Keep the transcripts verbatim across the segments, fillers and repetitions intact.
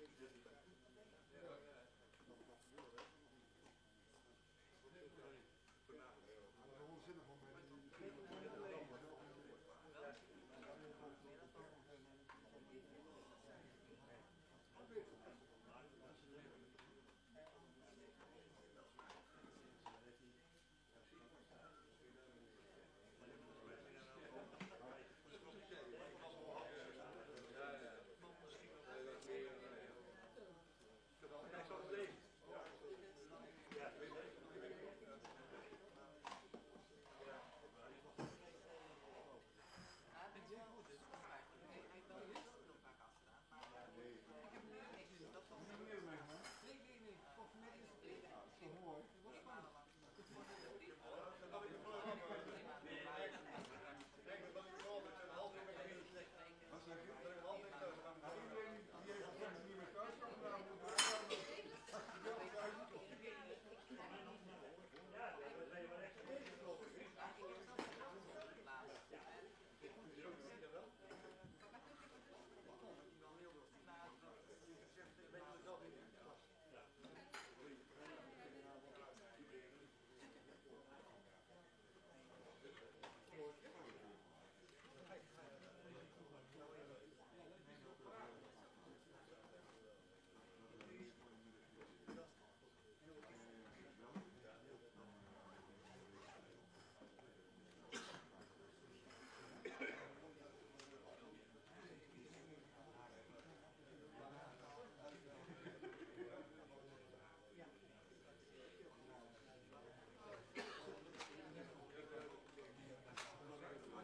Gracias.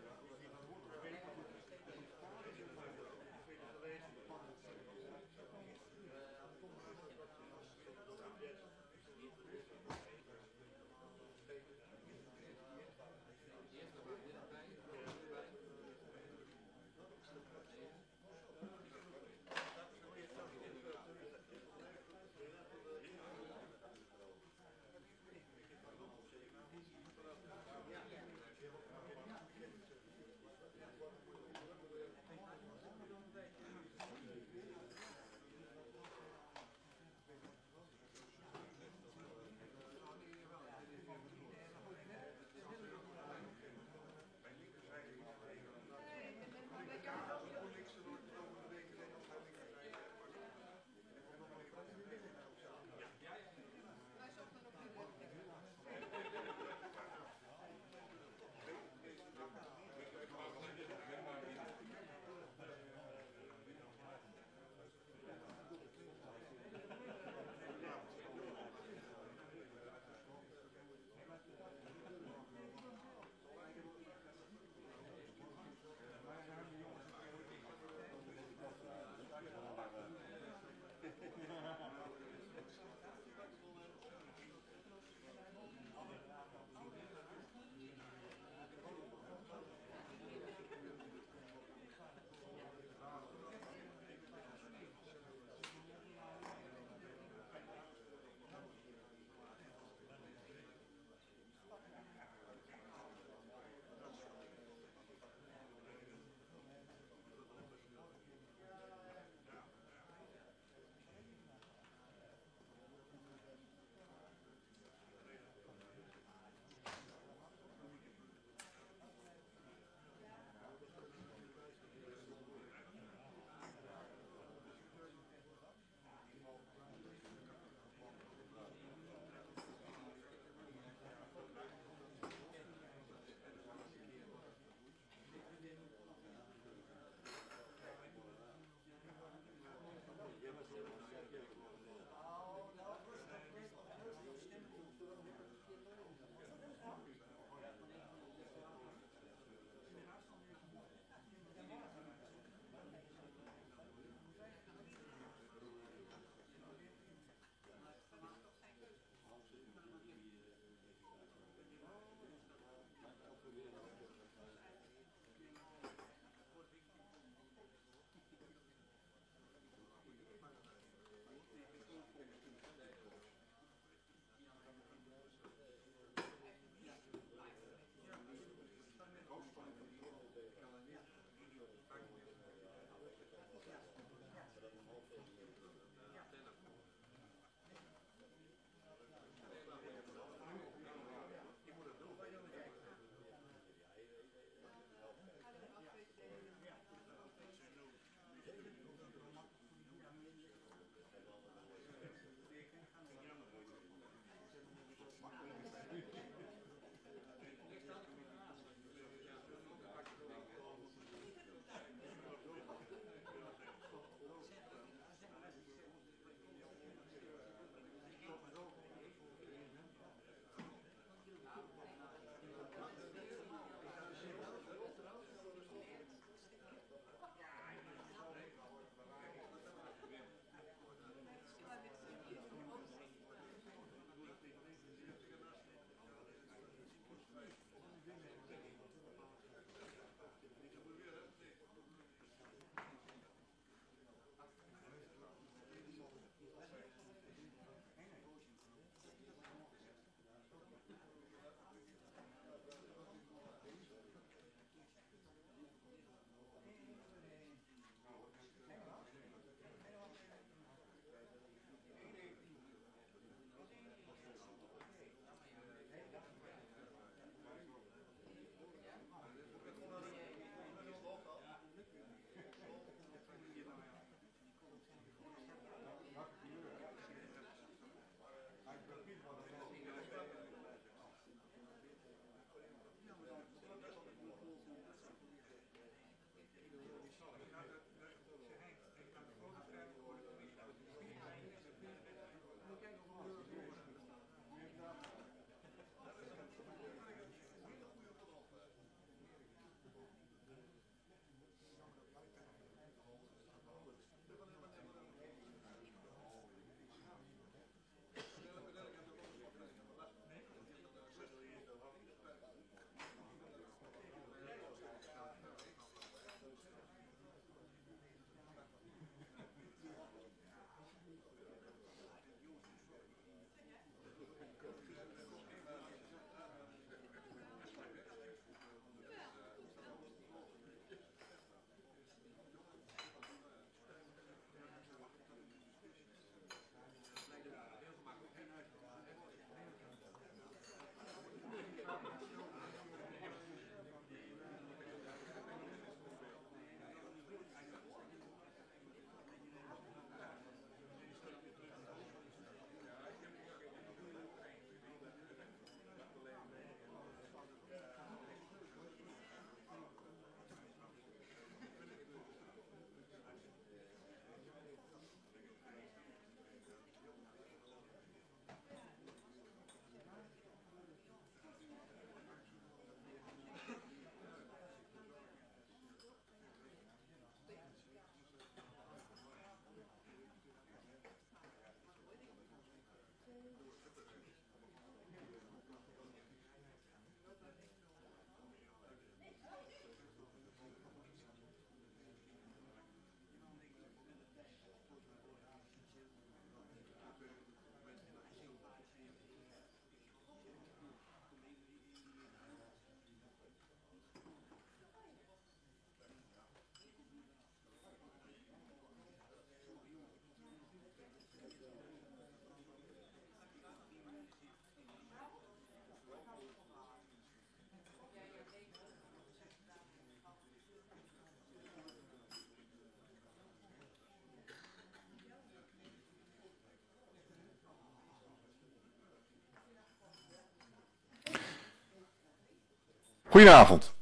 Goedenavond.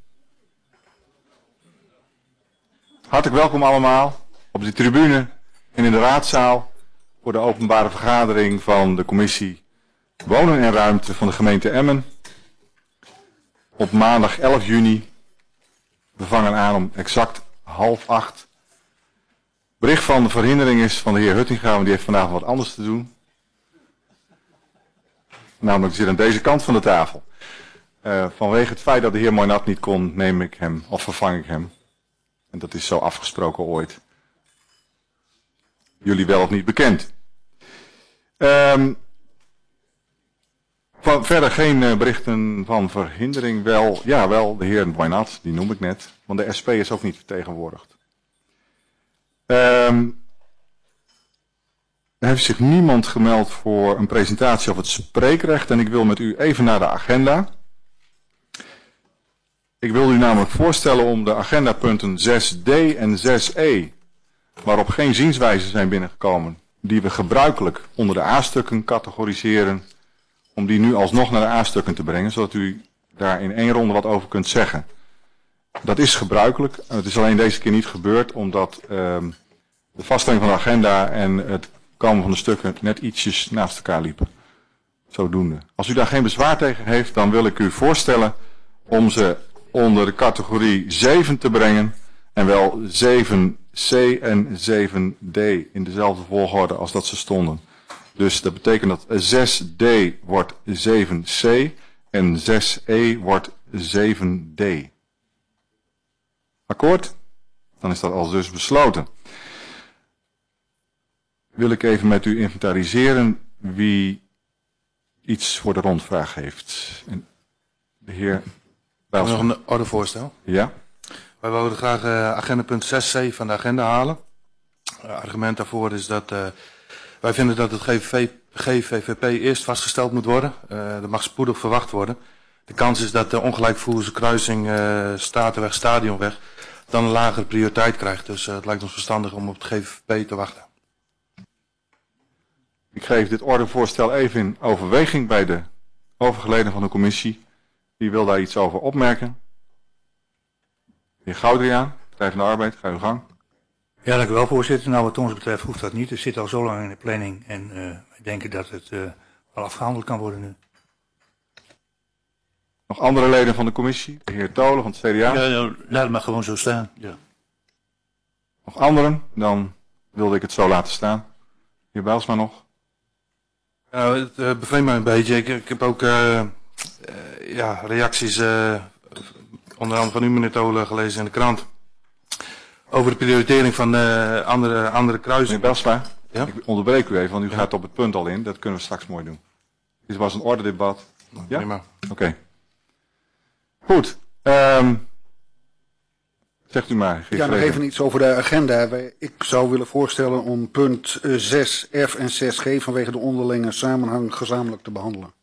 Hartelijk welkom allemaal op de tribune en in de raadzaal voor de openbare vergadering van de commissie Wonen en Ruimte van de gemeente Emmen. Op maandag elf juni, we vangen aan om exact half acht. Bericht van de verhindering is van de heer Huttinga, want die heeft vandaag wat anders te doen. Namelijk zit aan deze kant van de tafel. Uh, vanwege het feit dat de heer Moynat niet kon, neem ik hem of vervang ik hem. En dat is zo afgesproken ooit. Jullie wel of niet bekend. Um, van, verder geen uh, berichten van verhindering. Wel, ja, wel de heer Moynat, die noem ik net. Want de S P is ook niet vertegenwoordigd. Um, er heeft zich niemand gemeld voor een presentatie over het spreekrecht. En ik wil met u even naar de agenda. Ik wil u namelijk voorstellen om de agendapunten zes D en zes E, waarop geen zienswijzen zijn binnengekomen, die we gebruikelijk onder de A-stukken categoriseren, om die nu alsnog naar de A-stukken te brengen, zodat u daar in één ronde wat over kunt zeggen. Dat is gebruikelijk. Het is alleen deze keer niet gebeurd, omdat um, de vaststelling van de agenda en het komen van de stukken net ietsjes naast elkaar liepen. Zodoende. Als u daar geen bezwaar tegen heeft, dan wil ik u voorstellen om ze onder de categorie zeven te brengen. En wel zeven C en zeven D in dezelfde volgorde als dat ze stonden. Dus dat betekent dat zes D wordt zeven C en zes E wordt zeven D. Akkoord? Dan is dat al dus besloten. Wil ik even met u inventariseren wie iets voor de rondvraag heeft. En de heer Bijlsma. Nog een ordevoorstel. Ja. Wij wilden graag uh, agendapunt zes C van de agenda halen. Uh, argument daarvoor is dat uh, wij vinden dat het G V V P eerst vastgesteld moet worden. Uh, dat mag spoedig verwacht worden. De kans is dat de ongelijkvoerse kruising uh, Statenweg, Stadionweg dan een lagere prioriteit krijgt. Dus uh, het lijkt ons verstandig om op het G V V P te wachten. Ik geef dit ordevoorstel even in overweging bij de overgeleden van de commissie. Wie wil daar iets over opmerken? De heer Goudriaan, Partij van de Arbeid, ga uw gang. Ja, dank u wel, voorzitter. Nou, wat ons betreft hoeft dat niet. Het zit al zo lang in de planning en uh, wij denken dat het uh, wel afgehandeld kan worden nu. Nog andere leden van de commissie? De heer Tolen van het C D A? Ja, ja, laat het maar gewoon zo staan. Ja. Nog anderen? Dan wilde ik het zo laten staan. De heer Bijlsma nog? Nou, het uh, bevreemdt mij een beetje. Ik, ik heb ook uh, uh, ja, reacties, uh, onder andere van u, meneer Tolen, gelezen in de krant. Over de prioritering van uh, andere, andere kruisingen. Meneer Bijlsma, ja? Ik onderbreek u even, want u Ja. gaat op het punt al in. Dat kunnen we straks mooi doen. Dit was een ordedebat. Ja? Prima. Oké. Okay. Goed. Um, zegt u maar. Ja, nog even iets over de agenda. Ik zou willen voorstellen om punt zes F en zes G vanwege de onderlinge samenhang gezamenlijk te behandelen.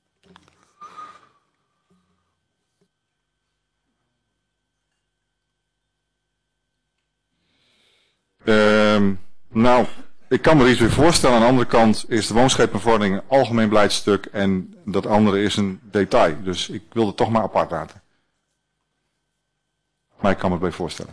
Um, nou, ik kan me er iets weer voorstellen. Aan de andere kant is de woonschepenverordening een algemeen beleidstuk en dat andere is een detail. Dus ik wil het toch maar apart laten. Maar ik kan me het bij voorstellen.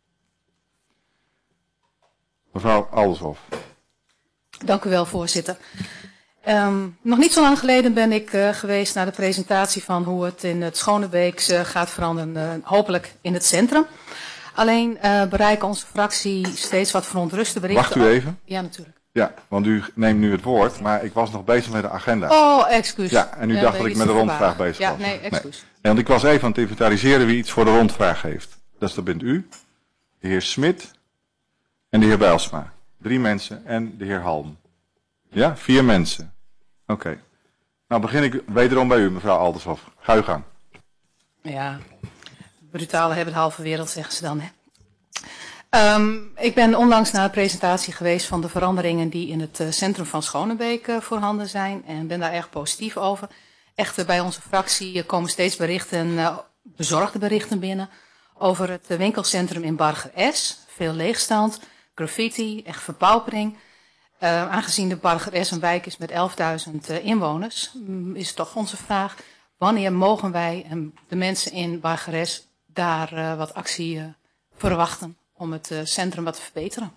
Mevrouw Aldershoff. Dank u wel, voorzitter. Um, nog niet zo lang geleden ben ik uh, geweest naar de presentatie van hoe het in het Schonebeeks uh, gaat veranderen, uh, hopelijk in het centrum. Alleen uh, bereiken onze fractie steeds wat verontruste berichten. Wacht u even. Ja, natuurlijk. Ja, want u neemt nu het woord, maar ik was nog bezig met de agenda. Oh, excuus. Ja, en u ja, dacht nee, dat ik met de rondvraag bezig ja, was. Nee, excuus. Nee. En want ik was even aan het inventariseren wie iets voor de rondvraag heeft. Dus dat bent u, de heer Smit en de heer Bijlsma. Drie mensen en de heer Halm. Ja, vier mensen. Oké. Okay. Nou begin ik wederom bij u, mevrouw Aldershoff. Ga uw gang. Ja, brutalen hebben de halve wereld, zeggen ze dan, hè. Um, ik ben onlangs naar een presentatie geweest van de veranderingen die in het uh, centrum van Schonebeek uh, voorhanden zijn en ben daar erg positief over. Echter bij onze fractie uh, komen steeds berichten, uh, bezorgde berichten binnen over het uh, winkelcentrum in Barger S. Veel leegstand, graffiti, echt verpaupering. Uh, aangezien de Barger S een wijk is met elfduizend uh, inwoners, um, is toch onze vraag, wanneer mogen wij en de mensen in Barger S daar uh, wat actie uh, verwachten om het uh, centrum wat te verbeteren?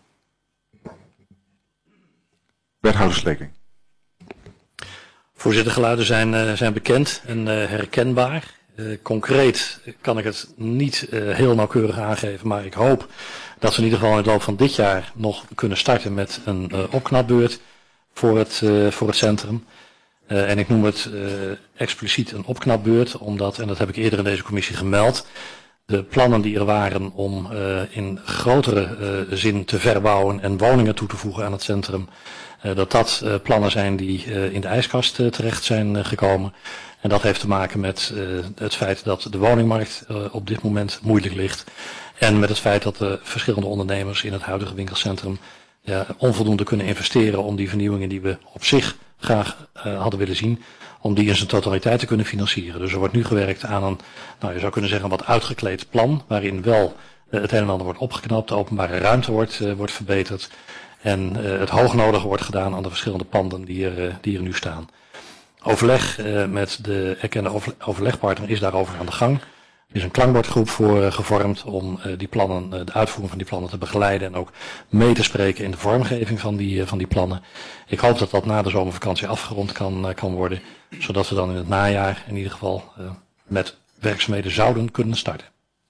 Wethouder Sleking. Voorzitter, geluiden zijn, uh, zijn bekend en uh, herkenbaar. Uh, concreet kan ik het niet uh, heel nauwkeurig aangeven, maar ik hoop dat we in ieder geval in de loop van dit jaar nog kunnen starten met een uh, opknapbeurt voor het, uh, voor het centrum. Uh, en ik noem het uh, expliciet een opknapbeurt, omdat, en dat heb ik eerder in deze commissie gemeld, de plannen die er waren om uh, in grotere uh, zin te verbouwen en woningen toe te voegen aan het centrum, uh, dat dat uh, plannen zijn die uh, in de ijskast uh, terecht zijn uh, gekomen. En dat heeft te maken met uh, het feit dat de woningmarkt uh, op dit moment moeilijk ligt. En met het feit dat de verschillende ondernemers in het huidige winkelcentrum ja, onvoldoende kunnen investeren om die vernieuwingen die we op zich graag uh, hadden willen zien, om die in zijn totaliteit te kunnen financieren. Dus er wordt nu gewerkt aan een, nou je zou kunnen zeggen, een wat uitgekleed plan, waarin wel uh, het een en ander wordt opgeknapt, de openbare ruimte wordt, uh, wordt verbeterd en uh, het hoognodige wordt gedaan aan de verschillende panden die er, uh, die er nu staan. overleg uh, met de erkende over, overlegpartner is daarover aan de gang. Er is een klankbordgroep voor uh, gevormd om uh, die plannen, uh, de uitvoering van die plannen te begeleiden en ook mee te spreken in de vormgeving van die, uh, van die plannen. Ik hoop dat dat na de zomervakantie afgerond kan, uh, kan worden, zodat we dan in het najaar in ieder geval uh, met werkzaamheden zouden kunnen starten.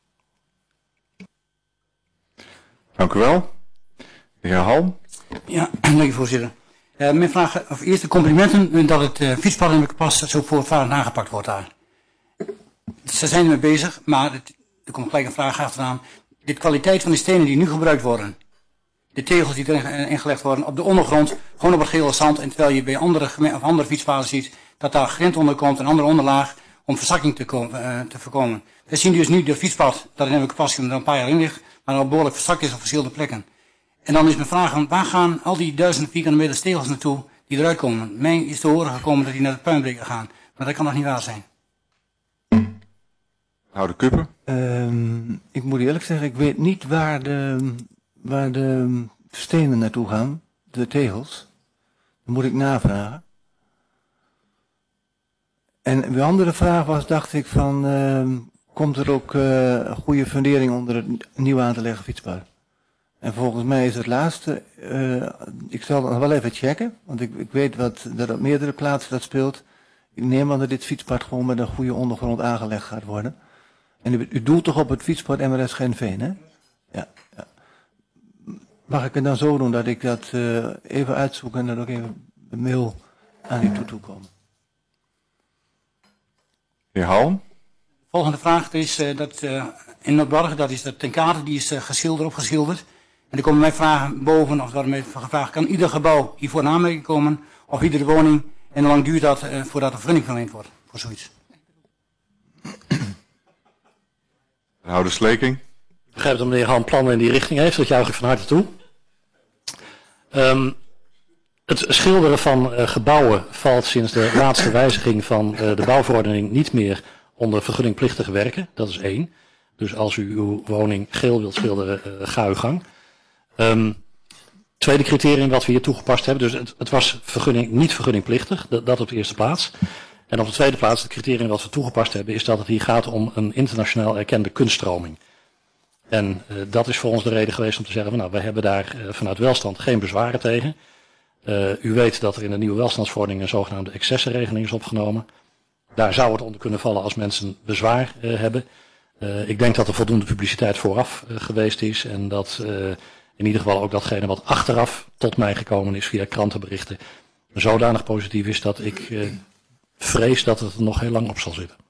Dank u wel. De heer Halm. Ja, dank u voorzitter. Uh, mijn vraag, of eerst de complimenten dat het uh, fietspad in de pas zo voortvarend aangepakt wordt daar. Ze zijn ermee bezig, maar het, er komt gelijk een vraag achteraan. De kwaliteit van de stenen die nu gebruikt worden, de tegels die erin ingelegd worden op de ondergrond, gewoon op het gele zand, en terwijl je bij andere, of andere fietspaden ziet dat daar grind onder komt, een andere onderlaag, om verzakking te, komen, uh, te voorkomen. We zien dus nu de fietspad, dat in een pas er een paar jaar in ligt, maar al behoorlijk verzakt is op verschillende plekken. En dan is mijn vraag, waar gaan al die duizenden vierkante meter tegels naartoe die eruit komen? Mij is te horen gekomen dat die naar de puinbreker gaan, maar dat kan nog niet waar zijn. Mevrouw de Kuper. Um, ik moet eerlijk zeggen, ik weet niet waar de, waar de stenen naartoe gaan, de tegels. Dat moet ik navragen. En de andere vraag was, dacht ik, van, uh, komt er ook uh, goede fundering onder het nieuw aan te leggen fietspad? En volgens mij is het laatste, uh, ik zal het nog wel even checken, want ik, ik weet wat, dat op meerdere plaatsen dat speelt. Ik neem aan dat dit fietspad gewoon met een goede ondergrond aangelegd gaat worden. En u, u doelt toch op het fietspad M R S Genveen, hè? Ja, ja. Mag ik het dan zo doen dat ik dat uh, even uitzoek en dan ook even de mail aan u toe toekomen? Heer Halm. Volgende vraag is uh, dat uh, in Noordborgen, dat is dat ten kade, die is uh, geschilderd, opgeschilderd. En er komen mij vragen boven, of daar mij gevraagd, kan ieder gebouw hiervoor in aanmerking komen, of iedere woning, en hoe lang duurt dat uh, voordat een vergunning verleend wordt voor zoiets? Mevrouw de Sleking. Ik begrijp dat meneer Halm plannen in die richting heeft, dat juich ik van harte toe. Um, het schilderen van uh, gebouwen valt sinds de laatste wijziging van uh, de bouwverordening niet meer onder vergunningplichtige werken. Dat is één. Dus als u uw woning geel wilt schilderen, uh, ga uw gang. Um, tweede criterium wat we hier toegepast hebben. Dus het, het was vergunning, niet vergunningplichtig, dat, dat op de eerste plaats. En op de tweede plaats, het criterium wat we toegepast hebben, is dat het hier gaat om een internationaal erkende kunststroming. En uh, dat is voor ons de reden geweest om te zeggen, nou, wij hebben daar uh, vanuit welstand geen bezwaren tegen. Uh, u weet dat er in de nieuwe welstandsverordening een zogenaamde excessenregeling is opgenomen. Daar zou het onder kunnen vallen als mensen bezwaar uh, hebben. Uh, ik denk dat er voldoende publiciteit vooraf uh, geweest is en dat uh, in ieder geval ook datgene wat achteraf tot mij gekomen is via krantenberichten zodanig positief is dat ik uh, vrees dat het er nog heel lang op zal zitten.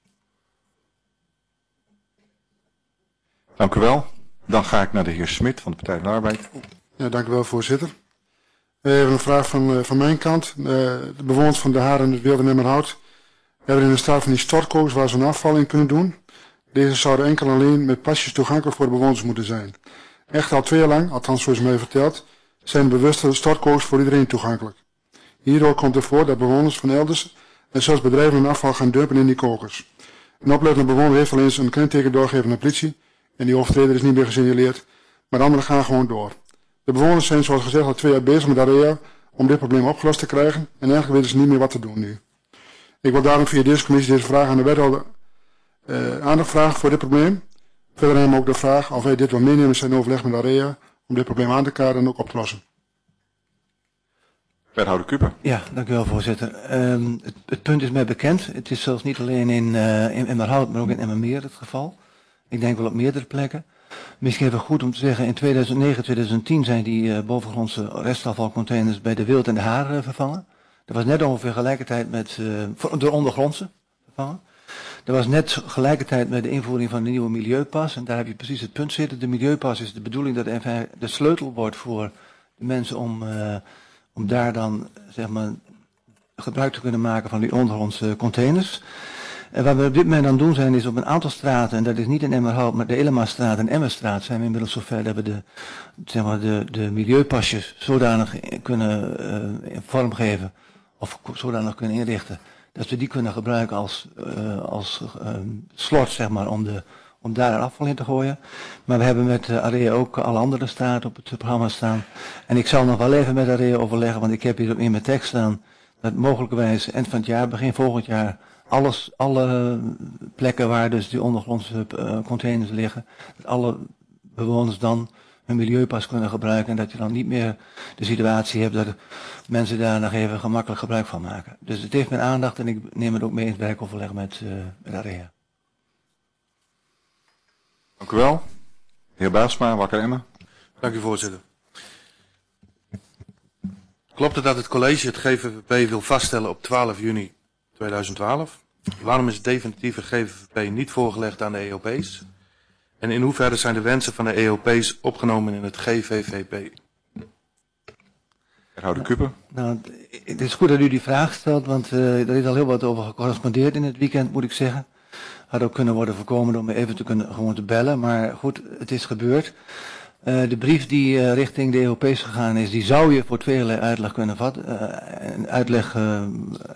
Dank u wel. Dan ga ik naar de heer Smit van de Partij van de Arbeid. Ja, dank u wel, voorzitter. Even een vraag van, uh, van mijn kant. Uh, de bewoners van de Haren en het Wilde Nemmerhout hebben in de staat van die stortkoos waar ze een afval in kunnen doen. Deze zouden enkel en alleen met pasjes toegankelijk voor de bewoners moeten zijn. Echt al twee jaar lang, althans zoals mij verteld, zijn de bewuste stortkoos voor iedereen toegankelijk. Hierdoor komt er voor dat bewoners van elders en zelfs bedrijven hun afval gaan dumpen in die kokers. Een oplettende bewoner heeft al eens een kenteken doorgegeven naar de politie en die overtreder is niet meer gesignaleerd, maar de anderen gaan gewoon door. De bewoners zijn zoals gezegd al twee jaar bezig met de area om dit probleem opgelost te krijgen en eigenlijk weten ze niet meer wat te doen nu. Ik wil daarom via deze commissie deze vraag aan de wethouder uh, aandacht vragen voor dit probleem. Verder hebben we ook de vraag of wij dit wil meenemen in zijn overleg met de area om dit probleem aan te kaarten en ook op te lossen. Wethouder Kuper. Ja, dank u wel, voorzitter. Um, het, het punt is mij bekend. Het is zelfs niet alleen in, uh, in Emmerhout, maar ook in Emmermeer het geval. Ik denk wel op meerdere plekken. Misschien even goed om te zeggen, in tweeduizend negen, tweeduizend tien zijn die uh, bovengrondse restafvalcontainers bij de Wild en de Haar uh, vervangen. Dat was net ongeveer gelijkertijd met uh, de ondergrondse vervangen. Dat was net gelijkertijd met de invoering van de nieuwe milieupas. En daar heb je precies het punt zitten. De milieupas is de bedoeling dat er de sleutel wordt voor de mensen om, uh, om daar dan zeg maar gebruik te kunnen maken van die ondergrondse containers. En wat we op dit moment aan het doen zijn is op een aantal straten, en dat is niet in Emmerhout, maar de Elemastraat en Emmerstraat zijn we inmiddels zover dat we de, zeg maar de, de milieupasjes zodanig kunnen uh, vormgeven of zodanig kunnen inrichten dat we die kunnen gebruiken als, uh, als uh, slot, zeg maar, om, de, om daar afval in te gooien. Maar we hebben met uh, Area ook alle andere straten op het programma staan. En ik zal nog wel even met Area overleggen, want ik heb hier in mijn tekst staan dat mogelijkerwijs eind van het jaar, begin volgend jaar, alles, alle plekken waar dus die ondergrondse uh, containers liggen, dat alle bewoners dan hun milieupas kunnen gebruiken en dat je dan niet meer de situatie hebt dat mensen daar nog even gemakkelijk gebruik van maken. Dus het heeft mijn aandacht en ik neem het ook mee in het werkoverleg met, uh, met Area. Dank u wel. Heer Bijlsma, Wakker Emmen. Dank u, voorzitter. Klopt het dat het college het G V V P wil vaststellen op twaalf juni tweeduizend twaalf? Waarom is het definitieve G V V P niet voorgelegd aan de E O P's? En in hoeverre zijn de wensen van de E O P's opgenomen in het G V V P? Herhouder Kuper. Nou, het is goed dat u die vraag stelt, want uh, er is al heel wat over gecorrespondeerd in het weekend, moet ik zeggen. Had ook kunnen worden voorkomen door me even te kunnen gewoon te bellen, maar goed, het is gebeurd. Uh, de brief die uh, richting de E O P's gegaan is, die zou je voor tweeërlei uitleg kunnen vatten, uh, uitleg uh,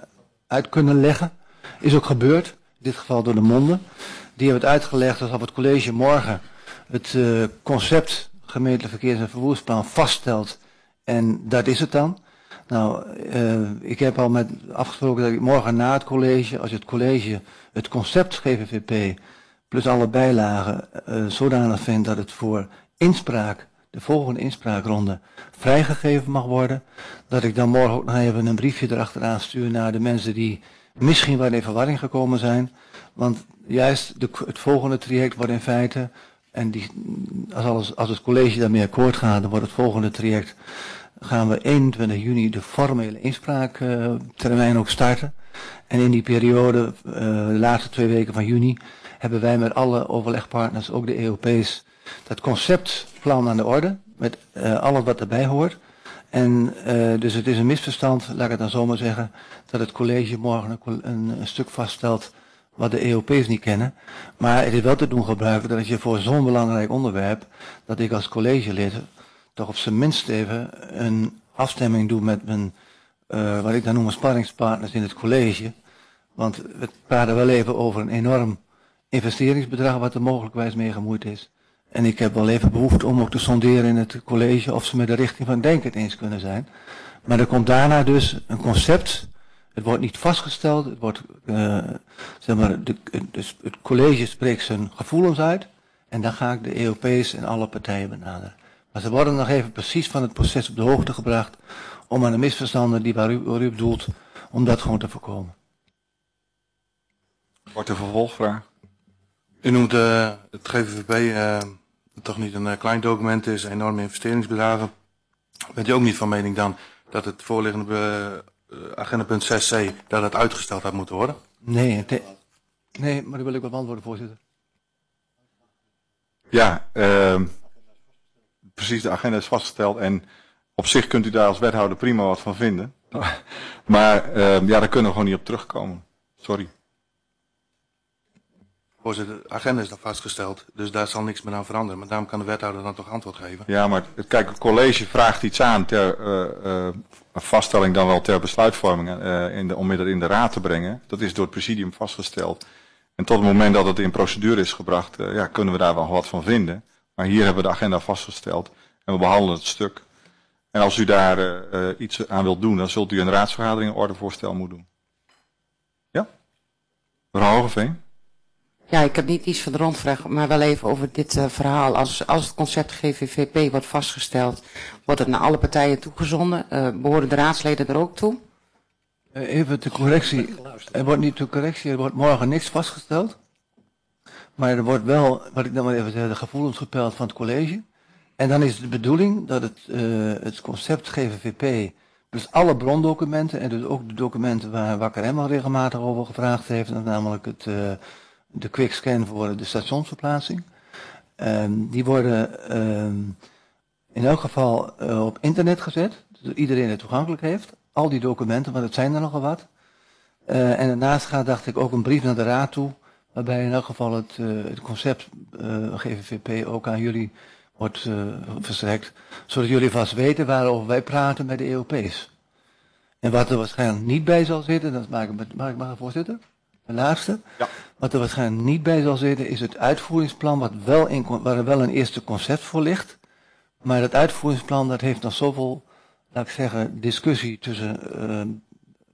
uit kunnen leggen. Is ook gebeurd, in dit geval door de monden. Die hebben het uitgelegd alsof het college morgen het uh, concept gemeentelijk verkeers- en vervoersplan vaststelt. En dat is het dan. Nou, uh, ik heb al met afgesproken dat ik morgen na het college, als het college het concept G V V P plus alle bijlagen uh, zodanig vindt dat het voor inspraak, de volgende inspraakronde, vrijgegeven mag worden, dat ik dan morgen ook nog even een briefje erachteraan stuur naar de mensen die misschien wel in verwarring gekomen zijn. Want juist de, het volgende traject wordt in feite, en die, als, alles, als het college daarmee akkoord gaat, dan wordt het volgende traject, gaan we eenentwintig juni de formele inspraaktermijn uh, ook starten. En in die periode, uh, de laatste twee weken van juni, hebben wij met alle overlegpartners, ook de E O P's, dat conceptplan aan de orde, met uh, alles wat erbij hoort. En uh, dus het is een misverstand, laat ik het dan zomaar zeggen, dat het college morgen een, een, een stuk vaststelt wat de E O P's niet kennen. Maar het is wel te doen gebruiken dat je voor zo'n belangrijk onderwerp, dat ik als collegelid toch op zijn minst even een afstemming doe met mijn, uh, wat ik dan noem mijn sparringspartners in het college. Want we praten wel even over een enorm investeringsbedrag wat er mogelijkwijs mee gemoeid is. En ik heb wel even behoefte om ook te sonderen in het college of ze met de richting van denken het eens kunnen zijn. Maar er komt daarna dus een concept. Het wordt niet vastgesteld. Het wordt, uh, zeg maar, de, dus het college spreekt zijn gevoelens uit. En dan ga ik de E O P's en alle partijen benaderen. Maar ze worden nog even precies van het proces op de hoogte gebracht. Om aan de misverstanden die waar u, waar u bedoelt, om dat gewoon te voorkomen. Wordt een vervolgvraag. U noemt uh, het G V V P, uh, dat toch niet een uh, klein document is, enorme investeringsbedragen. Bent u ook niet van mening dan dat het voorliggende uh, agendapunt zes c, dat het uitgesteld had moeten worden? Nee, te, nee, maar dat wil ik wel beantwoorden, voorzitter. Ja, uh, precies, de agenda is vastgesteld en op zich kunt u daar als wethouder prima wat van vinden. Maar uh, ja, daar kunnen we gewoon niet op terugkomen. Sorry. Voorzitter, de agenda is dan vastgesteld, dus daar zal niks meer aan veranderen. Maar daarom kan de wethouder dan toch antwoord geven. Ja, maar kijk, het college vraagt iets aan ter uh, uh, vaststelling dan wel ter besluitvorming uh, in de, om het in de raad te brengen. Dat is door het presidium vastgesteld. En tot het moment dat het in procedure is gebracht, uh, ja, kunnen we daar wel wat van vinden. Maar hier hebben we de agenda vastgesteld en we behandelen het stuk. En als u daar uh, uh, iets aan wilt doen, dan zult u een raadsvergadering een ordevoorstel moeten doen. Ja? Mevrouw Hogeveen? Ja, ik heb niet iets van de rondvraag, maar wel even over dit uh, verhaal. Als, als het concept G V V P wordt vastgesteld, wordt het naar alle partijen toegezonden. Uh, behoren de raadsleden er ook toe? Uh, even de correctie. Er wordt niet de correctie, er wordt morgen niks vastgesteld. Maar er wordt wel, wat ik dan maar even zeg, de gevoelens gepeild van het college. En dan is het de bedoeling dat het, uh, het concept G V V P, plus alle brondocumenten, en dus ook de documenten waar Wakker Emmen regelmatig over gevraagd heeft, namelijk het... Uh, de quickscan voor de stationsverplaatsing. Um, die worden um, in elk geval uh, op internet gezet, zodat iedereen het toegankelijk heeft. Al die documenten, want het zijn er nogal wat. Uh, en daarnaast gaat, dacht ik, ook een brief naar de raad toe, waarbij in elk geval het, uh, het concept uh, G V V P ook aan jullie wordt uh, verstrekt, zodat jullie vast weten waarover wij praten met de E O P's. En wat er waarschijnlijk niet bij zal zitten, dat maak ik, met, maak ik maar voorzitter. De laatste. Ja. Wat er waarschijnlijk niet bij zal zitten is het uitvoeringsplan wat wel in, waar er wel een eerste concept voor ligt. Maar dat uitvoeringsplan dat heeft nog zoveel, laat ik zeggen, discussie tussen uh,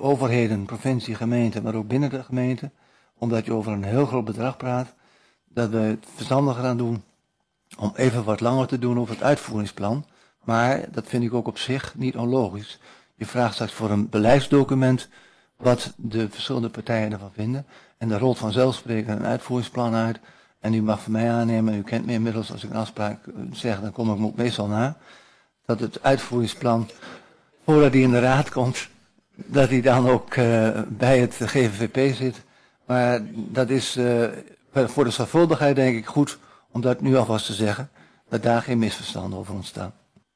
overheden, provincie, gemeente, maar ook binnen de gemeente, omdat je over een heel groot bedrag praat, dat we het verstandiger aan doen om even wat langer te doen over het uitvoeringsplan. Maar dat vind ik ook op zich niet onlogisch. Je vraagt straks voor een beleidsdocument wat de verschillende partijen ervan vinden. En daar rolt vanzelfsprekend een uitvoeringsplan uit. En u mag van mij aannemen, u kent me inmiddels, als ik een afspraak zeg, dan kom ik me ook meestal na, dat het uitvoeringsplan, voordat die in de raad komt, dat die dan ook uh, bij het G V V P zit. Maar dat is uh, voor de zorgvuldigheid denk ik goed om dat nu alvast te zeggen, dat daar geen misverstanden over ontstaan.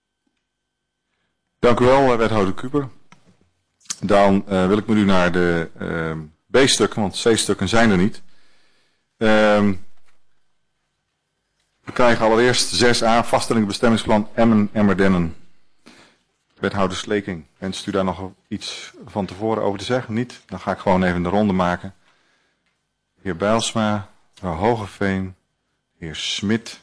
Dank u wel, wethouder Kuper. Dan uh, wil ik met u naar de uh, B-stukken, want C-stukken zijn er niet. Uh, we krijgen allereerst zes a, vaststelling bestemmingsplan Emmen-Emmerdennen. Wethouder Sleking, wenst u daar nog iets van tevoren over te zeggen? Niet? Dan ga ik gewoon even de ronde maken. De heer Bijlsma, mevrouw Hogeveen, de heer Smit,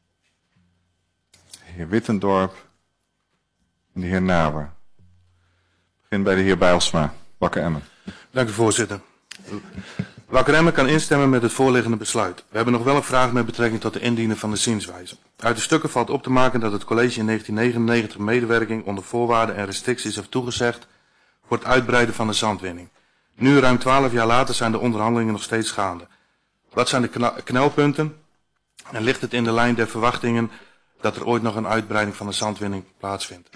de heer Wittendorp en de heer Naber. Ik begin bij de heer Bijlsma, Wakker Emmen. Dank u voorzitter. Wakker Emmen kan instemmen met het voorliggende besluit. We hebben nog wel een vraag met betrekking tot de indiening van de zienswijze. Uit de stukken valt op te maken dat het college in negentien negenennegentig medewerking onder voorwaarden en restricties heeft toegezegd voor het uitbreiden van de zandwinning. Nu, ruim twaalf jaar later, zijn de onderhandelingen nog steeds gaande. Wat zijn de knelpunten en ligt het in de lijn der verwachtingen dat er ooit nog een uitbreiding van de zandwinning plaatsvindt?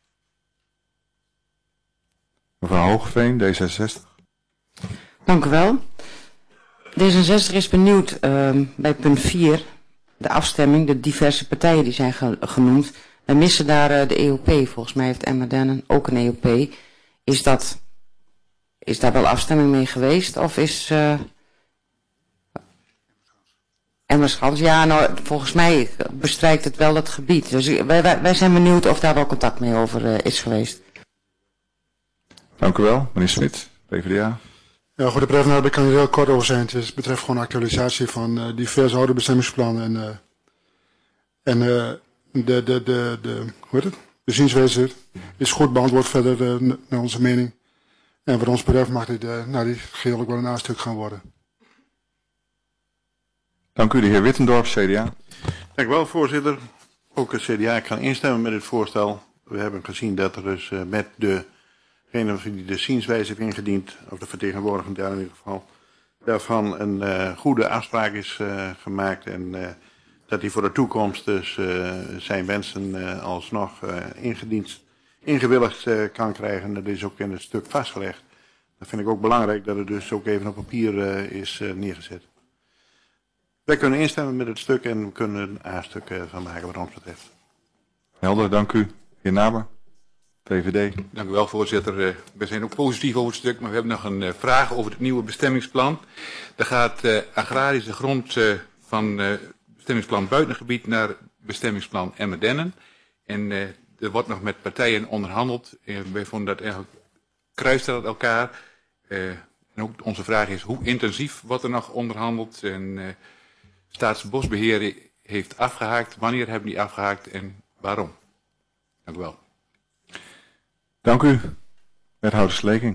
Mevrouw Hogeveen, D zesenzestig. Dank u wel. D zesenzestig is benieuwd uh, bij punt vier, de afstemming, de diverse partijen die zijn ge genoemd. We missen daar uh, de E O P, volgens mij heeft Emmerdennen ook een E O P. Is, dat, is daar wel afstemming mee geweest of is... Uh, Emmerschans, ja, nou, volgens mij bestrijkt het wel het gebied. Dus wij, wij, wij zijn benieuwd of daar wel contact mee over uh, is geweest. Dank u wel, meneer Smit, P v d A. Ja, goed, de Prevenaar, daar kan ik er heel kort over zijn. Het betreft gewoon actualisatie van uh, diverse oude bestemmingsplannen. En, uh, en uh, de, de, de, de, hoe heet het? De zienswijze is goed beantwoord verder uh, naar onze mening. En wat ons betreft mag dit, uh, nou, die geheel ook wel een aanstuk gaan worden. Dank u, de heer Wittendorp, C D A. Dank u wel, voorzitter. Ook het C D A kan instemmen met het voorstel. We hebben gezien dat er dus uh, met de degene die de zienswijze heeft ingediend, of de vertegenwoordiger daar in ieder geval, daarvan een uh, goede afspraak is uh, gemaakt en uh, dat hij voor de toekomst dus uh, zijn wensen uh, alsnog uh, ingediend, ingewilligd uh, kan krijgen. Dat is ook in het stuk vastgelegd. Dat vind ik ook belangrijk dat het dus ook even op papier uh, is uh, neergezet. Wij kunnen instemmen met het stuk en we kunnen een A-stuk uh, van maken wat ons betreft. Helder, dank u. Heer Naber. P V D. Dank u wel, voorzitter. We zijn ook positief over het stuk, maar we hebben nog een vraag over het nieuwe bestemmingsplan. Er gaat uh, agrarische grond uh, van uh, bestemmingsplan Buitengebied naar bestemmingsplan Emmerdennen. En uh, er wordt nog met partijen onderhandeld. En wij vonden dat eigenlijk kruist dat elkaar. Uh, en ook onze vraag is, hoe intensief wordt er nog onderhandeld? En uh, Staatsbosbeheer heeft afgehaakt. Wanneer hebben die afgehaakt en waarom? Dank u wel. Dank u, wethouder Sleking.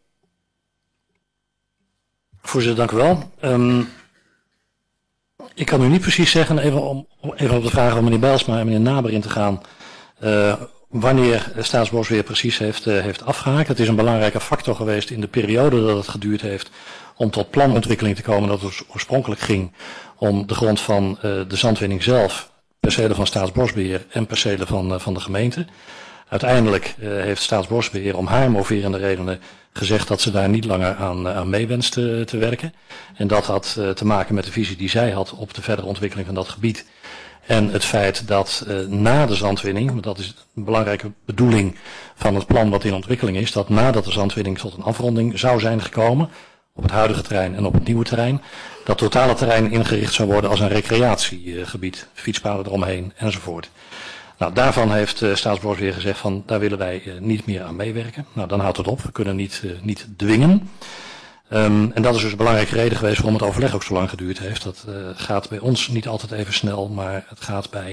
Voorzitter, dank u wel. Um, ik kan u niet precies zeggen, even, om, even op de vraag van meneer Bijlsma en meneer Naber in te gaan, uh, wanneer Staatsbosbeheer precies heeft, uh, heeft afgehaakt. Het is een belangrijke factor geweest in de periode dat het geduurd heeft om tot planontwikkeling te komen. Dat het oorspronkelijk ging om de grond van uh, de zandwinning zelf, percelen van Staatsbosbeheer en percelen van, uh, van de gemeente. Uiteindelijk uh, heeft Staatsbosbeheer om haar moverende redenen gezegd dat ze daar niet langer aan, uh, aan mee wenst te, te werken. En dat had uh, te maken met de visie die zij had op de verdere ontwikkeling van dat gebied. En het feit dat uh, na de zandwinning, want dat is een belangrijke bedoeling van het plan wat in ontwikkeling is, dat nadat de zandwinning tot een afronding zou zijn gekomen, op het huidige terrein en op het nieuwe terrein, dat totale terrein ingericht zou worden als een recreatiegebied, fietspaden eromheen enzovoort. Nou, daarvan heeft uh, Staatsbosbeheer gezegd van, daar willen wij uh, niet meer aan meewerken. Nou, dan houdt het op. We kunnen niet, uh, niet dwingen. Um, en dat is dus een belangrijke reden geweest waarom het overleg ook zo lang geduurd heeft. Dat uh, gaat bij ons niet altijd even snel, maar het gaat bij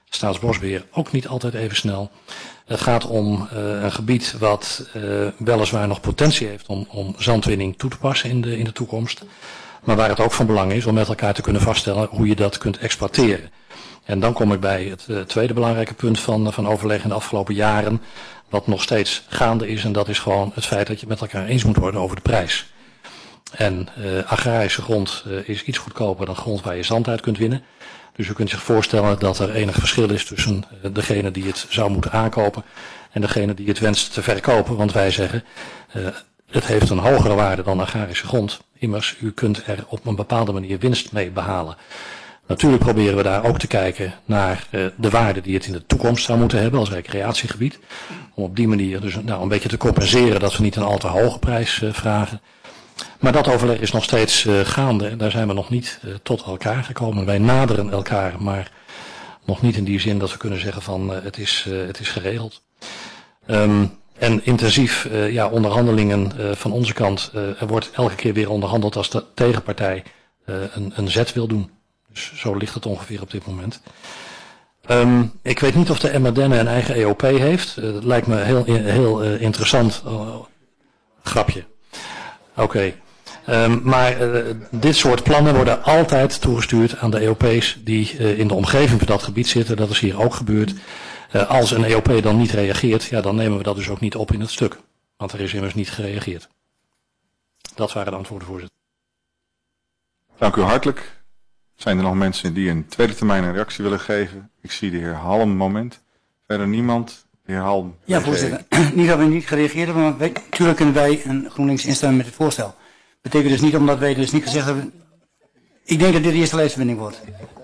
Staatsbosbeheer ook niet altijd even snel. Het gaat om uh, een gebied wat uh, weliswaar nog potentie heeft om, om zandwinning toe te passen in de, in de toekomst. Maar waar het ook van belang is om met elkaar te kunnen vaststellen hoe je dat kunt exploiteren. En dan kom ik bij het uh, tweede belangrijke punt van, van overleg in de afgelopen jaren. Wat nog steeds gaande is, en dat is gewoon het feit dat je met elkaar eens moet worden over de prijs. En uh, agrarische grond uh, is iets goedkoper dan grond waar je zand uit kunt winnen. Dus u kunt zich voorstellen dat er enig verschil is tussen uh, degene die het zou moeten aankopen en degene die het wenst te verkopen. Want wij zeggen, uh, het heeft een hogere waarde dan agrarische grond. Immers, u kunt er op een bepaalde manier winst mee behalen. Natuurlijk proberen we daar ook te kijken naar uh, de waarde die het in de toekomst zou moeten hebben als recreatiegebied. Om op die manier dus nou, een beetje te compenseren dat we niet een al te hoge prijs uh, vragen. Maar dat overleg is nog steeds uh, gaande en daar zijn we nog niet uh, tot elkaar gekomen. Wij naderen elkaar, maar nog niet in die zin dat we kunnen zeggen van uh, het, is, uh, het is geregeld. Um, en intensief uh, ja, onderhandelingen uh, van onze kant. Uh, er wordt elke keer weer onderhandeld als de tegenpartij uh, een, een zet wil doen. Dus zo ligt het ongeveer op dit moment. Um, ik weet niet of de Emmerdenne een eigen E O P heeft. Uh, dat lijkt me heel, heel uh, interessant. Uh, grapje. Oké. Okay. Um, maar uh, dit soort plannen worden altijd toegestuurd aan de E O P's die uh, in de omgeving van dat gebied zitten. Dat is hier ook gebeurd. Uh, als een E O P dan niet reageert, ja, dan nemen we dat dus ook niet op in het stuk. Want er is immers niet gereageerd. Dat waren de antwoorden, voorzitter. Dank u hartelijk. Zijn er nog mensen die een tweede termijn een reactie willen geven? Ik zie de heer Halm, moment. Verder niemand. De heer Halm. Ja, voorzitter. Niet dat we niet gereageerd hebben, maar wij, natuurlijk kunnen wij een GroenLinks instemmen met het voorstel. Betekent dus niet omdat wij dus niet gezegd hebben. Ik denk dat dit de eerste lijstverbinding wordt.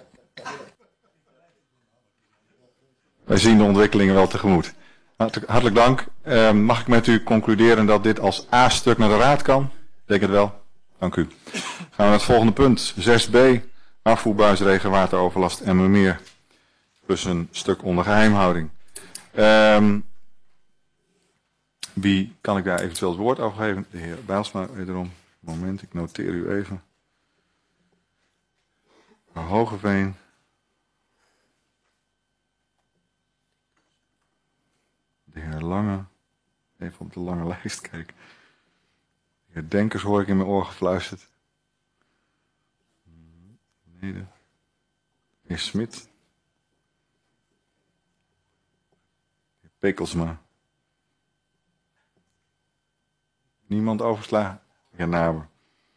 Wij zien de ontwikkelingen wel tegemoet. Hartelijk, hartelijk dank. Uh, mag ik met u concluderen dat dit als A-stuk naar de Raad kan? Ik denk het wel. Dank u. Gaan we naar het volgende punt. zes b. Afvoerbuis regenwateroverlast Emmermeer. Plus een stuk onder geheimhouding. Um, wie kan ik daar eventueel het woord over geven? De heer Bijlsma, wederom. Moment, ik noteer u even. Hogeveen. De heer Lange. Even op de lange lijst kijken. De heer Denkers hoor ik in mijn oor gefluisterd. De heer Smit. De heer Pekelsma. Niemand overslagen? De heer Naber.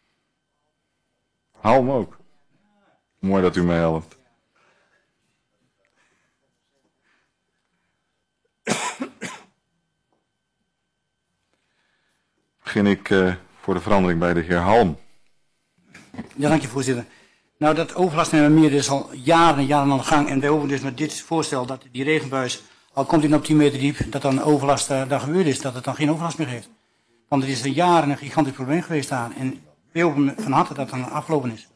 Halm ook. Mooi dat u mij helpt. Begin ik uh, voor de verandering bij de heer Halm. Ja, dank je, voorzitter. Nou, dat overlast in Emmermeer is al jaren en jaren aan de gang. En wij hopen dus met dit voorstel dat die regenbuis, al komt hij op tien meter diep, dat dan overlast uh, daar gebeurd is. Dat het dan geen overlast meer heeft. Want het is er jaren een gigantisch probleem geweest daar. En wij hopen van harte dat het dan afgelopen is.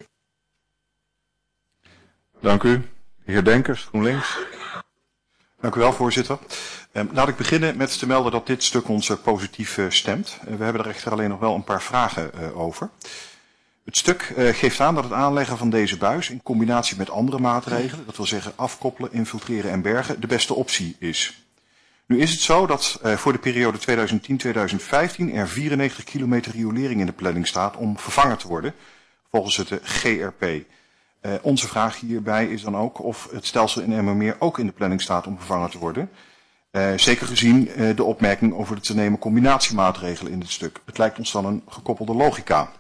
Dank u. De heer Denkers, GroenLinks. Dank u wel, voorzitter. Uh, laat ik beginnen met te melden dat dit stuk ons uh, positief uh, stemt. Uh, we hebben er echter alleen nog wel een paar vragen uh, over. Het stuk uh, geeft aan dat het aanleggen van deze buis in combinatie met andere maatregelen, dat wil zeggen afkoppelen, infiltreren en bergen, de beste optie is. Nu is het zo dat uh, voor de periode tweeduizend tien tot tweeduizend vijftien er vierennegentig kilometer riolering in de planning staat om vervangen te worden, volgens het uh, G R P. Uh, onze vraag hierbij is dan ook of het stelsel in Emmermeer ook in de planning staat om vervangen te worden. Uh, zeker gezien uh, de opmerking over de te nemen combinatiemaatregelen in dit stuk. Het lijkt ons dan een gekoppelde logica.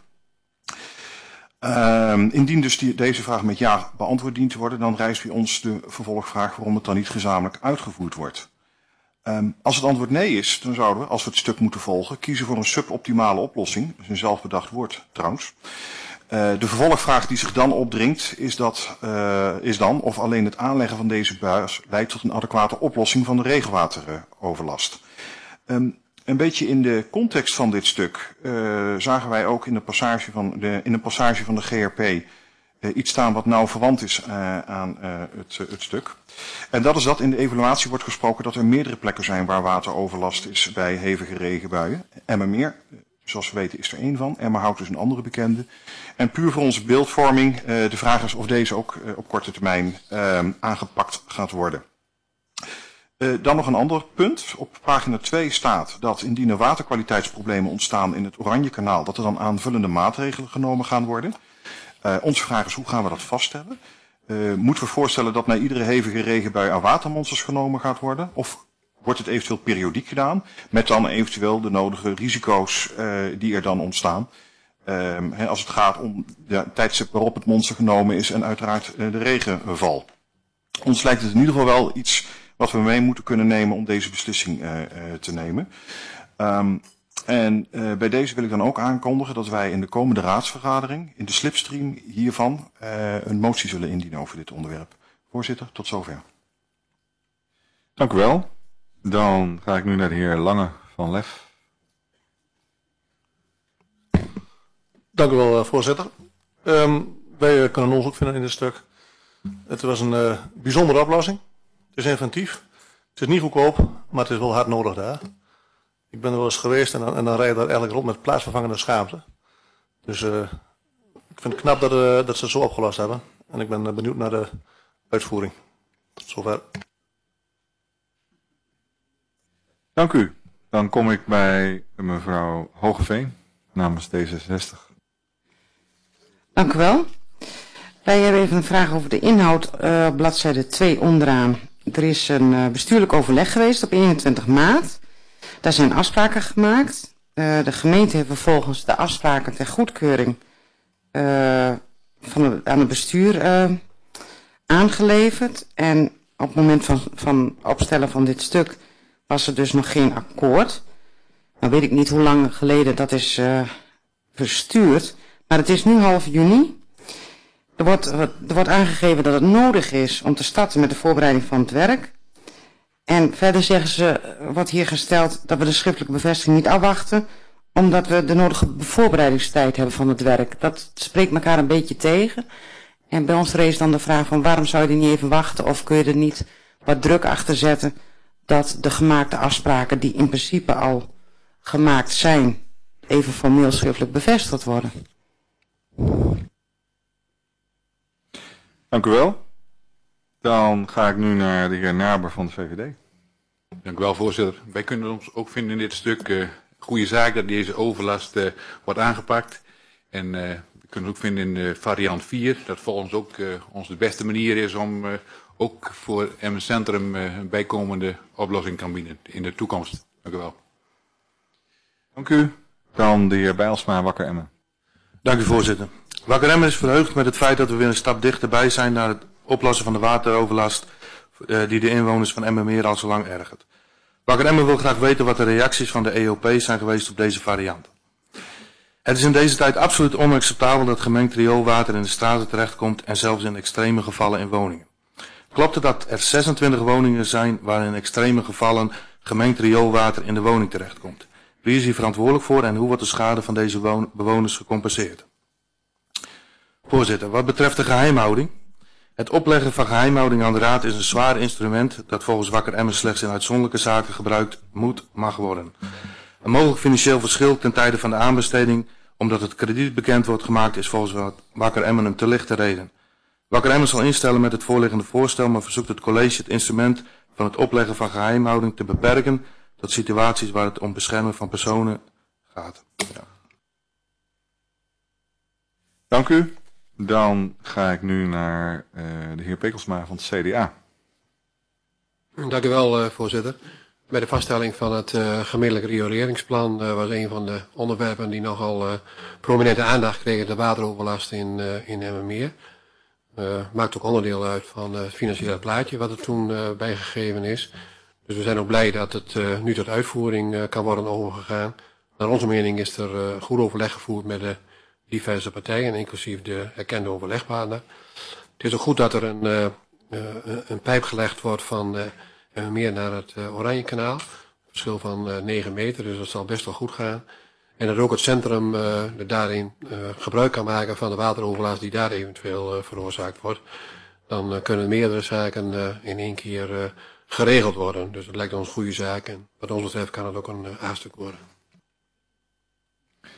Uh, indien dus die, deze vraag met ja beantwoord dient te worden, dan rijst bij ons de vervolgvraag waarom het dan niet gezamenlijk uitgevoerd wordt. Um, als het antwoord nee is, dan zouden we, als we het stuk moeten volgen, kiezen voor een suboptimale oplossing. Dat is een zelfbedacht woord trouwens. Uh, de vervolgvraag die zich dan opdringt is, dat, uh, is dan of alleen het aanleggen van deze buis leidt tot een adequate oplossing van de regenwateroverlast. Um, een beetje in de context van dit stuk uh, zagen wij ook in de passage van de, in een passage van de G R P uh, iets staan wat nauw verwant is uh, aan uh, het, uh, het stuk. En dat is dat in de evaluatie wordt gesproken dat er meerdere plekken zijn waar wateroverlast is bij hevige regenbuien. Emmermeer, zoals we weten is er één van. Emmerhout is een andere bekende. En puur voor onze beeldvorming, uh, de vraag is of deze ook uh, op korte termijn uh, aangepakt gaat worden. Uh, dan nog een ander punt. Op pagina twee staat dat indien er waterkwaliteitsproblemen ontstaan in het Oranjekanaal, dat er dan aanvullende maatregelen genomen gaan worden. Uh, onze vraag is, hoe gaan we dat vaststellen? Uh, moeten we voorstellen dat na iedere hevige regenbui aan watermonsters genomen gaat worden? Of wordt het eventueel periodiek gedaan, met dan eventueel de nodige risico's uh, die er dan ontstaan? Um, he, als het gaat om de tijdstip waarop het monster genomen is en uiteraard uh, de regenval. Ons lijkt het in ieder geval wel iets wat we mee moeten kunnen nemen om deze beslissing uh, uh, te nemen. Um, en uh, bij deze wil ik dan ook aankondigen dat wij in de komende raadsvergadering, in de slipstream hiervan, uh, een motie zullen indienen over dit onderwerp. Voorzitter, tot zover. Dank u wel. Dan ga ik nu naar de heer Lange van Lef. Dank u wel, voorzitter. Um, wij uh, kunnen ons ook vinden in dit stuk. Het was een uh, bijzondere oplossing. Het is inventief. Het is niet goedkoop, maar het is wel hard nodig daar. Ik ben er wel eens geweest en dan, en dan rij je daar eigenlijk rond met plaatsvervangende schaamte. Dus uh, ik vind het knap dat, uh, dat ze het zo opgelost hebben. En ik ben uh, benieuwd naar de uitvoering. Tot zover. Dank u. Dan kom ik bij mevrouw Hogeveen namens D zesenzestig. Dank u wel. Wij hebben even een vraag over de inhoud, uh, bladzijde twee onderaan. Er is een uh, bestuurlijk overleg geweest op eenentwintig maart. Daar zijn afspraken gemaakt. Uh, de gemeente heeft vervolgens de afspraken ter goedkeuring uh, van de, aan het bestuur uh, aangeleverd. En op het moment van, van opstellen van dit stuk was er dus nog geen akkoord. Nou weet ik niet hoe lang geleden dat is uh, verstuurd. Maar het is nu half juni. Er wordt, er wordt aangegeven dat het nodig is om te starten met de voorbereiding van het werk. En verder zeggen ze, wordt hier gesteld dat we de schriftelijke bevestiging niet afwachten, omdat we de nodige voorbereidingstijd hebben van het werk. Dat spreekt elkaar een beetje tegen. En bij ons rees dan de vraag van waarom zou je er niet even wachten of kun je er niet wat druk achter zetten dat de gemaakte afspraken die in principe al gemaakt zijn, even formeel schriftelijk bevestigd worden. Dank u wel. Dan ga ik nu naar de heer Naber van de V V D. Dank u wel, voorzitter. Wij kunnen ons ook vinden in dit stuk uh, goede zaak dat deze overlast uh, wordt aangepakt. En uh, we kunnen ook vinden in uh, variant vier dat volgens ook uh, ons de beste manier is om uh, ook voor Emmen Centrum uh, een bijkomende oplossing kan bieden in de toekomst. Dank u wel. Dank u. Dan de heer Bijlsma, Wakker Emmen. Dank u, voorzitter. Wakker Emmen is verheugd met het feit dat we weer een stap dichterbij zijn naar het oplossen van de wateroverlast uh, die de inwoners van Emmenmeer al zo lang ergert. Wakker Emmen wil graag weten wat de reacties van de E O P zijn geweest op deze variant. Het is in deze tijd absoluut onacceptabel dat gemengd rioolwater in de straten terechtkomt en zelfs in extreme gevallen in woningen. Klopt het dat er zesentwintig woningen zijn waar in extreme gevallen gemengd rioolwater in de woning terechtkomt? Wie is hier verantwoordelijk voor en hoe wordt de schade van deze bewoners gecompenseerd? Voorzitter, wat betreft de geheimhouding. Het opleggen van geheimhouding aan de Raad is een zwaar instrument dat volgens Wakker Emmen slechts in uitzonderlijke zaken gebruikt moet, mag worden. Een mogelijk financieel verschil ten tijde van de aanbesteding, omdat het krediet bekend wordt gemaakt, is volgens Wakker Emmen een te lichte reden. Wakker Emmen zal instellen met het voorliggende voorstel, maar verzoekt het college het instrument van het opleggen van geheimhouding te beperken tot situaties waar het om bescherming van personen gaat. Ja. Dank u. Dan ga ik nu naar uh, de heer Pekelsma van het C D A. Dank u wel, uh, voorzitter. Bij de vaststelling van het uh, gemeentelijk rioleringsplan uh, was een van de onderwerpen die nogal uh, prominente aandacht kregen de wateroverlast in, uh, in Emmenmeer. Uh, maakt ook onderdeel uit van uh, het financiële plaatje wat er toen uh, bijgegeven is. Dus we zijn ook blij dat het uh, nu tot uitvoering uh, kan worden overgegaan. Naar onze mening is er uh, goed overleg gevoerd met de diverse partijen, inclusief de erkende overlegpartner. Het is ook goed dat er een, uh, uh, een pijp gelegd wordt van uh, Emmenmeer naar het uh, Oranjekanaal. Een verschil van uh, negen meter, dus dat zal best wel goed gaan. En dat ook het centrum uh, daarin uh, gebruik kan maken van de wateroverlast die daar eventueel uh, veroorzaakt wordt. Dan uh, kunnen meerdere zaken uh, in één keer uh, geregeld worden. Dus dat lijkt ons een goede zaak en wat ons betreft kan het ook een uh, A-stuk worden.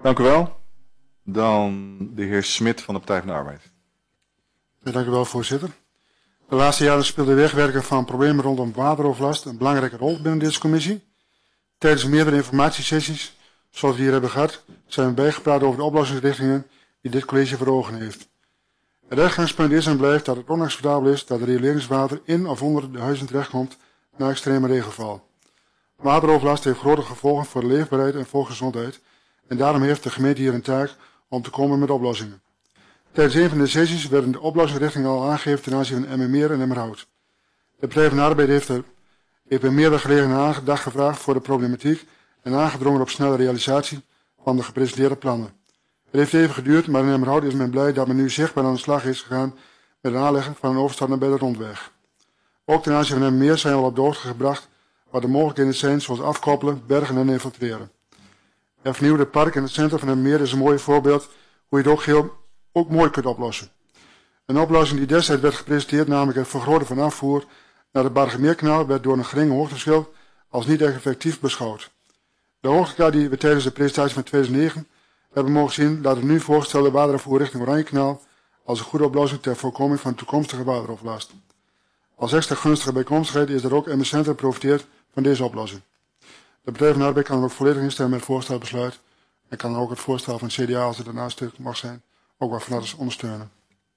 Dank u wel. Dan de heer Smit van de Partij van de Arbeid. Ja, dank u wel, voorzitter. De laatste jaren speelde de wegwerken van problemen rondom wateroverlast een belangrijke rol binnen deze commissie. Tijdens meerdere informatiesessies, zoals we hier hebben gehad, zijn we bijgepraat over de oplossingsrichtingen die dit college voor ogen heeft. Het uitgangspunt is en blijft dat het onacceptabel is dat het rioleringswater in of onder de huizen terechtkomt na extreme regenval. Wateroverlast heeft grote gevolgen voor de leefbaarheid en volksgezondheid en daarom heeft de gemeente hier een taak om te komen met oplossingen. Tijdens een van de sessies werden de oplossingsrichtingen al aangegeven ten aanzien van Emmermeer en Emmerhout. De Partij van de Arbeid heeft, er, heeft bij meerdere gelegenheden aandacht gevraagd voor de problematiek en aangedrongen op snelle realisatie van de gepresenteerde plannen. Het heeft even geduurd, maar in Emmerhout is men blij dat men nu zichtbaar aan de slag is gegaan met het aanleggen van een overstap naar bij de rondweg. Ook ten aanzien van Emmermeer zijn we al op de hoogte gebracht wat de mogelijkheden zijn zoals afkoppelen, bergen en infiltreren. Het vernieuwde park in het centrum van Emmermeer is een mooi voorbeeld hoe je het ook, heel, ook mooi kunt oplossen. Een oplossing die destijds werd gepresenteerd, namelijk het vergroten van afvoer naar het Bargemeerkanaal, werd door een gering hoogteverschil als niet echt effectief beschouwd. De hoogtegraad die we tijdens de presentatie van tweeduizend negen hebben mogen zien dat het nu voorgestelde waterafvoer richting Oranjekanaal als een goede oplossing ter voorkoming van toekomstige wateroverlast. Als extra gunstige bijkomstigheid is er ook Emmer Centrum profiteert van deze oplossing. De Partij van de Arbeid kan er ook volledig instemmen met het voorstelbesluit en kan ook het voorstel van het C D A, als het daarnaast stuk mag zijn, ook wat van alles ondersteunen.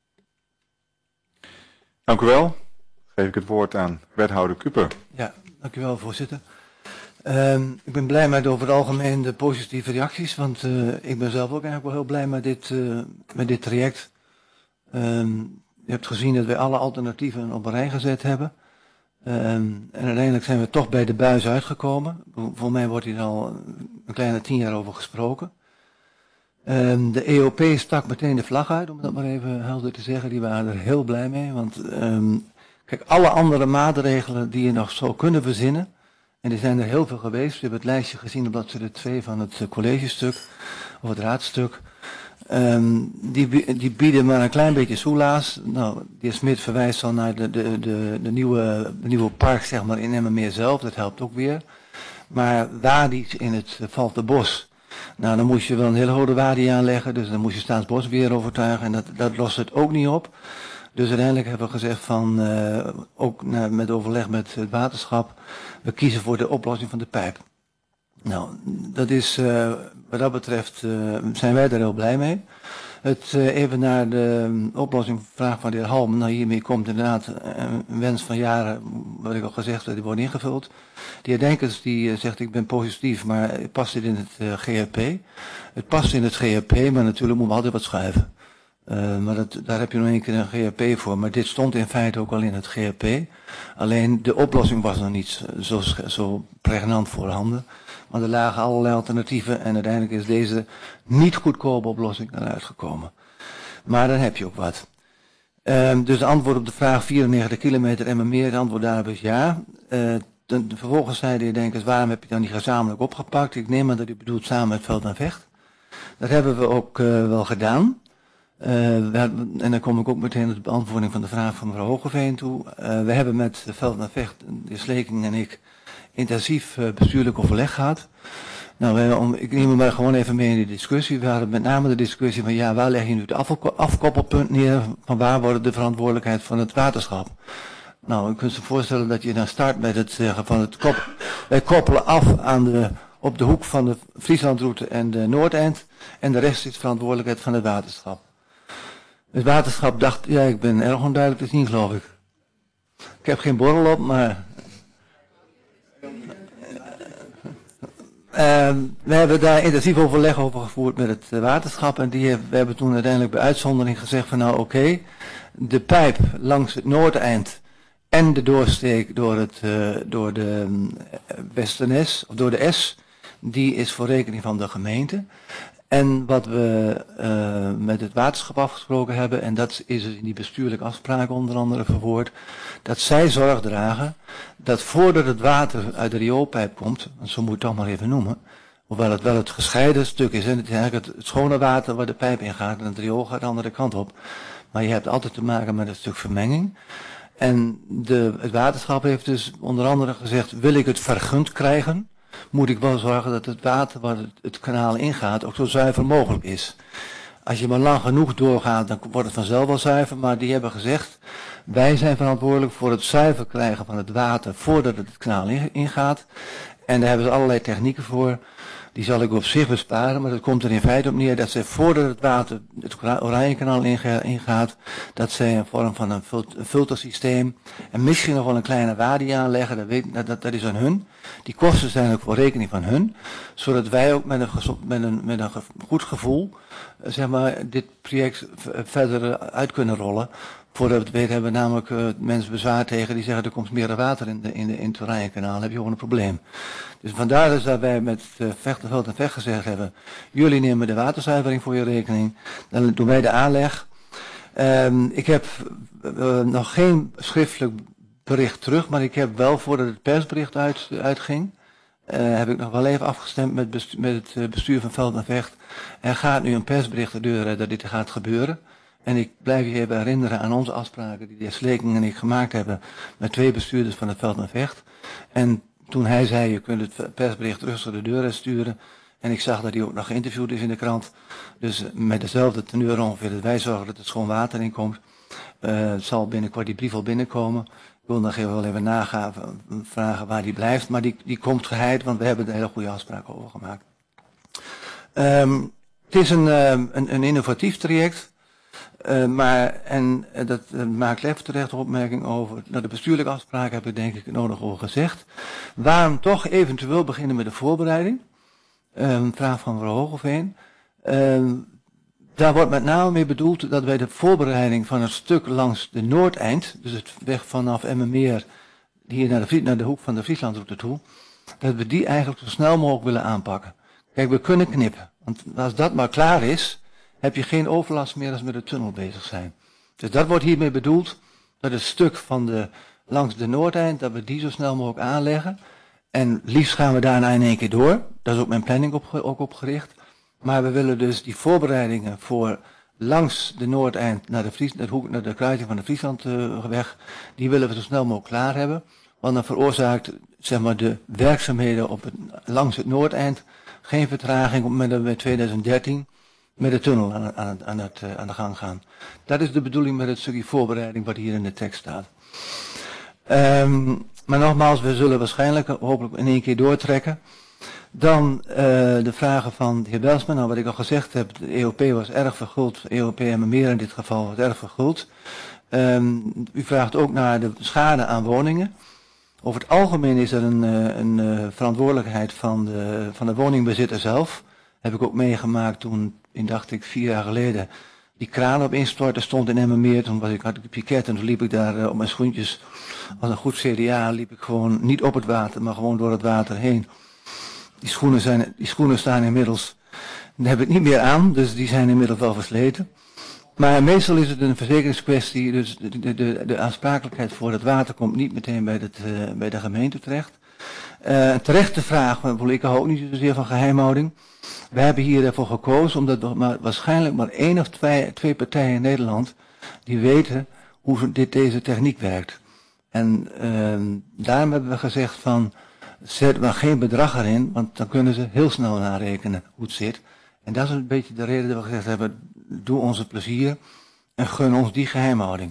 Dank u wel. Geef ik het woord aan wethouder Kuper. Ja, dank u wel, voorzitter. Um, ik ben blij met over het algemeen de positieve reacties, want uh, ik ben zelf ook eigenlijk wel heel blij met dit, uh, met dit traject. Um, je hebt gezien dat wij alle alternatieven op een rij gezet hebben. Um, en uiteindelijk zijn we toch bij de buis uitgekomen. Voor mij wordt hier al een kleine tien jaar over gesproken. Um, de E O P stak meteen de vlag uit, om dat maar even helder te zeggen. Die waren er heel blij mee, want um, kijk, alle andere maatregelen die je nog zou kunnen verzinnen, en er zijn er heel veel geweest. We hebben het lijstje gezien op bladzijde twee van het collegestuk, of het raadstuk. Um, die, die bieden maar een klein beetje soelaas. Nou, de heer Smit verwijst al naar de, de, de, de, nieuwe, de nieuwe park, zeg maar, in Emmermeer zelf. Dat helpt ook weer. Maar Wadi's in het Valterbos. Nou, dan moest je wel een hele hoge Wadi aanleggen. Dus dan moest je Staatsbosbeheer overtuigen. En dat, dat lost het ook niet op. Dus uiteindelijk hebben we gezegd van, uh, ook na, met overleg met het waterschap, we kiezen voor de oplossing van de pijp. Nou, dat is, uh, wat dat betreft uh, zijn wij daar heel blij mee. Het, uh, even naar de um, oplossing, vraag van de heer Halm. Nou, hiermee komt inderdaad een wens van jaren, wat ik al gezegd heb, die wordt ingevuld. De heer Denkers die uh, zegt, ik ben positief, maar past dit in het uh, G H P? Het past in het G H P, maar natuurlijk moeten we altijd wat schuiven. Uh, maar dat, daar heb je nog een keer een G H P voor. Maar dit stond in feite ook al in het G H P. Alleen de oplossing was nog niet zo, zo pregnant voorhanden. Maar er lagen allerlei alternatieven en uiteindelijk is deze niet goedkope oplossing eruit gekomen. Maar dan heb je ook wat. Um, dus de antwoord op de vraag vierennegentig kilometer Emmermeer, het antwoord daarop is ja. Uh, de, de, vervolgens zei de heer Denkers, waarom heb je dan niet gezamenlijk opgepakt? Ik neem aan dat u bedoelt samen met Veld en Vecht. Dat hebben we ook uh, wel gedaan. Uh, we hebben, en dan kom ik ook meteen op de beantwoording van de vraag van mevrouw Hogeveen toe. Uh, we hebben met Veld en Vecht, de heer Sleking en ik, intensief uh, bestuurlijk overleg gehad. Nou, wij, om, ik neem me maar gewoon even mee in de discussie. We hadden met name de discussie van, ja, waar leg je nu het afkoppelpunt neer? Van waar wordt de verantwoordelijkheid van het waterschap? Nou, u kunt zich voorstellen dat je dan start met het zeggen van het kop, wij koppelen af aan de, op de hoek van de Frieslandroute en de Noordeind. En de rest is verantwoordelijkheid van het waterschap. Het waterschap dacht, ja, ik ben erg onduidelijk te zien, geloof ik. Ik heb geen borrel op, maar Uh, we hebben daar intensief overleg over gevoerd met het uh, waterschap en die heeft, we hebben toen uiteindelijk bij uitzondering gezegd van nou oké, okay, de pijp langs het noordeind en de doorsteek door, het, uh, door de uh, Westernes, of door de S, die is voor rekening van de gemeente. En wat we uh, met het waterschap afgesproken hebben, en dat is dus in die bestuurlijke afspraken onder andere verwoord, dat zij zorg dragen dat voordat het water uit de rioolpijp komt, want zo moet je het toch maar even noemen, hoewel het wel het gescheiden stuk is, en het is eigenlijk het, het schone water waar de pijp in gaat en het riool gaat de andere kant op, maar je hebt altijd te maken met een stuk vermenging. En de, het waterschap heeft dus onder andere gezegd, wil ik het vergund krijgen, moet ik wel zorgen dat het water wat het, het kanaal ingaat ook zo zuiver mogelijk is. Als je maar lang genoeg doorgaat, dan wordt het vanzelf wel zuiver, maar die hebben gezegd, wij zijn verantwoordelijk voor het zuiver krijgen van het water voordat het het kanaal ingaat. En daar hebben ze allerlei technieken voor. Die zal ik op zich besparen, maar dat komt er in feite op neer dat zij voordat het water het Oranjekanaal ingaat, dat zij een vorm van een filtersysteem en misschien nog wel een kleine wadie aanleggen, dat, weet, dat, dat, dat is aan hun. Die kosten zijn ook voor rekening van hun, zodat wij ook met een, met een, met een goed gevoel zeg maar, dit project verder uit kunnen rollen. Voordat we het weten hebben namelijk uh, mensen bezwaar tegen die zeggen er komt meer water in, de, in, de, in het Oranjekanaal, dan heb je gewoon een probleem. Dus vandaar dus dat wij met uh, Vechterveld en Vecht gezegd hebben, jullie nemen de waterzuivering voor je rekening, dan doen wij de aanleg. Um, ik heb uh, nog geen schriftelijk bericht terug, maar ik heb wel voordat het persbericht uit, uitging, uh, heb ik nog wel even afgestemd met, bestu met het uh, bestuur van Veld en Vecht. Er gaat nu een persbericht de deur uit dat dit gaat gebeuren. En ik blijf je even herinneren aan onze afspraken die de heer Sleking en ik gemaakt hebben met twee bestuurders van het Veld en Vecht. En toen hij zei, je kunt het persbericht rustig de deur uitsturen. En ik zag dat hij ook nog geïnterviewd is in de krant. Dus met dezelfde teneur ongeveer dat wij zorgen dat er schoon water in komt. Uh, het zal binnenkort die brief al binnenkomen. Ik wil nog even wel even nagaan, vragen waar die blijft. Maar die, die komt geheid, want we hebben er hele goede afspraken over gemaakt. Um, het is een, um, een, een innovatief traject. Uh, maar, en uh, dat uh, maakt Lef terecht een opmerking over, nou, de bestuurlijke afspraken heb ik denk ik nodig over gezegd. Waarom toch eventueel beginnen met de voorbereiding? Een uh, vraag van mevrouw Hogeveen. Uh, daar wordt met name mee bedoeld dat wij de voorbereiding van het stuk langs de noordeind, dus het weg vanaf Emmermeer, hier naar de, naar de hoek van de Frieslandroute toe, dat we die eigenlijk zo snel mogelijk willen aanpakken. Kijk, we kunnen knippen, want als dat maar klaar is, heb je geen overlast meer als met de tunnel bezig zijn. Dus dat wordt hiermee bedoeld, dat het stuk van de, langs de noordeind, dat we die zo snel mogelijk aanleggen. En liefst gaan we daarna in één keer door. Dat is ook mijn planning op, ook opgericht. Maar we willen dus die voorbereidingen voor langs de noordeind naar de, Fries, naar de, hoek, naar de kruising van de Frieslandweg, uh, die willen we zo snel mogelijk klaar hebben. Want dan veroorzaakt zeg maar, de werkzaamheden op het, langs het noordeind geen vertraging op het moment dat we in tweeduizend dertien met de tunnel aan, aan, aan, het, uh, aan de gang gaan. Dat is de bedoeling met het stukje voorbereiding wat hier in de tekst staat. Um, maar nogmaals, we zullen waarschijnlijk hopelijk in één keer doortrekken. Dan uh, de vragen van de heer Belsman. Nou, wat ik al gezegd heb, de E O P was erg verguld. E O P en meer in dit geval was erg verguld. Um, u vraagt ook naar de schade aan woningen. Over het algemeen is er een, een, een verantwoordelijkheid van de, van de woningbezitter zelf. Heb ik ook meegemaakt toen, in, dacht ik, vier jaar geleden, die kraan op instorten stond in Emmermeer. Toen was ik, had ik de piket en toen liep ik daar uh, op mijn schoentjes. Als een goed C D A liep ik gewoon niet op het water, maar gewoon door het water heen. Die schoenen, zijn, die schoenen staan inmiddels, die heb ik niet meer aan, dus die zijn inmiddels wel versleten. Maar meestal is het een verzekeringskwestie, dus de, de, de, de aansprakelijkheid voor het water komt niet meteen bij, het, uh, bij de gemeente terecht. Uh, een terechte vraag, want ik hou ook niet zozeer van geheimhouding. We hebben hier ervoor gekozen, omdat er maar, waarschijnlijk maar één of twee, twee partijen in Nederland die weten hoe dit, deze techniek werkt. En uh, daarom hebben we gezegd van, zet maar geen bedrag erin, want dan kunnen ze heel snel narekenen hoe het zit. En dat is een beetje de reden dat we gezegd hebben, doe ons een plezier en gun ons die geheimhouding.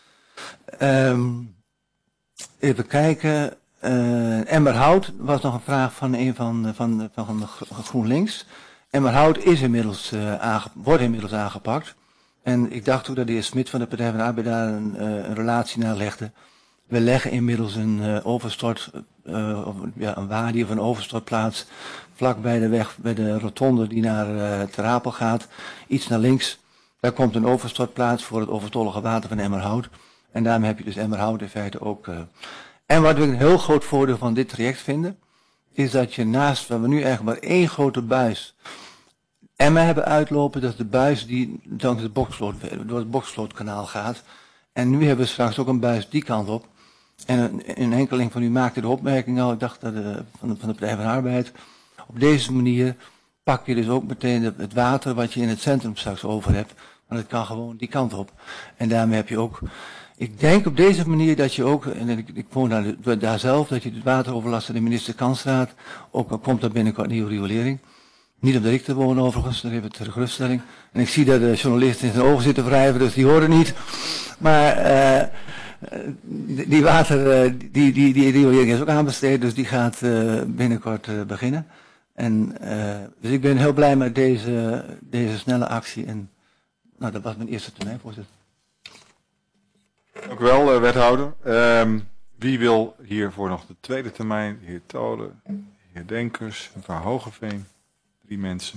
Um, even kijken. Uh, Emmerhout was nog een vraag van een van, van, van, van GroenLinks. Emmerhout is inmiddels, uh, aange, wordt inmiddels aangepakt. En ik dacht ook dat de heer Smit van de Partij van de Arbeid daar een, uh, een relatie naar legde. We leggen inmiddels een uh, overstort, uh, of, ja, een wadie of een overstortplaats vlak bij de weg, bij de rotonde die naar uh, Ter Apel gaat. Iets naar links. Daar komt een overstortplaats voor het overtollige water van Emmerhout. En daarmee heb je dus Emmerhout in feite ook. Uh, en wat we een heel groot voordeel van dit traject vinden, is dat je naast waar we nu eigenlijk maar één grote buis Emmen hebben uitlopen, dat is de buis die langs het Boksloot, door het Bokslootkanaal gaat. En nu hebben we straks ook een buis die kant op. En een, een enkeling van u maakte de opmerking al, ik dacht dat de, van, de, van de Partij van de Arbeid. Op deze manier pak je dus ook meteen het water wat je in het centrum straks over hebt. Want het kan gewoon die kant op. En daarmee heb je ook Ik denk op deze manier dat je ook, en ik, ik woon daar, daar zelf, dat je het wateroverlast aan de minister-kansraad, ook al komt er binnenkort nieuwe riolering. Niet omdat ik er woon overigens, daar hebben we ter geruststelling. En ik zie dat de journalist in zijn ogen zit te wrijven, dus die horen niet. Maar uh, die, die water, uh, die, die, die riolering is ook aanbesteed, dus die gaat uh, binnenkort uh, beginnen. En, uh, dus ik ben heel blij met deze, deze snelle actie. En nou, dat was mijn eerste termijn, voorzitter. Dank u wel, uh, wethouder. Um, wie wil hiervoor nog de tweede termijn? De heer Tolen, de heer Denkers, mevrouw Hogeveen. Drie mensen.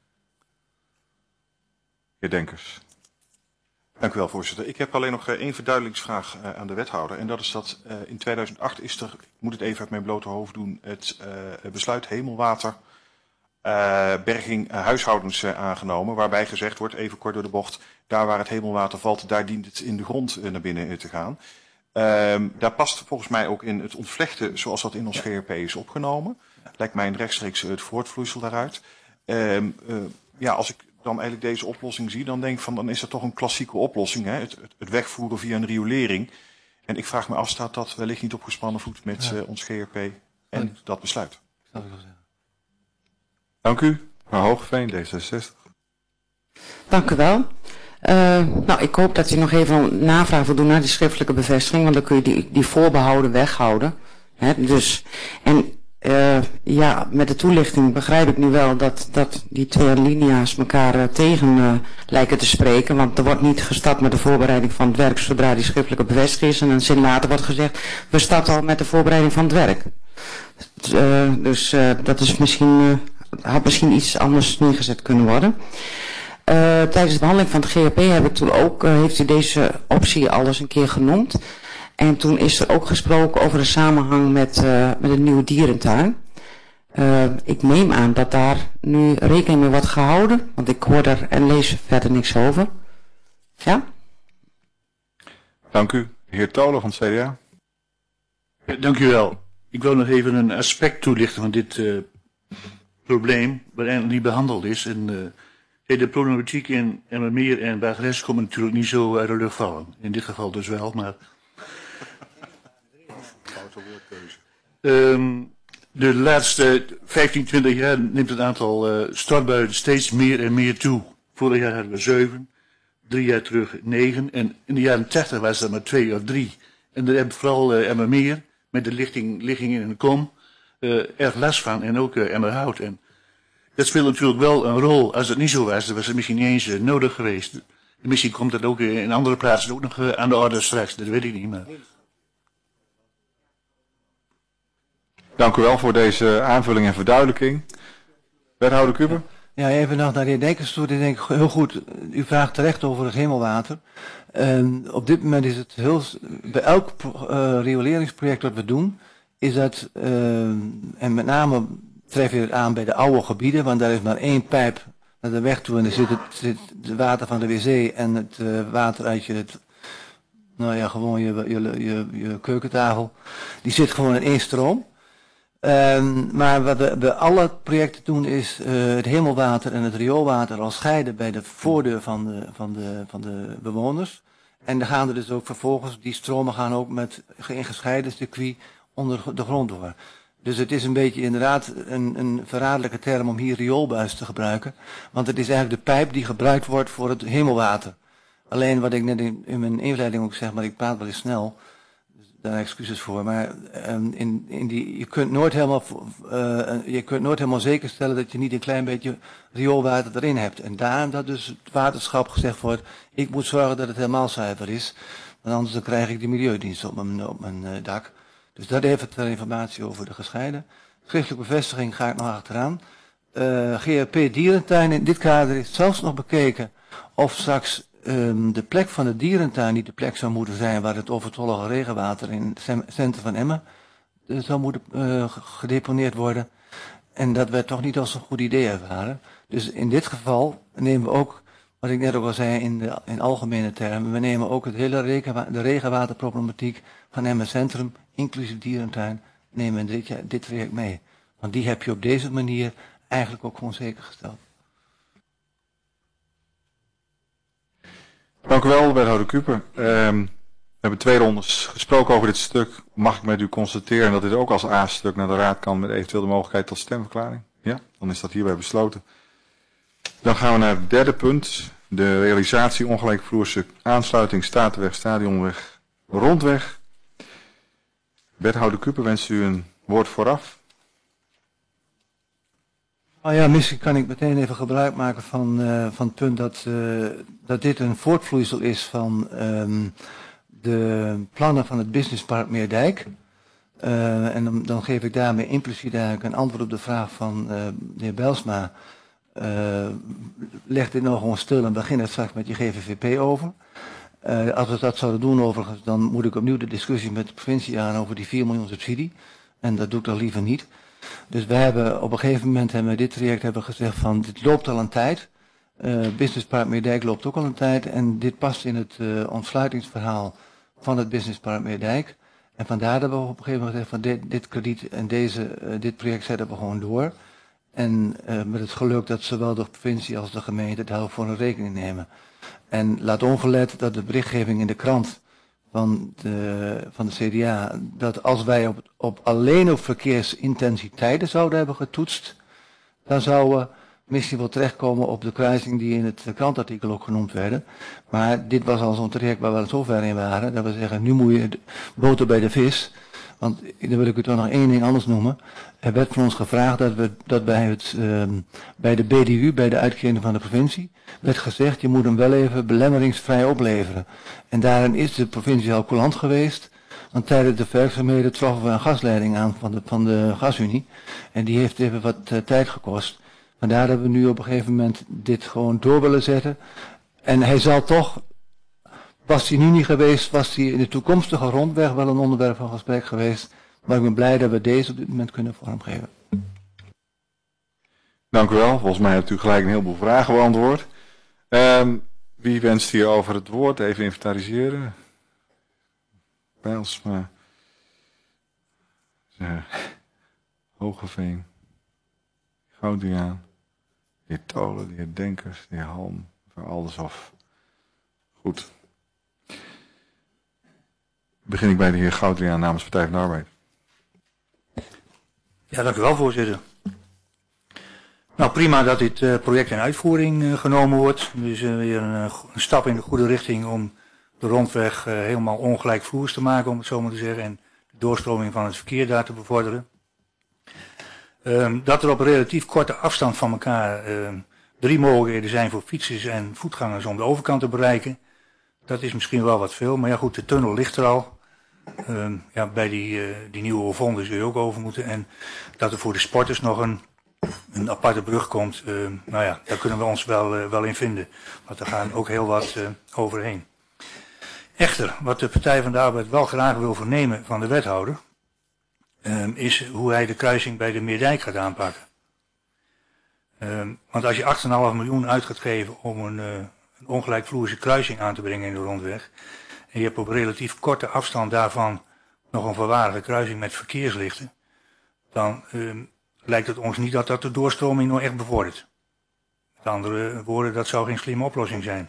Heer Denkers. Dank u wel, voorzitter. Ik heb alleen nog uh, één verduidelingsvraag uh, aan de wethouder. En dat is dat uh, in tweeduizend acht is er, ik moet het even uit mijn blote hoofd doen, het uh, besluit hemelwater uh, berging uh, huishoudens uh, aangenomen. Waarbij gezegd wordt, even kort door de bocht, daar waar het hemelwater valt, daar dient het in de grond uh, naar binnen uh, te gaan. Uh, daar past volgens mij ook in het ontvlechten zoals dat in ons G R P is opgenomen. Lijkt mij een rechtstreeks uh, het voortvloeisel daaruit. Uh, uh, ja, als ik dan eigenlijk deze oplossing zie, dan denk ik van, dan is dat toch een klassieke oplossing, hè? Het, het, het wegvoeren via een riolering. En ik vraag me af, staat dat wellicht niet op gespannen voet met ja. uh, ons G R P en ja. dat besluit? Dat wil ik wel zeggen. Dank u, mevrouw Hogeveen, D zesenzestig. Dank u wel. Uh, nou, ik hoop dat u nog even een navraag wil doen naar die schriftelijke bevestiging, want dan kun je die, die voorbehouden weghouden. Hè? Dus, en Uh, ja, met de toelichting begrijp ik nu wel dat, dat die twee alinea's elkaar uh, tegen uh, lijken te spreken. Want er wordt niet gestart met de voorbereiding van het werk zodra die schriftelijke bevestiging is. En een zin later wordt gezegd, we starten al met de voorbereiding van het werk. Uh, dus uh, dat is misschien, uh, had misschien iets anders neergezet kunnen worden. Uh, tijdens de behandeling van het G R P heb ik toen ook, uh, heeft u deze optie al eens een keer genoemd. En toen is er ook gesproken over de samenhang met, uh, met een nieuwe dierentuin. Uh, ik neem aan dat daar nu rekening mee wordt gehouden, want ik hoor er en lees verder niks over. Ja? Dank u. De heer Tolen van het C D A. Ja, dank u wel. Ik wil nog even een aspect toelichten van dit uh, probleem, wat eigenlijk niet behandeld is. En, uh, de problematiek in Emmermeer en Wageres komen natuurlijk niet zo uit de lucht vallen. In dit geval dus wel, maar... Um, de laatste vijftien, twintig jaar neemt het aantal uh, stortbuien steeds meer en meer toe. Vorig jaar hadden we zeven, drie jaar terug negen en in de jaren tachtig was dat maar twee of drie. En daar hebben vooral uh, Emmermeer met de lichting, ligging in de kom uh, erg last van en ook uh, Emmerhout. En dat speelt natuurlijk wel een rol. Als het niet zo was, dan was het misschien niet eens uh, nodig geweest. En misschien komt dat ook uh, in andere plaatsen ook nog uh, aan de orde straks, dat weet ik niet meer. Dank u wel voor deze aanvulling en verduidelijking. Wethouder Kuber. Ja, even nog naar de heer Denkers toe. Ik denk heel goed, u vraagt terecht over het hemelwater. Um, op dit moment is het heel, bij elk uh, rioleringsproject dat we doen, is dat, uh, en met name tref je het aan bij de oude gebieden, want daar is maar één pijp naar de weg toe en er zit het, zit het water van de wc en het uh, water uit je, het, nou ja, gewoon je, je, je, je keukentafel. Die zit gewoon in één stroom. Um, maar wat we bij alle projecten doen is uh, het hemelwater en het rioolwater al scheiden bij de voordeur van de, van de, van de bewoners. En dan gaan er dus ook vervolgens, die stromen gaan ook met een gescheiden circuit onder de grond door. Dus het is een beetje inderdaad een, een verraderlijke term om hier rioolbuis te gebruiken. Want het is eigenlijk de pijp die gebruikt wordt voor het hemelwater. Alleen wat ik net in, in mijn inleiding ook zeg, maar ik praat wel eens snel. Daar excuses voor, maar um, in, in die, je, kunt nooit helemaal, uh, je kunt nooit helemaal zeker stellen dat je niet een klein beetje rioolwater erin hebt. En daarom dat dus het waterschap gezegd wordt, ik moet zorgen dat het helemaal zuiver is, want anders dan krijg ik de milieudienst op mijn, op mijn uh, dak. Dus dat even ter informatie over de gescheiden. Schriftelijke bevestiging ga ik nog achteraan. Uh, G R P dierentuin, in dit kader is zelfs nog bekeken of straks Um, de plek van de dierentuin niet de plek zou moeten zijn waar het overtollige regenwater in het centrum van Emmen uh, zou moeten uh, gedeponeerd worden. En dat werd toch niet als een goed idee ervaren. Dus in dit geval nemen we ook, wat ik net ook al zei in, de, in algemene termen, we nemen ook het hele regenwa de regenwaterproblematiek van Emmen Centrum, inclusief dierentuin, nemen we dit, dit traject mee. Want die heb je op deze manier eigenlijk ook gewoon zeker gesteld. Dank u wel, wethouder Kuper. Um, We hebben twee rondes gesproken over dit stuk. Mag ik met u constateren dat dit ook als A-stuk naar de Raad kan met eventueel de mogelijkheid tot stemverklaring? Ja, dan is dat hierbij besloten. Dan gaan we naar het derde punt. De realisatie ongelijkvloerse aansluiting Statenweg, Stadionweg, Rondweg. Wethouder Kuper, wenst u een woord vooraf? Nou ja, misschien kan ik meteen even gebruik maken van, uh, van het punt dat, uh, dat dit een voortvloeisel is van um, de plannen van het businesspark Meerdijk. Uh, en dan, dan geef ik daarmee impliciet eigenlijk een antwoord op de vraag van uh, de heer Bijlsma. Uh, leg dit nou gewoon stil en begin het straks met je G V V P over. Uh, als we dat zouden doen overigens, dan moet ik opnieuw de discussie met de provincie aan over die vier miljoen subsidie. En dat doe ik dan liever niet. Dus wij hebben op een gegeven moment hebben we dit traject hebben gezegd van dit loopt al een tijd. Uh, Businesspark Meerdijk loopt ook al een tijd. En dit past in het uh, ontsluitingsverhaal van het Businesspark Meerdijk. En vandaar dat we op een gegeven moment gezegd van dit, dit krediet en deze, uh, dit project zetten we gewoon door. En uh, met het geluk dat zowel de provincie als de gemeente het voor een rekening nemen. En laat onverlet dat de berichtgeving in de krant van de, van de C D A, dat als wij op, op alleen op verkeersintensiteiten zouden hebben getoetst, dan zouden we misschien wel terechtkomen op de kruising die in het krantartikel ook genoemd werden. Maar dit was al zo'n traject waar we zo ver in waren, dat we zeggen, nu moet je de boter bij de vis. Want dan wil ik u toch nog één ding anders noemen. Er werd van ons gevraagd dat we dat bij, het, uh, bij de B D U, bij de uitkering van de provincie, werd gezegd, je moet hem wel even belemmeringsvrij opleveren. En daarin is de provincie al coulant geweest. Want tijdens de werkzaamheden troffen we een gasleiding aan van de, van de gasunie. En die heeft even wat uh, tijd gekost. Vandaar dat we nu op een gegeven moment dit gewoon door willen zetten. En hij zal toch, was hij nu niet geweest, was hij in de toekomstige rondweg wel een onderwerp van gesprek geweest. Maar ik ben blij dat we deze op dit moment kunnen vormgeven. Dank u wel. Volgens mij hebt u gelijk een heleboel vragen beantwoord. Um, wie wenst hier over het woord? Even inventariseren. Bijlsma. Uh, Hogeveen. Goudiaan. De heer Tolen, de heer Denkers, de heer Halm. Van Aldershof. Goed. Begin ik bij de heer Goudiaan namens Partij van de Arbeid. Ja, dank u wel, voorzitter. Nou, prima dat dit uh, project in uitvoering uh, genomen wordt. Dus uh, weer een, een stap in de goede richting om de rondweg uh, helemaal ongelijkvloers te maken, om het zo maar te zeggen, en de doorstroming van het verkeer daar te bevorderen. Um, dat er op een relatief korte afstand van elkaar uh, drie mogelijkheden zijn voor fietsers en voetgangers om de overkant te bereiken, dat is misschien wel wat veel. Maar ja goed, de tunnel ligt er al. Um, ja, bij die, uh, die nieuwe Ovonde zul je ook over moeten. En dat er voor de sporters nog een, een aparte brug komt, uh, nou ja, daar kunnen we ons wel, uh, wel in vinden. Want er gaan ook heel wat uh, overheen. Echter, wat de Partij van de Arbeid wel graag wil vernemen van de wethouder, um, is hoe hij de kruising bij de Meerdijk gaat aanpakken. Um, want als je acht komma vijf miljoen uit gaat geven om een, uh, een ongelijkvloerse kruising aan te brengen in de rondweg, en je hebt op relatief korte afstand daarvan nog een volwaardige kruising met verkeerslichten, dan um, lijkt het ons niet dat dat de doorstroming nog echt bevordert. Met andere woorden, dat zou geen slimme oplossing zijn.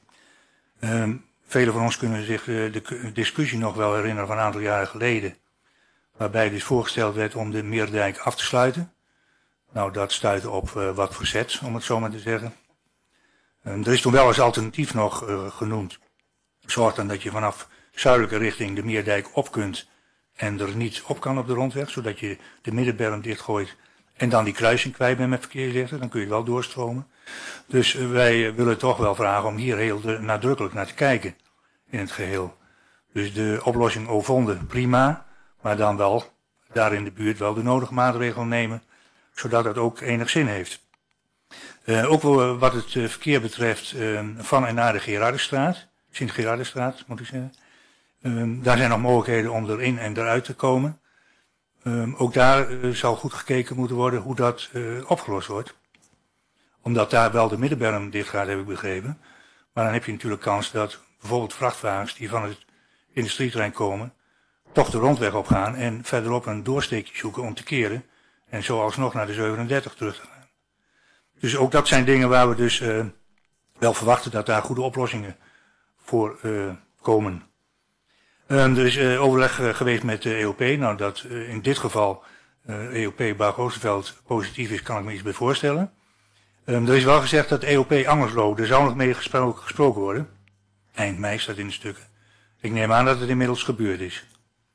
Um, velen van ons kunnen zich uh, de discussie nog wel herinneren van een aantal jaren geleden, waarbij dus voorgesteld werd om de Meerdijk af te sluiten. Nou, dat stuitte op uh, wat verzet, om het zo maar te zeggen. Um, er is toen wel als alternatief nog uh, genoemd. Zorg dan dat je vanaf zuidelijke richting de Meerdijk op kunt en er niet op kan op de rondweg, zodat je de middenberm dichtgooit en dan die kruising kwijt bent met verkeerslichten, dan kun je wel doorstromen. Dus uh, wij uh, willen toch wel vragen om hier heel de, nadrukkelijk naar te kijken in het geheel. Dus de oplossing Ovonde, prima, maar dan wel daar in de buurt wel de nodige maatregelen nemen, zodat dat ook enig zin heeft. Uh, ook uh, wat het uh, verkeer betreft uh, van en naar de Gerardusstraat, Sint-Gerardusstraat moet ik zeggen. Um, daar zijn nog mogelijkheden om erin en eruit te komen. Um, ook daar uh, zal goed gekeken moeten worden hoe dat uh, opgelost wordt. Omdat daar wel de middenberm dicht gaat, heb ik begrepen. Maar dan heb je natuurlijk kans dat bijvoorbeeld vrachtwagens die van het industrieterrein komen, toch de rondweg opgaan en verderop een doorsteekje zoeken om te keren. En zo alsnog naar de zevenendertig terug te gaan. Dus ook dat zijn dingen waar we dus uh, wel verwachten dat daar goede oplossingen voor uh, komen. Um, er is uh, overleg uh, geweest met de E O P. Nou, dat uh, in dit geval uh, E O P Barg-Oosterveld positief is, kan ik me iets bij voorstellen. Um, er is wel gezegd dat E O P Angerslo, er zou nog mee gesproken, gesproken worden. Eind mei staat in de stukken. Ik neem aan dat het inmiddels gebeurd is.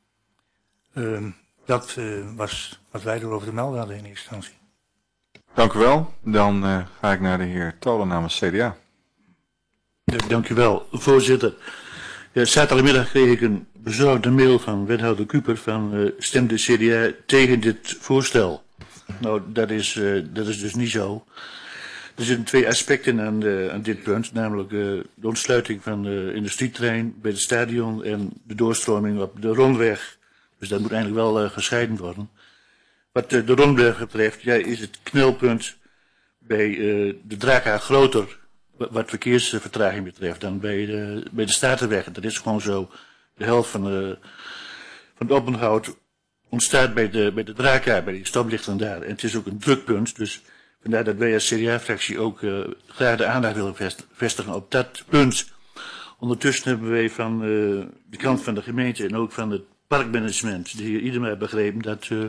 Um, dat uh, was wat wij erover te melden hadden in eerste instantie. Dank u wel. Dan uh, ga ik naar de heer Tolen namens C D A. Dank u wel, voorzitter. Ja, zaterdagmiddag kreeg ik een bezorgde mail van wethouder Kuper van uh, stem de C D A tegen dit voorstel. Nou, dat is, uh, dat is dus niet zo. Er zitten twee aspecten aan, de, aan dit punt, namelijk uh, de ontsluiting van de industrietrein bij het stadion en de doorstroming op de rondweg. Dus dat moet eigenlijk wel uh, gescheiden worden. Wat uh, de rondweg betreft, ja, is het knelpunt bij uh, de Draka groter wat verkeersvertraging betreft dan bij de, bij de Statenweg. Dat is gewoon zo. De helft van, de, van het oponthoud ontstaat bij de, bij de Draka, bij die stoplichten daar. En het is ook een drukpunt, dus vandaar dat wij als C D A-fractie ook uh, graag de aandacht willen vestigen op dat punt. Ondertussen hebben wij van uh, de kant van de gemeente en ook van het parkmanagement, de heer Idema, begrepen dat uh,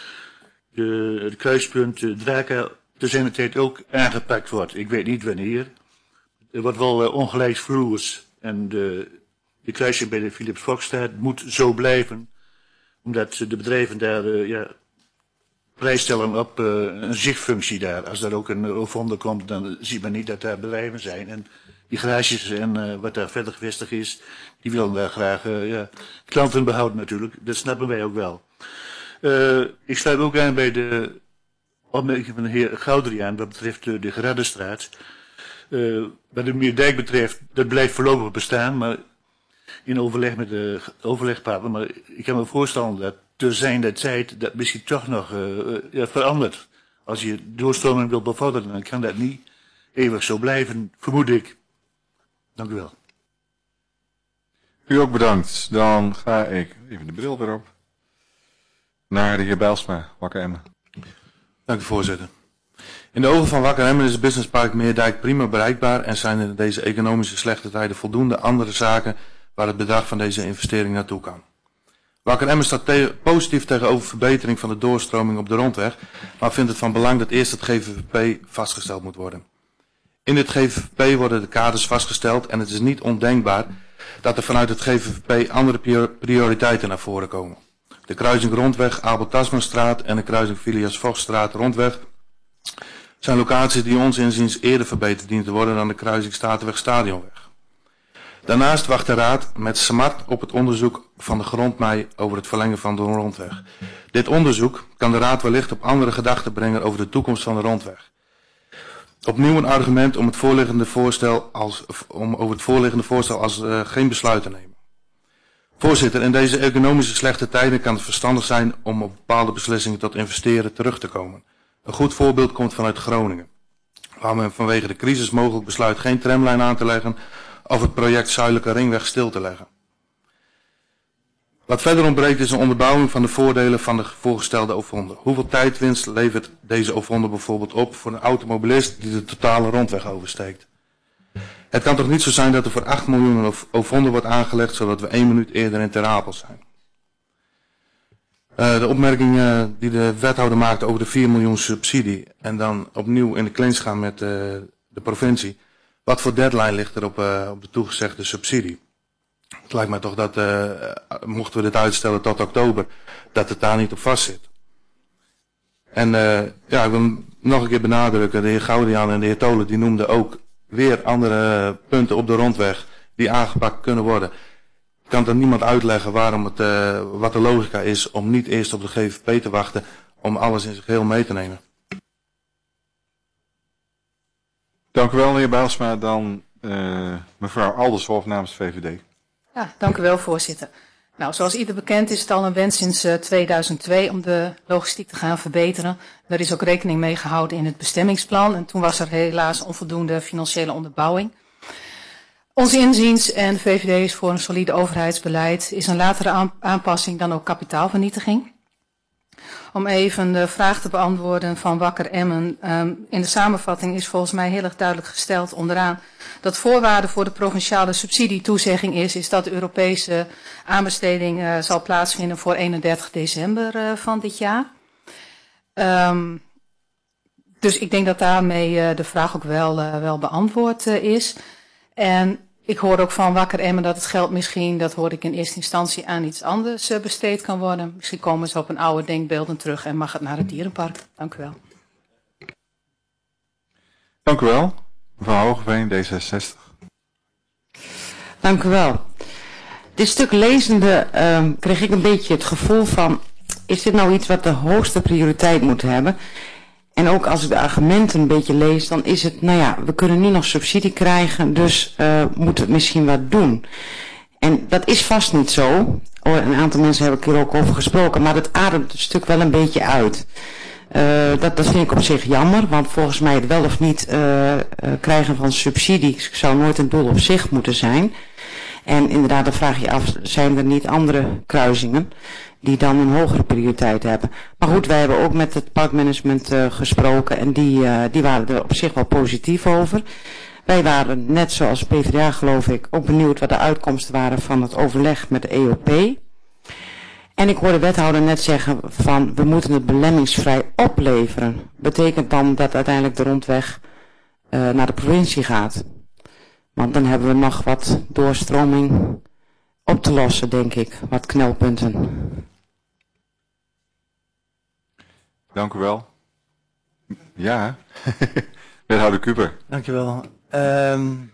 de, het kruispunt uh, Draka te zijn tijd ook aangepakt wordt. Ik weet niet wanneer. Er wordt wel uh, ongelijksvloers en de, de kruising bij de Philips Foxstraat moet zo blijven, omdat uh, de bedrijven daar uh, ja, prijs stellen op uh, een zichtfunctie daar. Als daar ook een Ovondo komt, dan ziet men niet dat daar bedrijven zijn. En die garages en uh, wat daar verder gevestigd is, die willen daar graag uh, ja, klanten behouden natuurlijk. Dat snappen wij ook wel. Uh, ik sluit ook aan bij de opmerking van de heer Goudriaan wat betreft uh, de Geraddenstraat. Uh, wat de Meerdijk betreft, dat blijft voorlopig bestaan, maar in overleg met de overlegpartner. Maar ik kan me voorstellen dat te zijn de tijd dat misschien toch nog uh, ja, verandert. Als je doorstroming wil bevorderen, dan kan dat niet eeuwig zo blijven, vermoed ik. Dank u wel. U ook bedankt. Dan ga ik even de bril weer op. Naar de heer Bijlsma, Wakker Emmen. Dank u, voorzitter. In de ogen van Wakker Emmen is het businesspark Meerdijk prima bereikbaar en zijn er in deze economische slechte tijden voldoende andere zaken waar het bedrag van deze investering naartoe kan. Wakker Emmen staat te positief tegenover verbetering van de doorstroming op de rondweg, maar vindt het van belang dat eerst het G V V P vastgesteld moet worden. In dit G V V P worden de kaders vastgesteld en het is niet ondenkbaar dat er vanuit het G V V P andere prioriteiten naar voren komen. De kruising Rondweg Abel-Tasmanstraat en de kruising Filias-Vochtstraat Rondweg zijn locaties die ons inziens eerder verbeterd dienen te worden dan de kruising Statenweg-Stadionweg. Daarnaast wacht de Raad met smart op het onderzoek van de grondmei over het verlengen van de rondweg. Dit onderzoek kan de Raad wellicht op andere gedachten brengen over de toekomst van de rondweg. Opnieuw een argument om, het voorliggende voorstel als, om over het voorliggende voorstel als uh, geen besluit te nemen. Voorzitter, in deze economische slechte tijden kan het verstandig zijn om op bepaalde beslissingen tot investeren terug te komen. Een goed voorbeeld komt vanuit Groningen, waar men vanwege de crisis mogelijk besluit geen tramlijn aan te leggen of het project Zuidelijke Ringweg stil te leggen. Wat verder ontbreekt is een onderbouwing van de voordelen van de voorgestelde Ovondo. Hoeveel tijdwinst levert deze Ovondo bijvoorbeeld op voor een automobilist die de totale rondweg oversteekt? Het kan toch niet zo zijn dat er voor acht miljoen Ovondo wordt aangelegd zodat we één minuut eerder in Ter Apel zijn? Uh, de opmerking uh, die de wethouder maakte over de vier miljoen subsidie en dan opnieuw in de clinch gaan met uh, de provincie. Wat voor deadline ligt er op, uh, op de toegezegde subsidie? Het lijkt mij toch dat, uh, mochten we dit uitstellen tot oktober, dat het daar niet op vast zit. En uh, ja, ik wil nog een keer benadrukken, de heer Goudian en de heer Tolen die noemden ook weer andere punten op de rondweg die aangepakt kunnen worden. Kan dan niemand uitleggen waarom het, uh, wat de logica is om niet eerst op de G V V P te wachten om alles in zich geheel mee te nemen? Dank u wel, heer Bijlsma. Dan uh, mevrouw Aldershoff namens V V D. Ja, dank u wel, voorzitter. Nou, zoals ieder bekend is het al een wens sinds uh, tweeduizend twee om de logistiek te gaan verbeteren. Daar is ook rekening mee gehouden in het bestemmingsplan en toen was er helaas onvoldoende financiële onderbouwing. Onze inziens, en de V V D is voor een solide overheidsbeleid, is een latere aanpassing dan ook kapitaalvernietiging. Om even de vraag te beantwoorden van Wakker Emmen. Um, in de samenvatting is volgens mij heel erg duidelijk gesteld onderaan dat voorwaarde voor de provinciale subsidietoezegging is, is dat de Europese aanbesteding uh, zal plaatsvinden voor eenendertig december uh, van dit jaar. Um, dus ik denk dat daarmee uh, de vraag ook wel, uh, wel beantwoord uh, is. En ik hoor ook van Wakker Emmen dat het geld misschien, dat hoorde ik in eerste instantie, aan iets anders uh, besteed kan worden. Misschien komen ze op een oude denkbeelden terug en mag het naar het dierenpark. Dank u wel. Dank u wel. Mevrouw Hogeveen, D zesenzestig. Dank u wel. Dit stuk lezende uh, kreeg ik een beetje het gevoel van, is dit nou iets wat de hoogste prioriteit moet hebben? En ook als ik de argumenten een beetje lees, dan is het, nou ja, we kunnen nu nog subsidie krijgen, dus uh, moeten we misschien wat doen. En dat is vast niet zo. Oh, een aantal mensen heb ik hier ook over gesproken, maar het ademt het stuk wel een beetje uit. Uh, dat, dat vind ik op zich jammer, want volgens mij het wel of niet uh, uh, krijgen van subsidies zou nooit een doel op zich moeten zijn. En inderdaad, dan vraag je af, zijn er niet andere kruisingen die dan een hogere prioriteit hebben. Maar goed, wij hebben ook met het parkmanagement uh, gesproken en die, uh, die waren er op zich wel positief over. Wij waren, net zoals P v d A geloof ik, ook benieuwd wat de uitkomsten waren van het overleg met de E O P. En ik hoorde de wethouder net zeggen van, we moeten het belemmingsvrij opleveren. Betekent dan dat uiteindelijk de rondweg uh, naar de provincie gaat. Want dan hebben we nog wat doorstroming op te lossen, denk ik. Wat knelpunten. Dank u wel. Ja, wethouder Kuper. Dank je wel. Um...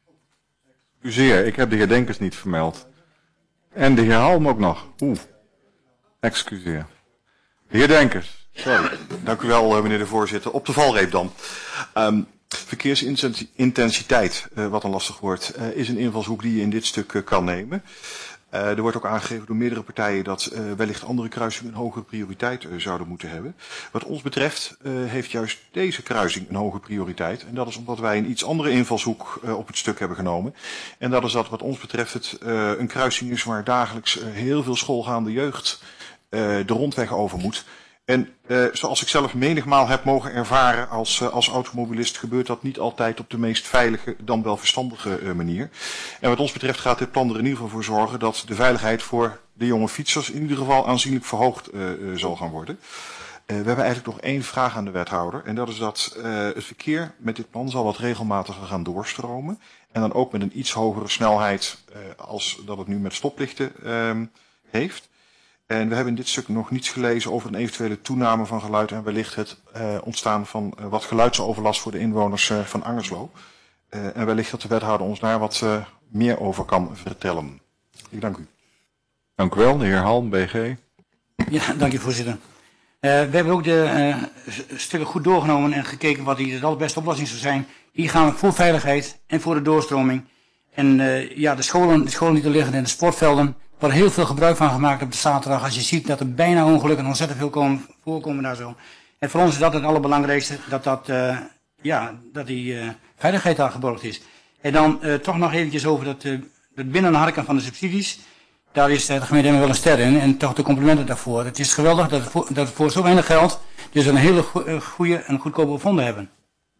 Excuseer, ik heb de heer Denkers niet vermeld. En de heer Halm ook nog. Oeh, excuseer. De heer Denkers. Sorry. Dank u wel, meneer de voorzitter. Op de valreep dan. Um, Verkeersintensiteit, uh, wat een lastig woord, uh, is een invalshoek die je in dit stuk uh, kan nemen. Uh, er wordt ook aangegeven door meerdere partijen dat uh, wellicht andere kruisingen een hogere prioriteit uh, zouden moeten hebben. Wat ons betreft uh, heeft juist deze kruising een hoge prioriteit. En dat is omdat wij een iets andere invalshoek uh, op het stuk hebben genomen. En dat is dat wat ons betreft het uh, een kruising is waar dagelijks uh, heel veel schoolgaande jeugd uh, de rondweg over moet. En uh, zoals ik zelf menigmaal heb mogen ervaren als, uh, als automobilist, gebeurt dat niet altijd op de meest veilige, dan wel verstandige uh, manier. En wat ons betreft gaat dit plan er in ieder geval voor zorgen dat de veiligheid voor de jonge fietsers in ieder geval aanzienlijk verhoogd uh, uh, zal gaan worden. Uh, we hebben eigenlijk nog één vraag aan de wethouder. En dat is dat uh, het verkeer met dit plan zal wat regelmatiger gaan doorstromen. En dan ook met een iets hogere snelheid uh, als dat het nu met stoplichten uh, heeft. En we hebben in dit stuk nog niets gelezen over een eventuele toename van geluid en wellicht het uh, ontstaan van uh, wat geluidsoverlast voor de inwoners uh, van Angerslo. Uh, en wellicht dat de wethouder ons daar wat uh, meer over kan vertellen. Ik dank u. Dank u wel, de heer Halm, B G. Ja, dank u voorzitter. Uh, we hebben ook de uh, stukken goed doorgenomen en gekeken wat hier de allerbeste oplossing zou zijn. Hier gaan we voor veiligheid en voor de doorstroming. En uh, ja, de scholen, de scholen die er liggen en de sportvelden. Er wordt heel veel gebruik van gemaakt op de zaterdag. Als je ziet dat er bijna ongelukken ontzettend veel komen, voorkomen daar zo. En voor ons is dat het allerbelangrijkste, dat, dat, uh, ja, dat die uh, veiligheid daar geborgd is. En dan uh, toch nog eventjes over dat, uh, het binnenharken van de subsidies. Daar is uh, de gemeente Emmen wel een ster in en toch de complimenten daarvoor. Het is geweldig dat het voor, dat het voor zo weinig geld dus een hele go goede en goedkope gevonden hebben.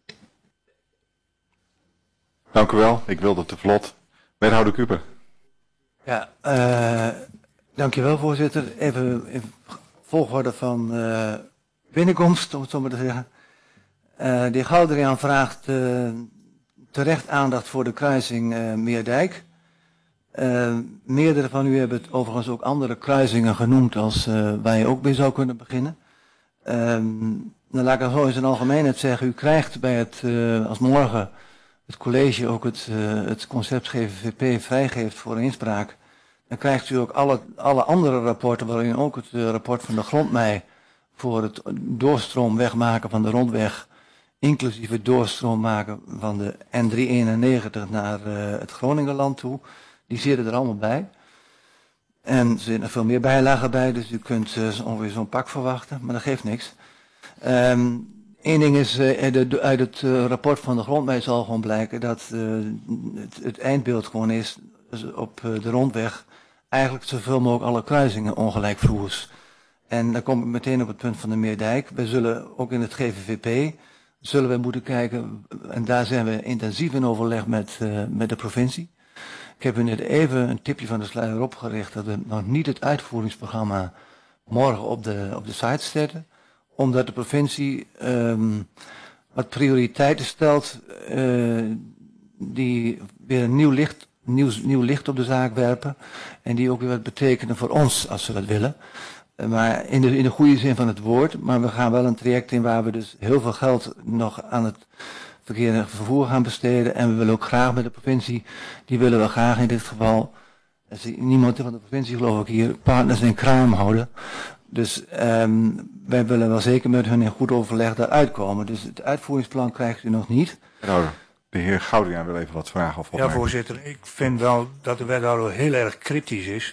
Dank u wel. Ik wilde te vlot. Wethouder Kuper. Ja, uh, dankjewel voorzitter. Even in volgorde van uh, binnenkomst, om het zo maar te zeggen. Uh, de heer Gouderiaan vraagt uh, terecht aandacht voor de kruising uh, Meerdijk. Uh, meerdere van u hebben het overigens ook andere kruisingen genoemd als uh, waar je ook mee zou kunnen beginnen. Uh, dan laat ik het zo in zijn algemeenheid zeggen. U krijgt bij het, uh, als morgen het college ook het, uh, het concept G V V P vrijgeeft voor inspraak, dan krijgt u ook alle, alle andere rapporten, waarin ook het uh, rapport van de grondmei voor het doorstroom wegmaken van de rondweg, inclusief het doorstroom maken van de N driehonderdeenennegentig naar uh, het Groningenland toe, die zitten er allemaal bij. En er zitten nog veel meer bijlagen bij, dus u kunt uh, ongeveer zo'n pak verwachten, maar dat geeft niks. Um, Eén ding is, uh, de, uit het uh, rapport van de grondmei zal gewoon blijken dat uh, het, het eindbeeld gewoon is, dus op uh, de rondweg, eigenlijk zoveel mogelijk alle kruisingen ongelijkvloers. En dan kom ik meteen op het punt van de Meerdijk. We zullen ook in het G V V P zullen we moeten kijken, en daar zijn we intensief in overleg met, uh, met de provincie. Ik heb u net even een tipje van de sluier opgericht dat we nog niet het uitvoeringsprogramma morgen op de, op de site zetten, omdat de provincie um, wat prioriteiten stelt uh, die weer een nieuw licht, nieuw, nieuw licht op de zaak werpen en die ook weer wat betekenen voor ons als we dat willen. Maar in de, in de goede zin van het woord, maar we gaan wel een traject in waar we dus heel veel geld nog aan het verkeer en vervoer gaan besteden. En we willen ook graag met de provincie, die willen we graag in dit geval, als niemand van de provincie geloof ik hier, partners in kraam houden. Dus um, wij willen wel zeker met hun in goed overleg daaruit komen. Dus het uitvoeringsplan krijgt u nog niet. Nou, de heer Goudinga wil even wat vragen of opmerken. Ja, voorzitter, ik vind wel dat de wethouder heel erg cryptisch is.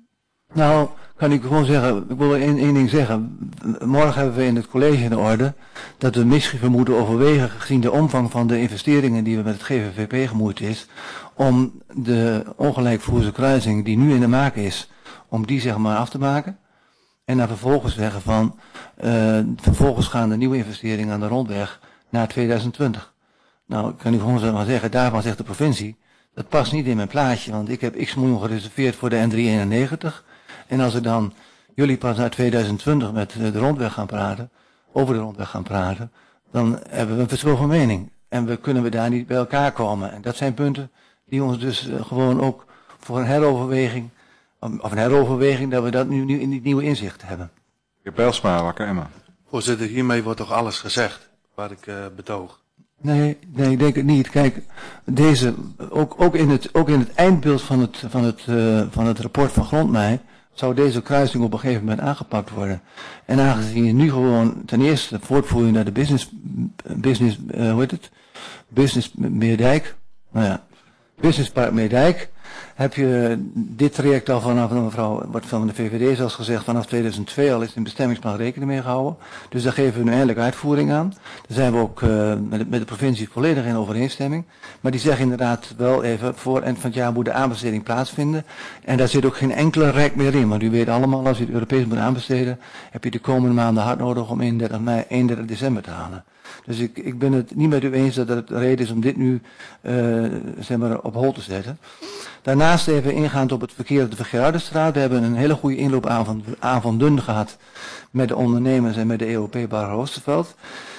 Nou, kan ik gewoon zeggen, ik wil één, één ding zeggen. Morgen hebben we in het college in orde dat we misschien moeten overwegen, gezien de omvang van de investeringen die we met het G V V P gemoeid is, om de ongelijkvoerse kruising die nu in de maak is, om die zeg maar af te maken. En dan vervolgens zeggen van, uh, vervolgens gaan de nieuwe investeringen aan de rondweg naar tweeduizend twintig. Nou, ik kan u gewoon maar zeggen, daarvan zegt de provincie, dat past niet in mijn plaatje, want ik heb x miljoen gereserveerd voor de N driehonderdeenennegentig. En als ik dan jullie pas naar tweeduizend twintig met de rondweg gaan praten, over de rondweg gaan praten, dan hebben we een verschil van mening. En we kunnen we daar niet bij elkaar komen. En dat zijn punten die ons dus uh, gewoon ook voor een heroverweging, of een heroverweging, dat we dat nu, nu in die nieuwe inzicht hebben. De heer Bijlsma, Wakker Emma. Voorzitter, hiermee wordt toch alles gezegd wat ik uh, betoog? Nee, nee, ik denk het niet. Kijk, deze, ook, ook, in, het, ook in het eindbeeld van het, van het, uh, van het rapport van Grondmij, zou deze kruising op een gegeven moment aangepakt worden. En aangezien je nu gewoon ten eerste voortvoering naar de business, business, uh, hoe heet het? Business Meerdijk, nou ja, Businesspark Meerdijk, heb je dit traject al vanaf, mevrouw, wordt van de V V D zoals gezegd, vanaf tweeduizend twee al is in bestemmingsplan rekening mee gehouden. Dus daar geven we nu eindelijk uitvoering aan. Daar zijn we ook uh, met, de, met de provincie volledig in overeenstemming. Maar die zeggen inderdaad wel even, voor eind van het jaar moet de aanbesteding plaatsvinden. En daar zit ook geen enkele rek meer in. Want u weet allemaal, als u het Europees moet aanbesteden, heb je de komende maanden hard nodig om eenendertig mei, eenendertig december te halen. Dus ik, ik ben het niet met u eens dat het reden is om dit nu uh, zeg maar, op hol te zetten. Daarnaast even ingaand op het verkeer op de Vergerardenstraat. We hebben een hele goede inloopavonden gehad met de ondernemers en met de E O P Bar Oosterveld.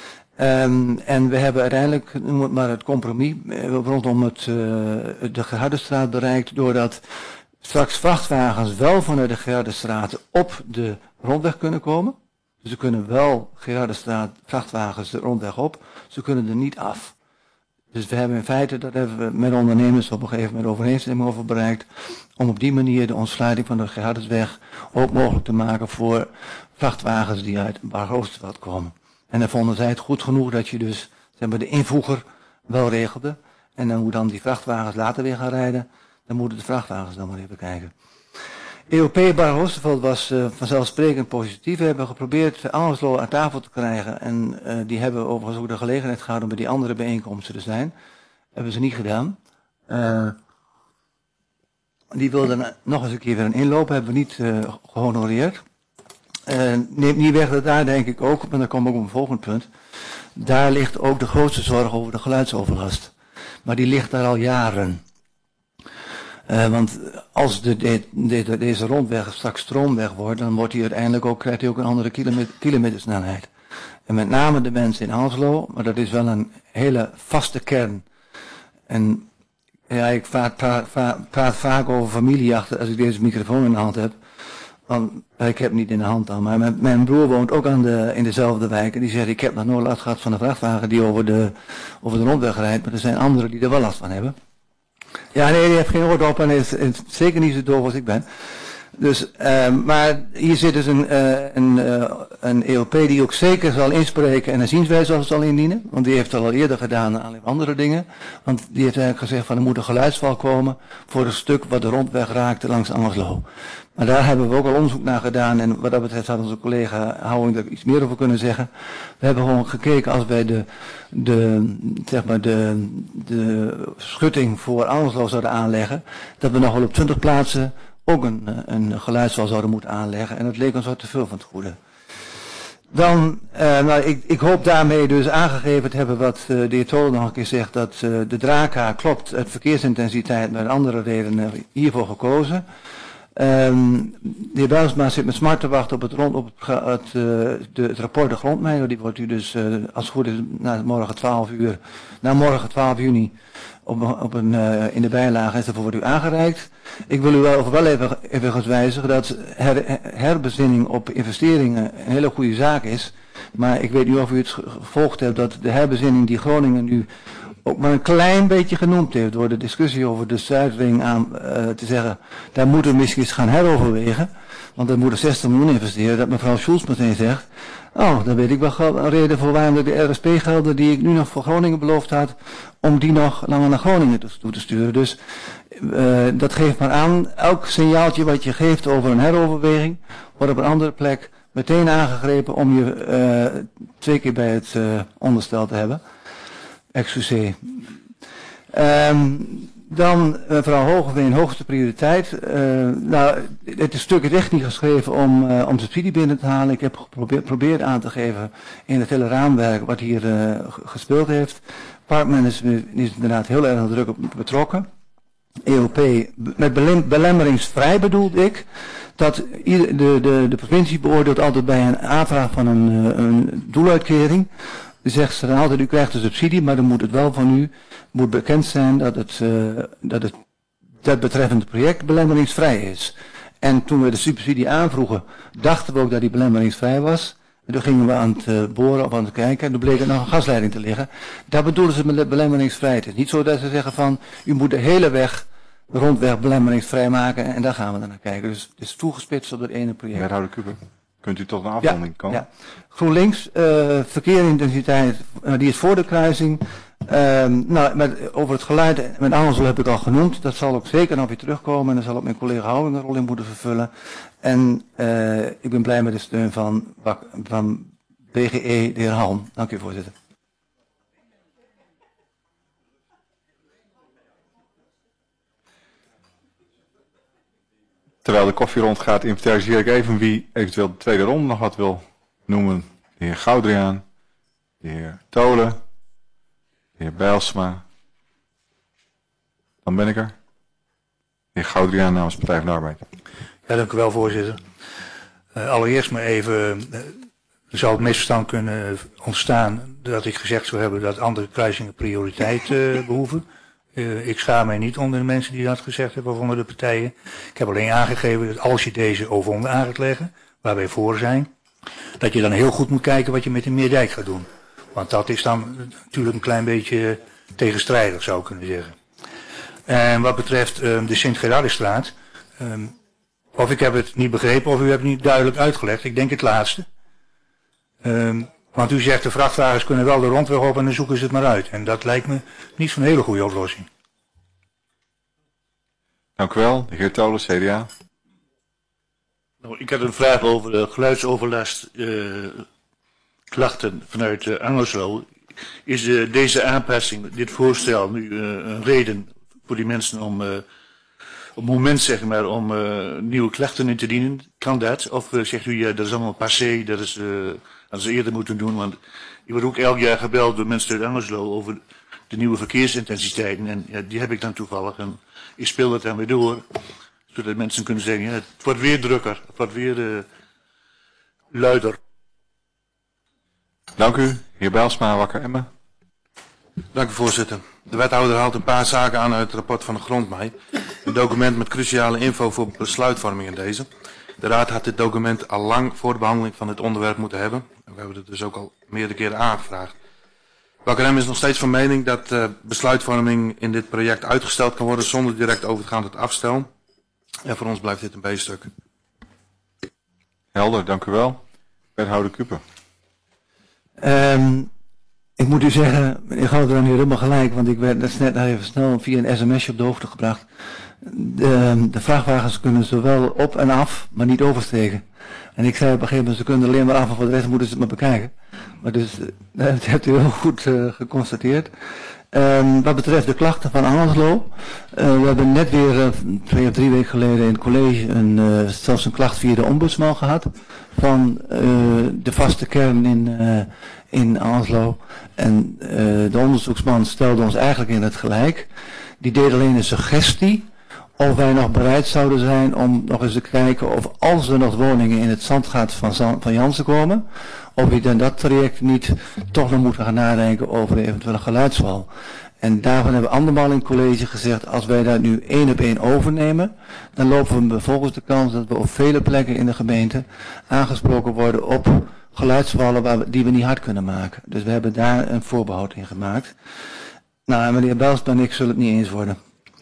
Um, en we hebben uiteindelijk, noem het maar het compromis, rondom het, uh, de Gerhardenstraat bereikt, doordat straks vrachtwagens wel vanuit de Gerhardenstraat op de rondweg kunnen komen. Dus ze kunnen wel Gerhardenstraat vrachtwagens de rondweg op, ze kunnen er niet af. Dus we hebben in feite, dat hebben we met ondernemers op een gegeven moment overeenstemming over bereikt, om op die manier de ontsluiting van de Gerhardensweg ook mogelijk te maken voor vrachtwagens die uit Bar Oosterveld komen. En dan vonden zij het goed genoeg dat je dus zeg maar, de invoeger wel regelde. En dan hoe dan die vrachtwagens later weer gaan rijden, dan moeten de vrachtwagens dan maar even kijken. E O P Bar Oosterveld was uh, vanzelfsprekend positief. We hebben geprobeerd Angerslo aan tafel te krijgen. En uh, die hebben overigens ook de gelegenheid gehad om bij die andere bijeenkomsten te zijn. Hebben ze niet gedaan. Uh, die wilden nog eens een keer weer een inloop. Hebben we niet uh, gehonoreerd. Uh, neemt niet weg dat daar denk ik ook, maar dan kom ik op een volgend punt. Daar ligt ook de grootste zorg over de geluidsoverlast. Maar die ligt daar al jaren. Uh, want als de, de, de, deze rondweg straks stroomweg wordt, dan wordt hij uiteindelijk ook, krijgt hij ook een andere kilometer, kilometersnelheid. En met name de mensen in Angerslo, maar dat is wel een hele vaste kern. En ja, ik praat, praat, praat, praat vaak over familie achter als ik deze microfoon in de hand heb. Want ik heb het niet in de hand dan, maar mijn, mijn broer woont ook aan de, in dezelfde wijk. En die zegt, ik heb nog nooit last gehad van een vrachtwagen die over de, over de rondweg rijdt. Maar er zijn anderen die er wel last van hebben. Ja, nee, die heeft geen oordop en is, is zeker niet zo doof als ik ben. Dus, uh, maar hier zit dus een, uh, een, uh, een E O P die ook zeker zal inspreken en een zienswijze zal indienen. Want die heeft het al eerder gedaan aan andere dingen. Want die heeft eigenlijk gezegd van er moet een geluidsval komen voor een stuk wat de rondweg raakte langs Angerslo. Maar daar hebben we ook al onderzoek naar gedaan en wat dat betreft had onze collega Houwing daar iets meer over kunnen zeggen. We hebben gewoon gekeken als wij de, de, zeg maar de, de schutting voor Angerslo zouden aanleggen, dat we nog wel op twintig plaatsen ook een, een geluidswal zouden moeten aanleggen. En dat leek ons wat te veel van het goede. Dan, uh, nou, ik, ik hoop daarmee dus aangegeven te hebben wat uh, de heer Tolen nog een keer zegt, dat uh, de Draka klopt, het verkeersintensiteit met andere redenen hiervoor gekozen. Um, de heer Bijlsma zit met smart te wachten op het, rond, op het, het, uh, de, het rapport de grondmijnen. Die wordt u dus, uh, als het goed is, na morgen twaalf uur, na morgen twaalf juni, op, op een, uh, in de bijlage enzovoort wordt u aangereikt. Ik wil u wel, wel even, even wijzigen dat her, herbezinning op investeringen een hele goede zaak is. Maar ik weet niet of u het gevolgd hebt dat de herbezinning die Groningen nu ook maar een klein beetje genoemd heeft door de discussie over de Zuidring aan uh, te zeggen, daar moeten we misschien eens gaan heroverwegen, want er moeten zestig miljoen investeren, dat mevrouw Schulz meteen zegt, oh, dan weet ik wel een reden voor waarom de R S P-gelden die ik nu nog voor Groningen beloofd had, om die nog langer naar Groningen toe te sturen. Dus uh, dat geeft maar aan, elk signaaltje wat je geeft over een heroverweging, wordt op een andere plek meteen aangegrepen om je uh, twee keer bij het uh, onderstel te hebben. Excuseer. Um, dan mevrouw Hogeveen, hoogste prioriteit. Uh, nou, het is stuk echt niet geschreven om, uh, om subsidie binnen te halen. Ik heb geprobeerd, geprobeerd aan te geven in het hele raamwerk wat hier uh, gespeeld heeft. Parkmanagement is inderdaad heel erg druk op betrokken. E O P, met belem, belemmeringsvrij bedoelde ik, dat ieder, de, de, de provincie beoordeelt altijd bij een aanvraag van een, een doeluitkering. Dan zegt ze dan altijd, u krijgt de subsidie, maar dan moet het wel van u moet bekend zijn dat het, uh, dat het dat betreffende project belemmeringsvrij is. En toen we de subsidie aanvroegen, dachten we ook dat die belemmeringsvrij was. En toen gingen we aan het uh, boren of aan het kijken en toen bleek er nog een gasleiding te liggen. Daar bedoelen ze met belemmeringsvrij. Het is niet zo dat ze zeggen van, u moet de hele weg, de rondweg belemmeringsvrij maken en daar gaan we dan naar kijken. Dus het is toegespitst op dat ene project. Wethouder Kuper, kunt u tot een afronding ja, komen? Ja. GroenLinks, uh, verkeersintensiteit, uh, die is voor de kruising. Uh, nou, met, over het geluid met Angelsel heb ik al genoemd. Dat zal ook zeker nog weer terugkomen en daar zal ook mijn collega Houwing een rol in moeten vervullen. En uh, ik ben blij met de steun van, van B G E, de heer Halm. Dank u, voorzitter. Terwijl de koffie rondgaat, inventariseer ik even wie eventueel de tweede ronde nog wat wil noemen. De heer Goudriaan, de heer Tolen, de heer Bijlsma. Dan ben ik er. De heer Goudriaan namens Partij van de Arbeid. Ja, dank u wel, voorzitter. Uh, allereerst maar even, uh, er zou het misverstand kunnen ontstaan dat ik gezegd zou hebben dat andere kruisingen prioriteit uh, behoeven. Uh, ik schaam mij niet onder de mensen die dat gezegd hebben of onder de partijen. Ik heb alleen aangegeven dat als je deze overonder aan gaat leggen, waar wij voor zijn, dat je dan heel goed moet kijken wat je met de Meerdijk gaat doen. Want dat is dan natuurlijk een klein beetje tegenstrijdig, zou ik kunnen zeggen. En wat betreft uh, de Sint-Gerardisstraat, um, of ik heb het niet begrepen of u hebt het niet duidelijk uitgelegd. Ik denk het laatste. Um, want u zegt de vrachtwagens kunnen wel de rondweg op en dan zoeken ze het maar uit. En dat lijkt me niet zo'n hele goede oplossing. Dank u wel. De heer Tolen, C D A. Nou, ik had een vraag over de geluidsoverlast uh, klachten vanuit uh, Angerslo. Is uh, deze aanpassing, dit voorstel, nu uh, een reden voor die mensen om uh, op het moment zeg maar om uh, nieuwe klachten in te dienen? Kan dat? Of uh, zegt u, ja, dat is allemaal passé, dat is, uh, dat ze eerder moeten doen? Want ik word ook elk jaar gebeld door mensen uit Angerslo over de nieuwe verkeersintensiteiten. En ja, die heb ik dan toevallig. En ik speel dat dan weer door. Zodat mensen kunnen zeggen, ja, het wordt weer drukker. Het wordt weer uh, luider. Dank u. Heer Bijlsma, Wakker Emmen. Dank u, voorzitter. De wethouder haalt een paar zaken aan uit het rapport van de Grondmei. Een document met cruciale info voor besluitvorming in deze. De raad had dit document al lang voor de behandeling van dit onderwerp moeten hebben. En we hebben het dus ook al meerdere keren aangevraagd. Wakker Emmen is nog steeds van mening dat uh, besluitvorming in dit project uitgesteld kan worden zonder direct over te gaan tot afstel. En voor ons blijft dit een B-stuk. Helder, dank u wel. Wethouder Kuper. Um, ik moet u zeggen, meneer Goudriaan, u heeft helemaal gelijk, want ik werd net even snel via een sms'je op de hoogte gebracht. De, de vrachtwagens kunnen zowel op en af, maar niet oversteken. En ik zei op een gegeven moment, ze kunnen alleen maar af en voor de rest moeten ze het maar bekijken. Maar dus, dat hebt u heel goed uh, geconstateerd. Um, wat betreft de klachten van Angerslo, uh, we hebben net weer uh, twee of drie weken geleden in het college een, uh, zelfs een klacht via de ombudsman gehad van uh, de vaste kern in, uh, in Angerslo. En uh, de onderzoeksman stelde ons eigenlijk in het gelijk. Die deed alleen een suggestie of wij nog bereid zouden zijn om nog eens te kijken of als er nog woningen in het zandgat van, van Jansen komen, of we in dat traject niet toch nog moeten gaan nadenken over eventueel een geluidswal. En daarvan hebben we andermaal in het college gezegd, als wij dat nu één op één overnemen, dan lopen we vervolgens de kans dat we op vele plekken in de gemeente aangesproken worden op geluidswallen waar we, die we niet hard kunnen maken. Dus we hebben daar een voorbehoud in gemaakt. Nou, en meneer Belsma en ik zullen het niet eens worden.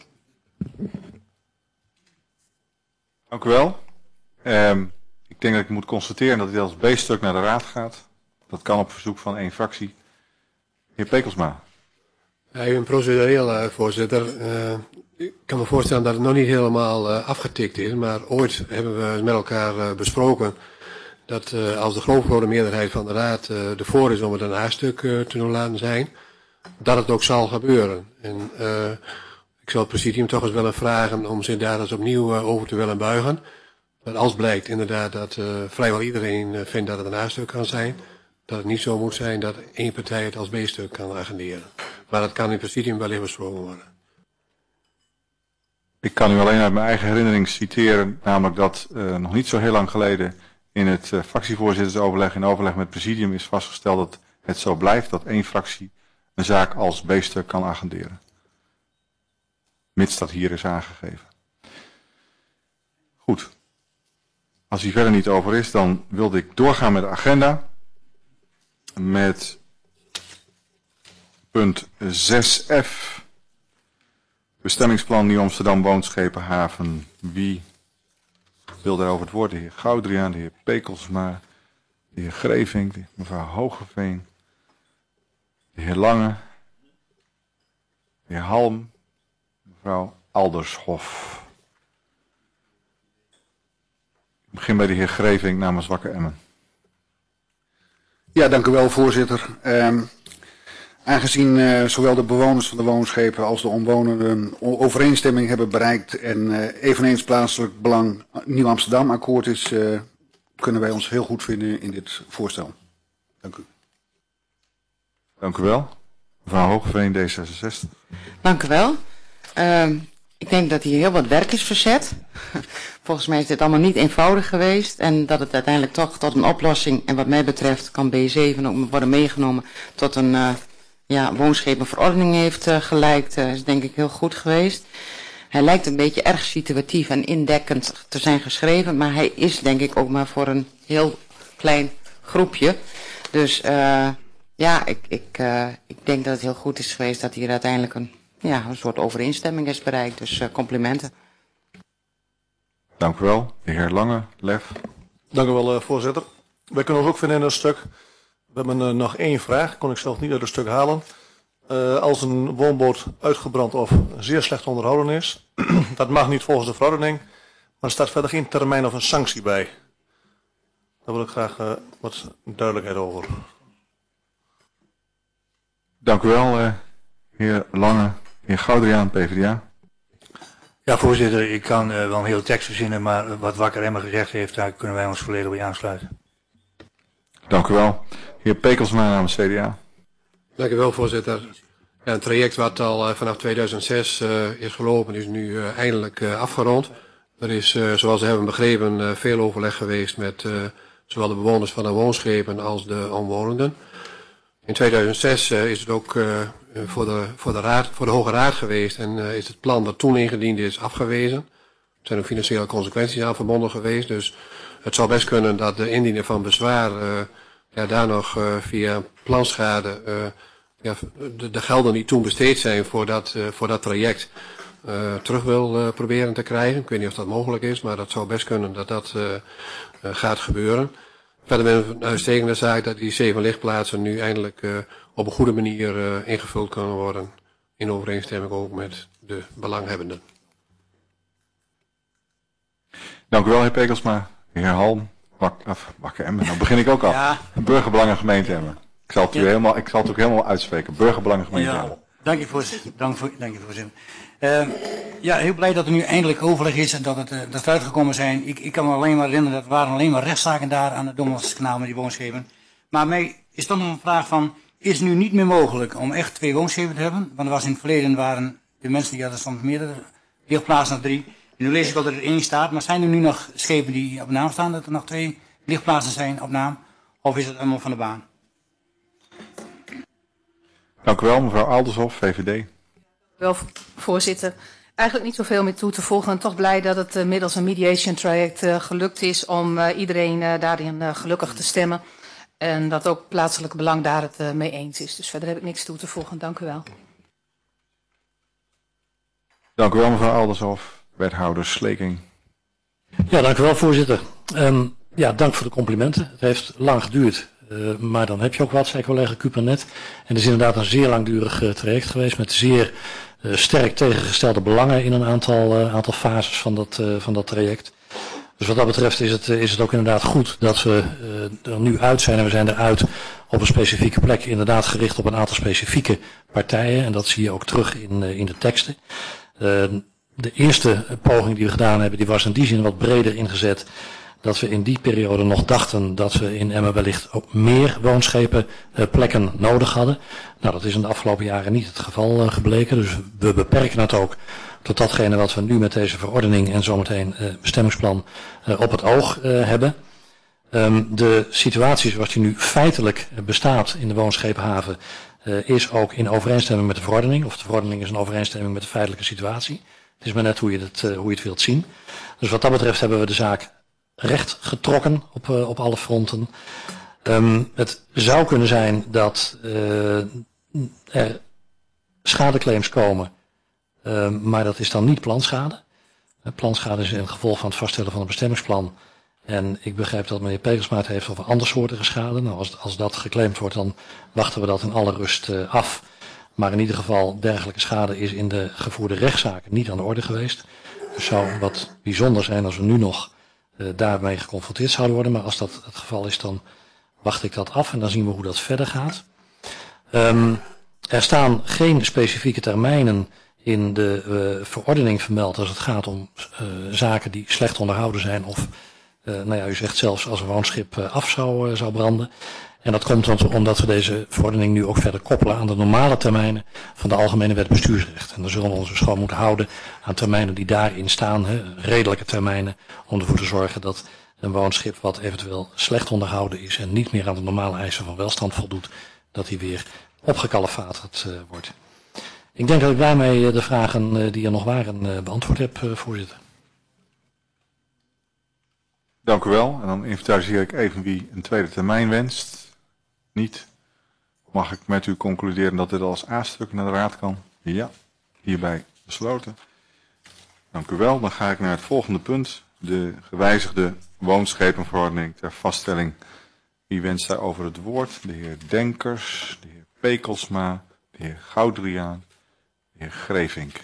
Dank u wel. Um, ik denk dat ik moet constateren dat dit als B-stuk naar de raad gaat. Dat kan op verzoek van één fractie. Heer Pekelsma. Ja, u bent procedureel, uh, voorzitter. Uh, ik kan me voorstellen dat het nog niet helemaal uh, afgetikt is, maar ooit hebben we met elkaar uh, besproken dat uh, als de grote meerderheid van de raad uh, ervoor is om het een A-stuk uh, te doen laten zijn, dat het ook zal gebeuren. En uh, ik zal het presidium toch eens willen vragen om zich daar eens opnieuw uh, over te willen buigen. Dat als blijkt inderdaad dat uh, vrijwel iedereen uh, vindt dat het een A-stuk kan zijn, dat het niet zo moet zijn dat één partij het als B-stuk kan agenderen. Maar dat kan in het presidium wellicht besproken worden. Ik kan u alleen uit mijn eigen herinnering citeren, namelijk dat uh, nog niet zo heel lang geleden in het uh, fractievoorzittersoverleg in overleg met het presidium is vastgesteld dat het zo blijft dat één fractie een zaak als B-stuk kan agenderen. Mits dat hier is aangegeven. Goed. Als hier verder niet over is, dan wilde ik doorgaan met de agenda. Met punt zes F. Bestemmingsplan Nieuw Amsterdam Woonschepenhaven. Wie wil daarover het woord? De heer Goudriaan, de heer Pekelsma, de heer Grevink, de mevrouw Hogeveen, de heer Lange, de heer Halm, mevrouw Aldershof. Ik begin bij de heer Grevink namens Wakker Emmen. Ja, dank u wel, voorzitter. Um, aangezien uh, zowel de bewoners van de woonschepen als de omwonenden overeenstemming hebben bereikt en uh, eveneens plaatselijk belang Nieuw Amsterdam akkoord is, uh, kunnen wij ons heel goed vinden in dit voorstel. Dank u. Dank u wel. Mevrouw Hoogveen, D zesenzestig. Dank u wel. Uh, ik denk dat hier heel wat werk is verzet. Volgens mij is dit allemaal niet eenvoudig geweest en dat het uiteindelijk toch tot een oplossing, en wat mij betreft kan B zeven ook worden meegenomen, tot een uh, ja, woonschepenverordening heeft uh, geleid, uh, is denk ik heel goed geweest. Hij lijkt een beetje erg situatief en indekkend te zijn geschreven, maar hij is denk ik ook maar voor een heel klein groepje. Dus uh, ja, ik, ik, uh, ik denk dat het heel goed is geweest dat hier uiteindelijk een, ja, een soort overeenstemming is bereikt. Dus uh, complimenten. Dank u wel. De heer Lange, Lef. Dank u wel, uh, voorzitter. Wij kunnen ons ook vinden in een stuk. We hebben uh, nog één vraag, kon ik zelf niet uit het stuk halen. Uh, als een woonboot uitgebrand of zeer slecht onderhouden is, dat mag niet volgens de verordening, maar er staat verder geen termijn of een sanctie bij. Daar wil ik graag uh, wat duidelijkheid over. Dank u wel, uh, heer Lange. Heer Goudriaan, P v d A. Ja, voorzitter, ik kan uh, wel een hele tekst verzinnen, maar wat Wakker Emmen gezegd heeft, daar kunnen wij ons volledig bij aansluiten. Dank u wel. Heer Pekelsma namens C D A. Dank u wel, voorzitter. Ja, een traject wat al uh, vanaf tweeduizend zes uh, is gelopen, is nu uh, eindelijk uh, afgerond. Er is, uh, zoals we hebben begrepen, uh, veel overleg geweest met uh, zowel de bewoners van de woonschepen als de omwonenden. In tweeduizend zes uh, is het ook uh, voor, de, voor, de raad, voor de Hoge Raad geweest en uh, is het plan dat toen ingediend is afgewezen. Er zijn ook financiële consequenties aan verbonden geweest, dus het zou best kunnen dat de indiener van bezwaar uh, ja, daar nog uh, via planschade uh, ja, de, de gelden die toen besteed zijn voor dat, uh, voor dat traject uh, terug wil uh, proberen te krijgen. Ik weet niet of dat mogelijk is, maar dat zou best kunnen dat dat uh, uh, gaat gebeuren. Verder ben ik een uitstekende zaak dat die zeven lichtplaatsen nu eindelijk uh, op een goede manier uh, ingevuld kunnen worden. In overeenstemming ook met de belanghebbenden. Dank u wel, heer Pekelsma. Heer Halm, Wak, af, Wakker Emmen. Nou begin ik ook al. Ja. Burgerbelangen gemeente Emmen. Ik zal het u ja. helemaal, ik zal het ook helemaal uitspreken. Burgerbelangen gemeente ja. Emmen. Dank je voorzitter. Dank, voor, dank je voorzitter. Uh, ja, heel blij dat er nu eindelijk overleg is en dat, het, uh, dat we uitgekomen zijn. Ik, ik kan me alleen maar herinneren dat er waren alleen maar rechtszaken daar aan het Dommelskanaal met die woonschepen. Maar mij is toch nog een vraag van, is het nu niet meer mogelijk om echt twee woonschepen te hebben? Want er was in het verleden waren de mensen die hadden soms meerdere lichtplaatsen of drie. En nu lees ik wel dat er één staat, maar zijn er nu nog schepen die op naam staan, dat er nog twee lichtplaatsen zijn op naam? Of is het allemaal van de baan? Dank u wel, mevrouw Aldershoff, V V D. Wel, voorzitter. Eigenlijk niet zoveel meer toe te voegen. En toch blij dat het uh, middels een mediation traject uh, gelukt is om uh, iedereen uh, daarin uh, gelukkig te stemmen. En dat ook plaatselijk belang daar het uh, mee eens is. Dus verder heb ik niks toe te voegen. Dank u wel. Dank u wel, mevrouw Aldershoff. Wethouder Sleking. Ja, dank u wel, voorzitter. Um, ja, dank voor de complimenten. Het heeft lang geduurd. Uh, maar dan heb je ook wat, zei collega Kuper net. En het is inderdaad een zeer langdurig uh, traject geweest met zeer uh, sterk tegengestelde belangen in een aantal, uh, aantal fases van dat, uh, van dat traject. Dus wat dat betreft is het, uh, is het ook inderdaad goed dat we uh, er nu uit zijn. En we zijn eruit op een specifieke plek, inderdaad gericht op een aantal specifieke partijen. En dat zie je ook terug in, uh, in de teksten. Uh, de eerste poging die we gedaan hebben, die was in die zin wat breder ingezet. Dat we in die periode nog dachten dat we in Emmen wellicht ook meer woonschepenplekken uh, nodig hadden. Nou, dat is in de afgelopen jaren niet het geval uh, gebleken. Dus we beperken het ook tot datgene wat we nu met deze verordening en zometeen uh, bestemmingsplan uh, op het oog uh, hebben. Um, de situatie zoals die nu feitelijk bestaat in de woonschepenhaven uh, is ook in overeenstemming met de verordening. Of de verordening is in overeenstemming met de feitelijke situatie. Het is maar net hoe je het, uh, hoe je het wilt zien. Dus wat dat betreft hebben we de zaak recht getrokken op, uh, op alle fronten. Um, het zou kunnen zijn dat uh, er schadeclaims komen, uh, maar dat is dan niet planschade. Uh, planschade is een gevolg van het vaststellen van een bestemmingsplan. En ik begrijp dat meneer Petersma het heeft over andersoortige schade. Nou, als, als dat geclaimd wordt, dan wachten we dat in alle rust uh, af. Maar in ieder geval, dergelijke schade is in de gevoerde rechtszaken niet aan de orde geweest. Het zou wat bijzonder zijn als we nu nog Uh, daarmee geconfronteerd zouden worden. Maar als dat het geval is, dan wacht ik dat af en dan zien we hoe dat verder gaat. Um, er staan geen specifieke termijnen in de uh, verordening vermeld als het gaat om uh, zaken die slecht onderhouden zijn of, uh, nou ja, u zegt zelfs als een woonschip uh, af zou, uh, zou branden. En dat komt omdat we deze verordening nu ook verder koppelen aan de normale termijnen van de Algemene Wet Bestuursrecht. En dan zullen we ons dus gewoon moeten houden aan termijnen die daarin staan, hè, redelijke termijnen, om ervoor te zorgen dat een woonschip wat eventueel slecht onderhouden is en niet meer aan de normale eisen van welstand voldoet, dat die weer opgekalefaterd uh, wordt. Ik denk dat ik daarmee uh, de vragen uh, die er nog waren uh, beantwoord heb, uh, voorzitter. Dank u wel. En dan inventariseer ik even wie een tweede termijn wenst. Niet. Mag ik met u concluderen dat dit als A-stuk naar de raad kan? Ja, hierbij besloten. Dank u wel. Dan ga ik naar het volgende punt. De gewijzigde woonschepenverordening ter vaststelling. Wie wenst daarover het woord? De heer Denkers, de heer Pekelsma, de heer Goudriaan, de heer Grevink.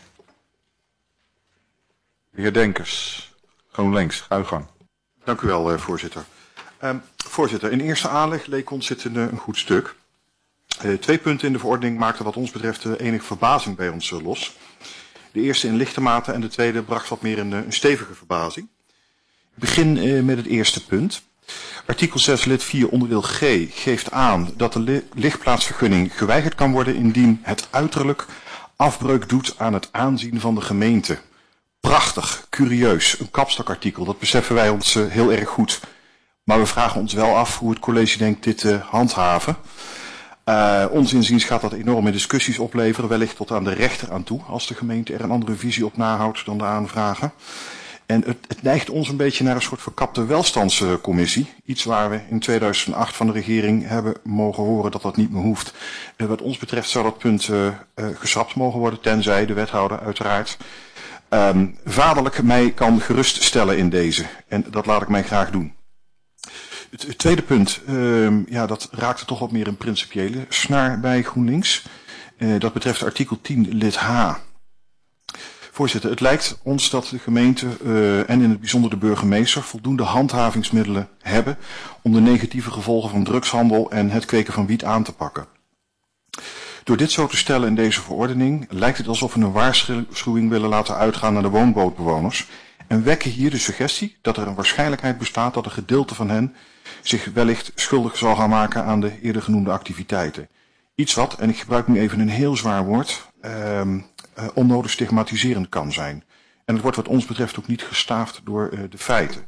De heer Denkers, GroenLinks, ga uw gang. Dank u wel, uh, voorzitter. Um, voorzitter, in eerste aanleg leek ons dit een, een goed stuk. Uh, twee punten in de verordening maakten wat ons betreft uh, enige verbazing bij ons uh, los. De eerste in lichte mate en de tweede bracht wat meer een, een stevige verbazing. Ik begin uh, met het eerste punt. Artikel zes lid vier onderdeel G geeft aan dat de li lichtplaatsvergunning geweigerd kan worden indien het uiterlijk afbreuk doet aan het aanzien van de gemeente. Prachtig, curieus, een kapstakartikel, dat beseffen wij ons uh, heel erg goed. Maar we vragen ons wel af hoe het college denkt dit te uh, handhaven. Uh, ons inziens gaat dat enorme discussies opleveren, wellicht tot aan de rechter aan toe, als de gemeente er een andere visie op nahoudt dan de aanvrager. En het, het neigt ons een beetje naar een soort verkapte welstandscommissie. Iets waar we in tweeduizend acht van de regering hebben mogen horen dat dat niet meer hoeft. Uh, wat ons betreft zou dat punt uh, uh, geschrapt mogen worden, tenzij de wethouder uiteraard Um, vaderlijk mij kan geruststellen in deze. En dat laat ik mij graag doen. Het, het tweede punt, um, ja, dat raakte toch wat meer een principiële snaar bij GroenLinks. Uh, dat betreft artikel tien lid H. Voorzitter, het lijkt ons dat de gemeente uh, en in het bijzonder de burgemeester voldoende handhavingsmiddelen hebben om de negatieve gevolgen van drugshandel en het kweken van wiet aan te pakken. Door dit zo te stellen in deze verordening lijkt het alsof we een waarschuwing willen laten uitgaan naar de woonbootbewoners en wekken hier de suggestie dat er een waarschijnlijkheid bestaat dat een gedeelte van hen zich wellicht schuldig zal gaan maken aan de eerder genoemde activiteiten. Iets wat, en ik gebruik nu even een heel zwaar woord, uh, uh, onnodig stigmatiserend kan zijn. En het wordt wat ons betreft ook niet gestaafd door uh, de feiten.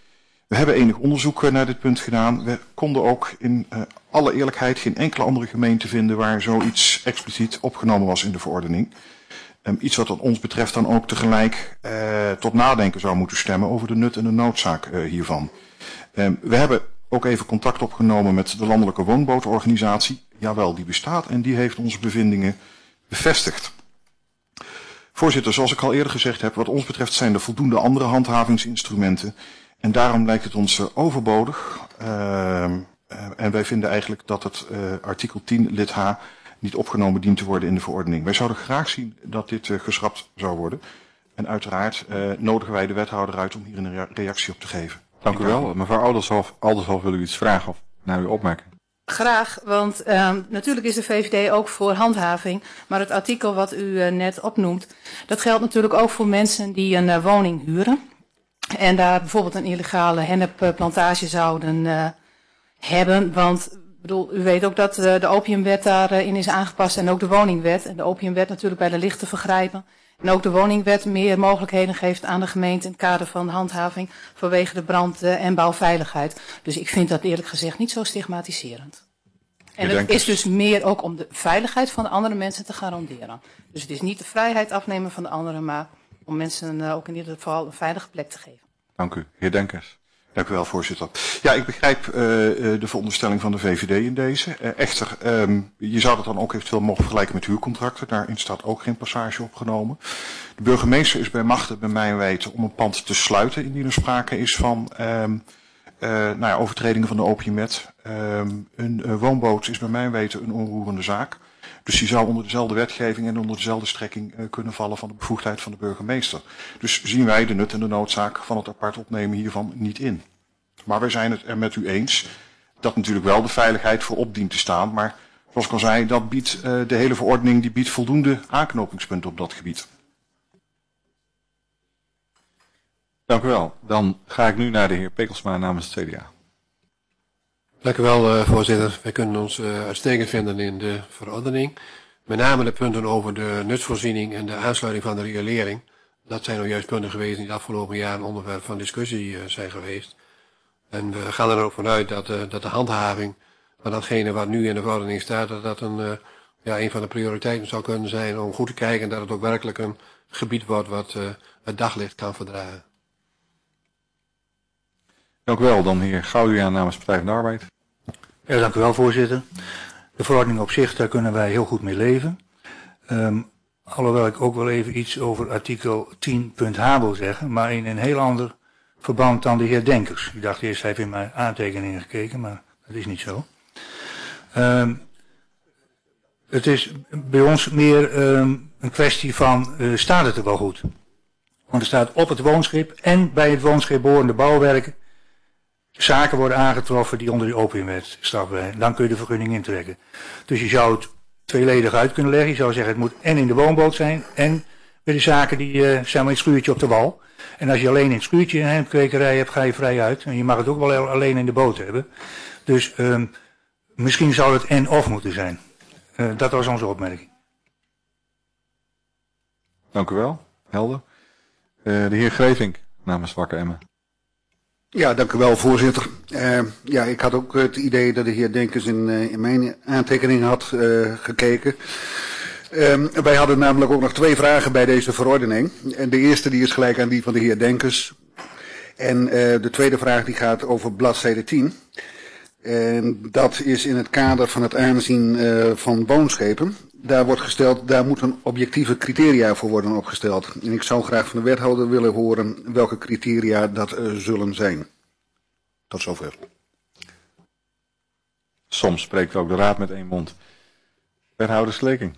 We hebben enig onderzoek uh, naar dit punt gedaan. We konden ook in uh, alle eerlijkheid geen enkele andere gemeente vinden waar zoiets expliciet opgenomen was in de verordening. Um, iets wat wat ons betreft dan ook tegelijk uh, tot nadenken zou moeten stemmen over de nut en de noodzaak uh, hiervan. Um, we hebben ook even contact opgenomen met de Landelijke Woonbootorganisatie. Jawel, die bestaat en die heeft onze bevindingen bevestigd. Voorzitter, zoals ik al eerder gezegd heb, wat ons betreft zijn er voldoende andere handhavingsinstrumenten. En daarom lijkt het ons uh, overbodig. Uh, uh, en wij vinden eigenlijk dat het uh, artikel tien lid H niet opgenomen dient te worden in de verordening. Wij zouden graag zien dat dit uh, geschrapt zou worden. En uiteraard uh, nodigen wij de wethouder uit om hier een reactie op te geven. Dank u wel. Mevrouw Aldershoff, Aldershoff wil u iets vragen of naar uw opmerking? Graag, want uh, natuurlijk is de V V D ook voor handhaving, maar het artikel wat u uh, net opnoemt, dat geldt natuurlijk ook voor mensen die een uh, woning huren en daar bijvoorbeeld een illegale hennepplantage zouden uh, hebben, want ik bedoel, u weet ook dat uh, de opiumwet daarin uh, is aangepast en ook de woningwet. En de opiumwet natuurlijk bij de lichte vergrijpen. En ook de woningwet meer mogelijkheden geeft aan de gemeente in het kader van handhaving vanwege de brand- en bouwveiligheid. Dus ik vind dat eerlijk gezegd niet zo stigmatiserend. En het is dus meer ook om de veiligheid van de andere mensen te garanderen. Dus het is niet de vrijheid afnemen van de anderen, maar om mensen uh, ook in ieder geval een veilige plek te geven. Dank u. Heer Denkers. Dank u wel, voorzitter. Ja, ik begrijp uh, de veronderstelling van de V V D in deze. Uh, echter, um, je zou dat dan ook eventueel mogen vergelijken met huurcontracten. Daarin staat ook geen passage opgenomen. De burgemeester is bij machte, bij mijn weten, om een pand te sluiten indien er sprake is van um, uh, nou ja, overtredingen van de opiumwet. Um, een uh, woonboot is bij mijn weten een onroerende zaak. Dus die zou onder dezelfde wetgeving en onder dezelfde strekking uh, kunnen vallen van de bevoegdheid van de burgemeester. Dus zien wij de nut en de noodzaak van het apart opnemen hiervan niet in. Maar wij zijn het er met u eens dat natuurlijk wel de veiligheid voorop dient te staan. Maar zoals ik al zei, dat biedt uh, de hele verordening die biedt voldoende aanknopingspunten op dat gebied. Dank u wel. Dan ga ik nu naar de heer Pekelsma namens het C D A. Dank u wel, uh, voorzitter. Wij kunnen ons uh, uitstekend vinden in de verordening. Met name de punten over de nutsvoorziening en de aansluiting van de riolering. Dat zijn nou juist punten geweest die de afgelopen jaren onderwerp van discussie uh, zijn geweest. En we gaan er ook vanuit dat, uh, dat de handhaving van datgene wat nu in de verordening staat, dat dat een, uh, ja, een van de prioriteiten zou kunnen zijn om goed te kijken dat het ook werkelijk een gebied wordt wat uh, het daglicht kan verdragen. Dank u wel. Dan heer Goudiaan namens Partij van de Arbeid. Ja, dank u wel, voorzitter. De verordening op zich, daar kunnen wij heel goed mee leven. Um, alhoewel ik ook wel even iets over artikel tien punt H wil zeggen, maar in een heel ander verband dan de heer Denkers. Ik dacht eerst, hij heeft in mijn aantekeningen gekeken, maar dat is niet zo. Um, het is bij ons meer um, een kwestie van, uh, staat het er wel goed? Want er staat op het woonschip en bij het woonschip behorende bouwwerken zaken worden aangetroffen die onder de opiumwet strafbaar. Dan kun je de vergunning intrekken. Dus je zou het tweeledig uit kunnen leggen. Je zou zeggen, het moet en in de woonboot zijn en bij de zaken die, uh, zeg maar, het schuurtje op de wal. En als je alleen in het schuurtje een hennepkwekerij hebt, ga je vrij uit. En je mag het ook wel alleen in de boot hebben. Dus um, misschien zou het en of moeten zijn. Uh, dat was onze opmerking. Dank u wel. Helder. Uh, de heer Grevink namens Wakker Emmen. Ja, dank u wel, voorzitter. Uh, ja, ik had ook het idee dat de heer Denkers in, uh, in mijn aantekeningen had uh, gekeken. Um, wij hadden namelijk ook nog twee vragen bij deze verordening. En de eerste die is gelijk aan die van de heer Denkers. En uh, de tweede vraag die gaat over bladzijde tien. En dat is in het kader van het aanzien uh, van woonschepen. Daar wordt gesteld, daar moeten objectieve criteria voor worden opgesteld. En ik zou graag van de wethouder willen horen welke criteria dat uh, zullen zijn. Tot zover. Soms spreekt ook de raad met één mond. Wethouder Sleking.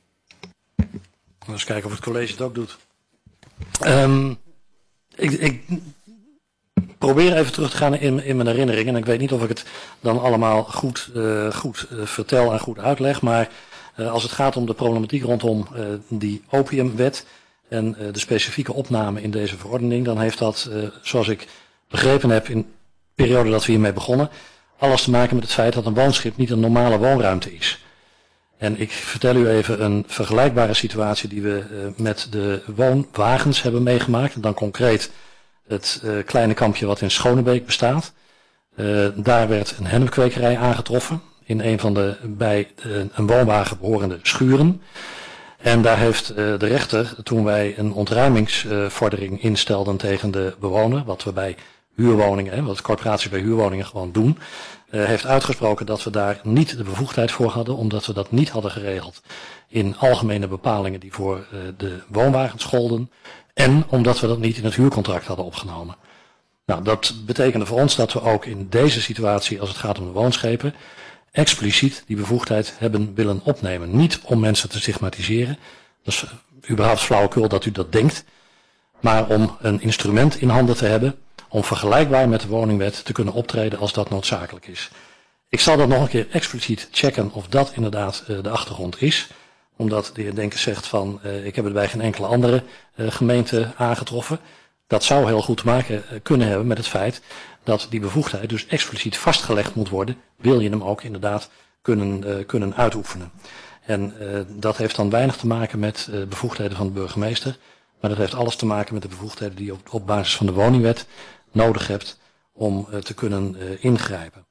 Eens kijken of het college het ook doet. Um, ik, ik probeer even terug te gaan in, in mijn herinneringen. En ik weet niet of ik het dan allemaal goed, uh, goed uh, vertel en goed uitleg. Maar Uh, als het gaat om de problematiek rondom uh, die opiumwet en uh, de specifieke opname in deze verordening, dan heeft dat, uh, zoals ik begrepen heb in de periode dat we hiermee begonnen, alles te maken met het feit dat een woonschip niet een normale woonruimte is. En ik vertel u even een vergelijkbare situatie die we uh, met de woonwagens hebben meegemaakt. En dan concreet het uh, kleine kampje wat in Schonebeek bestaat. Uh, daar werd een hennepkwekerij aangetroffen in een van de bij uh, een woonwagen behorende schuren. En daar heeft uh, de rechter, toen wij een ontruimingsvordering uh, instelden tegen de bewoner, wat we bij huurwoningen, hè, wat corporaties bij huurwoningen gewoon doen, uh, heeft uitgesproken dat we daar niet de bevoegdheid voor hadden, omdat we dat niet hadden geregeld in algemene bepalingen die voor uh, de woonwagens golden, en omdat we dat niet in het huurcontract hadden opgenomen. Nou, dat betekende voor ons dat we ook in deze situatie, als het gaat om de woonschepen, expliciet die bevoegdheid hebben willen opnemen. Niet om mensen te stigmatiseren, dat is überhaupt flauwekul dat u dat denkt, maar om een instrument in handen te hebben om vergelijkbaar met de woningwet te kunnen optreden als dat noodzakelijk is. Ik zal dat nog een keer expliciet checken of dat inderdaad uh, de achtergrond is, omdat de heer Denkers zegt van uh, ik heb het bij geen enkele andere uh, gemeente aangetroffen. Dat zou heel goed te maken uh, kunnen hebben met het feit dat die bevoegdheid dus expliciet vastgelegd moet worden, wil je hem ook inderdaad kunnen, uh, kunnen uitoefenen. En uh, dat heeft dan weinig te maken met uh, bevoegdheden van de burgemeester, maar dat heeft alles te maken met de bevoegdheden die je op, op basis van de woningwet nodig hebt om uh, te kunnen uh, ingrijpen.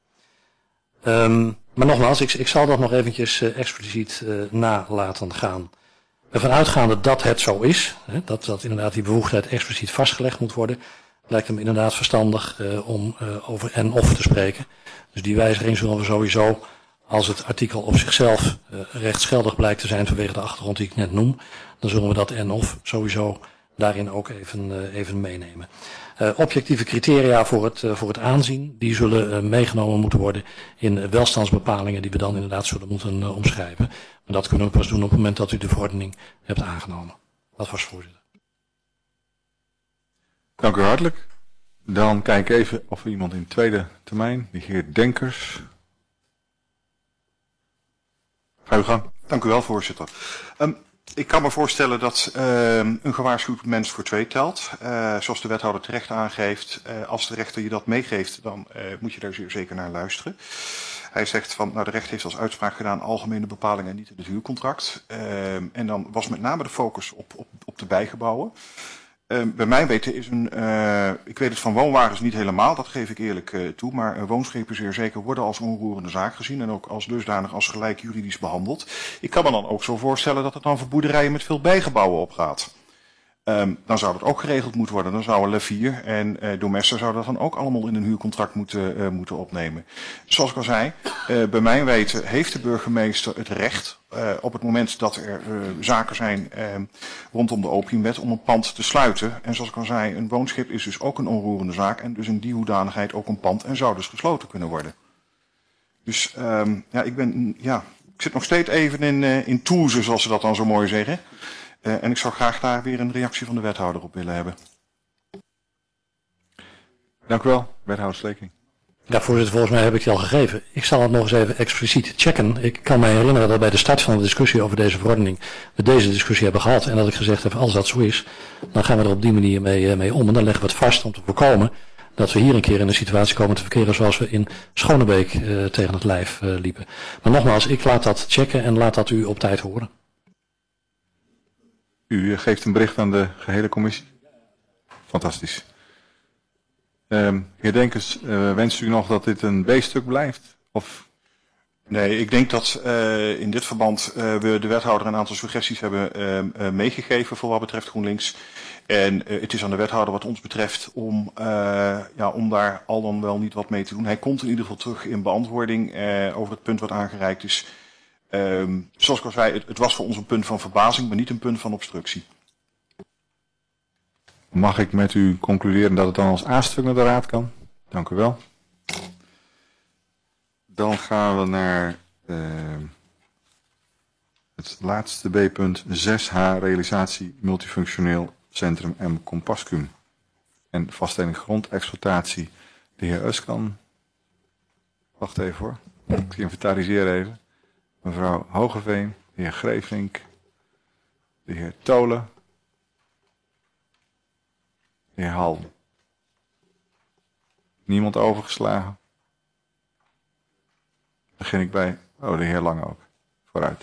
Um, maar nogmaals, ik, ik zal dat nog eventjes uh, expliciet uh, na laten gaan. Ervan uitgaande dat het zo is, hè, dat, dat inderdaad die bevoegdheid expliciet vastgelegd moet worden, lijkt hem inderdaad verstandig uh, om uh, over en of te spreken. Dus die wijziging zullen we sowieso, als het artikel op zichzelf uh, rechtsgeldig blijkt te zijn vanwege de achtergrond die ik net noem, dan zullen we dat en of sowieso daarin ook even, uh, even meenemen. Uh, objectieve criteria voor het, uh, voor het aanzien, die zullen uh, meegenomen moeten worden in uh, welstandsbepalingen die we dan inderdaad zullen moeten uh, omschrijven. Maar dat kunnen we pas doen op het moment dat u de verordening hebt aangenomen. Dat was voorzitter. Dank u hartelijk. Dan kijk ik even of er iemand in tweede termijn, de heer Denkers. Ga uw gang. Dank u wel, voorzitter. Um, ik kan me voorstellen dat uh, een gewaarschuwd mens voor twee telt. Uh, zoals de wethouder terecht aangeeft, uh, als de rechter je dat meegeeft, dan uh, moet je daar zeer zeker naar luisteren. Hij zegt van, nou de rechter heeft als uitspraak gedaan algemene bepalingen en niet in het huurcontract. Uh, en dan was met name de focus op, op, op de bijgebouwen. Uh, bij mij weten is een, uh, ik weet het van woonwagens niet helemaal, dat geef ik eerlijk uh, toe, maar uh, woonschepen zeer zeker worden als onroerende zaak gezien en ook als dusdanig als gelijk juridisch behandeld. Ik kan me dan ook zo voorstellen dat het dan voor boerderijen met veel bijgebouwen opgaat. Um, dan zou dat ook geregeld moeten worden. Dan zouden Levier en uh, Domester zouden dat dan ook allemaal in een huurcontract moeten, uh, moeten opnemen. Zoals ik al zei, uh, bij mijn weten heeft de burgemeester het recht uh, op het moment dat er uh, zaken zijn uh, rondom de opiumwet om een pand te sluiten. En zoals ik al zei, een woonschip is dus ook een onroerende zaak en dus in die hoedanigheid ook een pand en zou dus gesloten kunnen worden. Dus um, ja, ik ben, ja, ik zit nog steeds even in, uh, in toezen, zoals ze dat dan zo mooi zeggen. Uh, en ik zou graag daar weer een reactie van de wethouder op willen hebben. Dank u wel, wethouder Sleking. Ja, voorzitter, volgens mij heb ik die al gegeven. Ik zal het nog eens even expliciet checken. Ik kan mij herinneren dat bij de start van de discussie over deze verordening we deze discussie hebben gehad. En dat ik gezegd heb, als dat zo is, dan gaan we er op die manier mee, mee om. En dan leggen we het vast om te voorkomen dat we hier een keer in een situatie komen te verkeren zoals we in Schonebeek uh, tegen het lijf uh, liepen. Maar nogmaals, ik laat dat checken en laat dat u op tijd horen. U geeft een bericht aan de gehele commissie. Fantastisch. Um, heer Denkers, uh, wenst u nog dat dit een B-stuk blijft? Of? Nee, ik denk dat uh, in dit verband uh, we de wethouder een aantal suggesties hebben uh, uh, meegegeven voor wat betreft GroenLinks. En uh, het is aan de wethouder wat ons betreft om, uh, ja, om daar al dan wel niet wat mee te doen. Hij komt in ieder geval terug in beantwoording uh, over het punt wat aangereikt is. Um, zoals ik al zei, het, het was voor ons een punt van verbazing, maar niet een punt van obstructie. Mag ik met u concluderen dat het dan als A-stuk naar de raad kan? Dank u wel. Dan gaan we naar uh, het laatste B-punt zes H, realisatie multifunctioneel centrum M. Compascum. En vaststelling grondexploitatie, de heer Uskan. Wacht even hoor, ik inventariseer even. Mevrouw Hogeveen, de heer Greevink, de heer Tolen, de heer Halm. Niemand overgeslagen. Begin ik bij, oh de heer Lang ook, vooruit.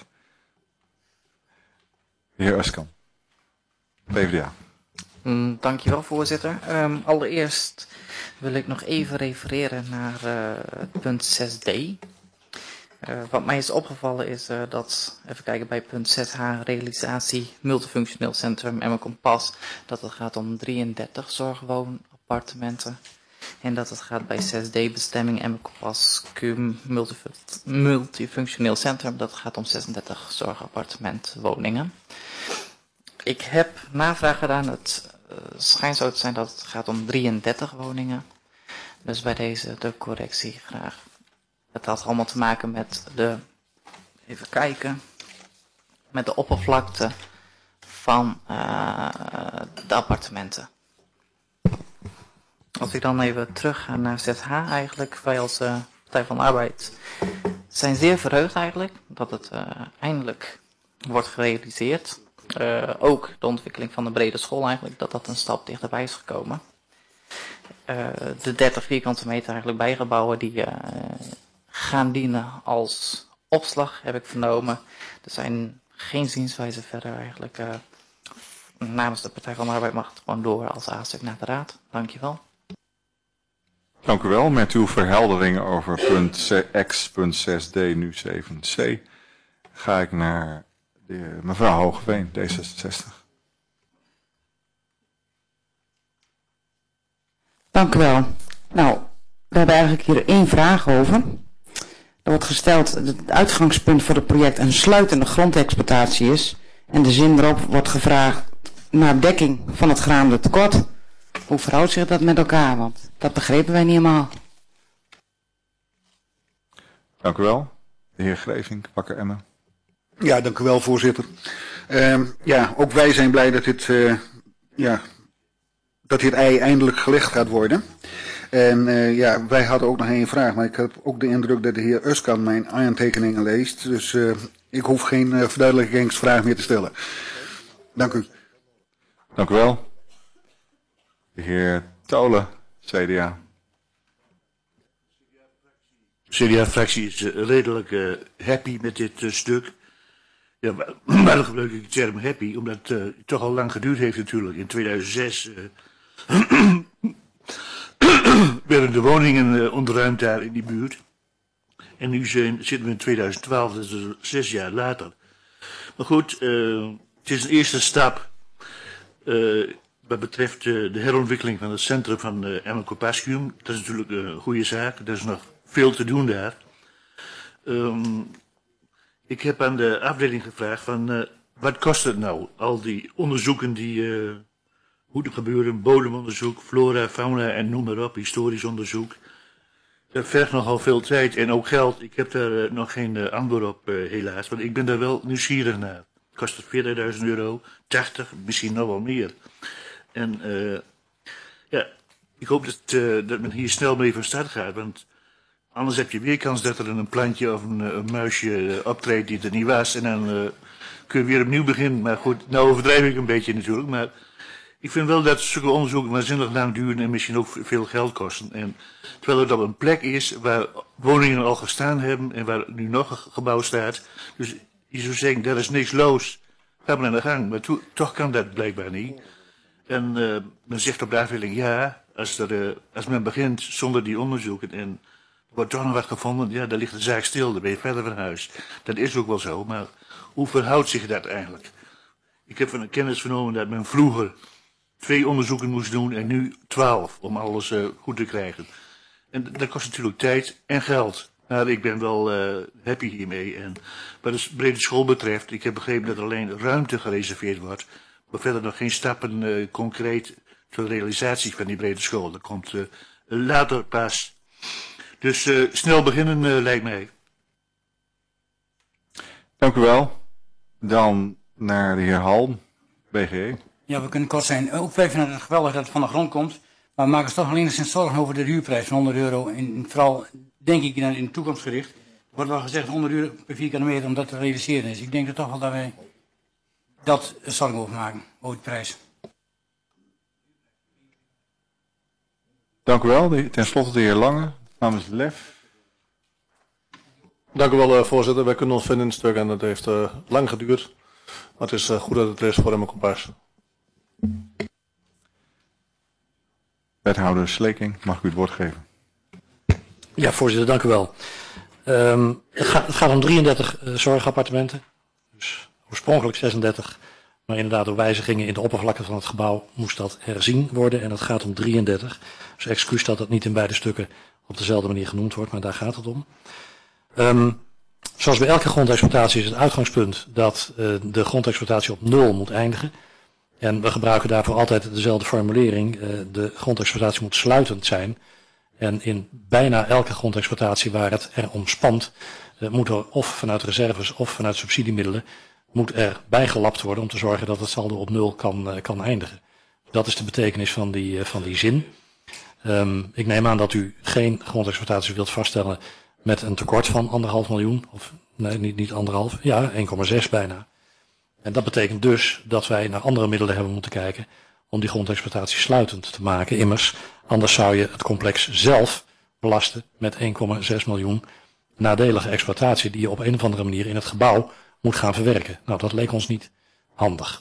De heer Uskan, P v d A. Mm, dankjewel voorzitter. Um, allereerst wil ik nog even refereren naar uh, het punt zes d. Uh, wat mij is opgevallen is uh, dat, even kijken bij punt zes h, realisatie multifunctioneel centrum Emmen Kompas, dat het gaat om drieëndertig zorgwoonappartementen. En dat het gaat bij zes d bestemming Emmen Kompas Q multifunctioneel centrum, dat het gaat om zesendertig zorgappartementwoningen. Ik heb navraag gedaan, het uh, schijnt zo te zijn dat het gaat om drieëndertig woningen. Dus bij deze de correctie graag. Het had allemaal te maken met de, even kijken, met de oppervlakte van uh, de appartementen. Als ik dan even terug ga naar zes h eigenlijk, wij als uh, Partij van de Arbeid zijn zeer verheugd eigenlijk dat het uh, eindelijk wordt gerealiseerd. Uh, ook de ontwikkeling van de brede school eigenlijk, dat dat een stap dichterbij is gekomen. Uh, de dertig vierkante meter eigenlijk bijgebouwen die uh, gaan dienen als opslag, heb ik vernomen. Er zijn geen zienswijzen verder eigenlijk. Uh, namens de Partij van de Arbeid mag het gewoon door als aanstuk naar de Raad. Dankjewel. Dank u wel. Met uw verheldering over punt X, punt zes d, nu zeven c, ga ik naar de, mevrouw Hoogeveen, D zesenzestig. Dank u wel. Nou, we hebben eigenlijk hier één vraag over. Er wordt gesteld dat het uitgangspunt voor het project een sluitende grondexploitatie is. En de zin erop wordt gevraagd naar dekking van het geraamde tekort. Hoe verhoudt zich dat met elkaar? Want dat begrepen wij niet helemaal. Dank u wel. De heer Greevink, Wakker Emmen. Ja, dank u wel, voorzitter. Uh, ja, ook wij zijn blij dat dit, uh, ja, dat dit ei eindelijk gelegd gaat worden. En uh, ja, wij hadden ook nog één vraag, maar ik heb ook de indruk dat de heer Uskan mijn aantekeningen leest. Dus uh, ik hoef geen uh, verduidelijkingsvraag meer te stellen. Dank u. Dank u wel. De heer Tolen, C D A. De C D A-fractie is uh, redelijk uh, happy met dit uh, stuk. Ja, waarom gebruik ik de term happy? Omdat uh, het toch al lang geduurd heeft natuurlijk. In tweeduizend zes uh, werden de woningen uh, ontruimd daar in die buurt. En nu zijn, zitten we in tweeduizend twaalf, dat is dus zes jaar later. Maar goed, uh, het is een eerste stap uh, wat betreft uh, de herontwikkeling van het centrum van uh, Emmen Compascuum. Dat is natuurlijk uh, een goede zaak, er is nog veel te doen daar. Um, ik heb aan de afdeling gevraagd van uh, wat kost het nou, al die onderzoeken die uh, moeten gebeuren, bodemonderzoek, flora, fauna en noem maar op, historisch onderzoek. Dat vergt nogal veel tijd en ook geld. Ik heb daar uh, nog geen uh, antwoord op uh, helaas, want ik ben daar wel nieuwsgierig naar. Het kost veertigduizend euro, tachtig, misschien nog wel meer. En uh, ja, ik hoop dat, uh, dat men hier snel mee van start gaat, want anders heb je weer kans dat er een plantje of een, een muisje uh, optreedt die er niet was. En dan uh, kun je weer opnieuw beginnen. Maar goed, nou overdrijf ik een beetje natuurlijk. Maar ik vind wel dat zulke onderzoeken waanzinnig lang duren en misschien ook veel geld kosten. En terwijl het op een plek is waar woningen al gestaan hebben en waar nu nog een gebouw staat. Dus je zou zeggen, daar is niks los. Ga maar aan de gang. Maar to, toch kan dat blijkbaar niet. En uh, men zegt op de afdeling, ja, als, er, uh, als men begint zonder die onderzoeken en wordt toch nog wat gevonden, ja, dan ligt de zaak stil, dan ben je verder van huis. Dat is ook wel zo, maar hoe verhoudt zich dat eigenlijk? Ik heb van een kennis vernomen dat men vroeger twee onderzoeken moest doen en nu twaalf, om alles uh, goed te krijgen. En dat kost natuurlijk tijd en geld. Maar ik ben wel uh, happy hiermee. En wat de brede school betreft, ik heb begrepen dat er alleen ruimte gereserveerd wordt, maar verder nog geen stappen uh, concreet tot de realisatie van die brede school. Dat komt uh, later pas. Dus uh, snel beginnen uh, lijkt mij. Dank u wel. Dan naar de heer Halm, B G E. Ja, we kunnen kort zijn. Ook wij vinden het geweldig dat het van de grond komt. Maar we maken ons toch enigszins zorgen over de huurprijs van honderd euro. En vooral, denk ik, in de toekomst gericht. wordt wel gezegd honderd uur per vierkante meter om dat te realiseren is. Ik denk er toch wel dat wij dat zorgen over maken, over de prijs. Dank u wel. De- Ten slotte de heer Lange namens L E F. Dank u wel, uh, voorzitter. Wij kunnen ons vinden in het stuk en het heeft uh, lang geduurd. Maar het is uh, goed dat het er is voor Emmen Kompas. Wethouder Sleking, mag ik u het woord geven? Ja, voorzitter, dank u wel. Um, het, gaat, het gaat om drieëndertig uh, zorgappartementen. Dus oorspronkelijk zesendertig. Maar inderdaad door wijzigingen in de oppervlakte van het gebouw moest dat herzien worden. En het gaat om drieëndertig. Dus excuus dat het niet in beide stukken op dezelfde manier genoemd wordt. Maar daar gaat het om. Um, zoals bij elke grondexploitatie is het uitgangspunt dat uh, de grondexploitatie op nul moet eindigen. En we gebruiken daarvoor altijd dezelfde formulering. Uh, de grondexploitatie moet sluitend zijn. En in bijna elke grondexploitatie waar het er om spant, uh, moet er of vanuit reserves of vanuit subsidiemiddelen, moet er bijgelapt worden om te zorgen dat het saldo op nul kan, uh, kan eindigen. Dat is de betekenis van die, uh, van die zin. Um, ik neem aan dat u geen grondexploitatie wilt vaststellen met een tekort van anderhalf miljoen. Of nee, niet, niet anderhalf. Ja, één komma zes bijna. En dat betekent dus dat wij naar andere middelen hebben moeten kijken om die grondexploitatie sluitend te maken. Immers, anders zou je het complex zelf belasten met één komma zes miljoen nadelige exploitatie die je op een of andere manier in het gebouw moet gaan verwerken. Nou, dat leek ons niet handig.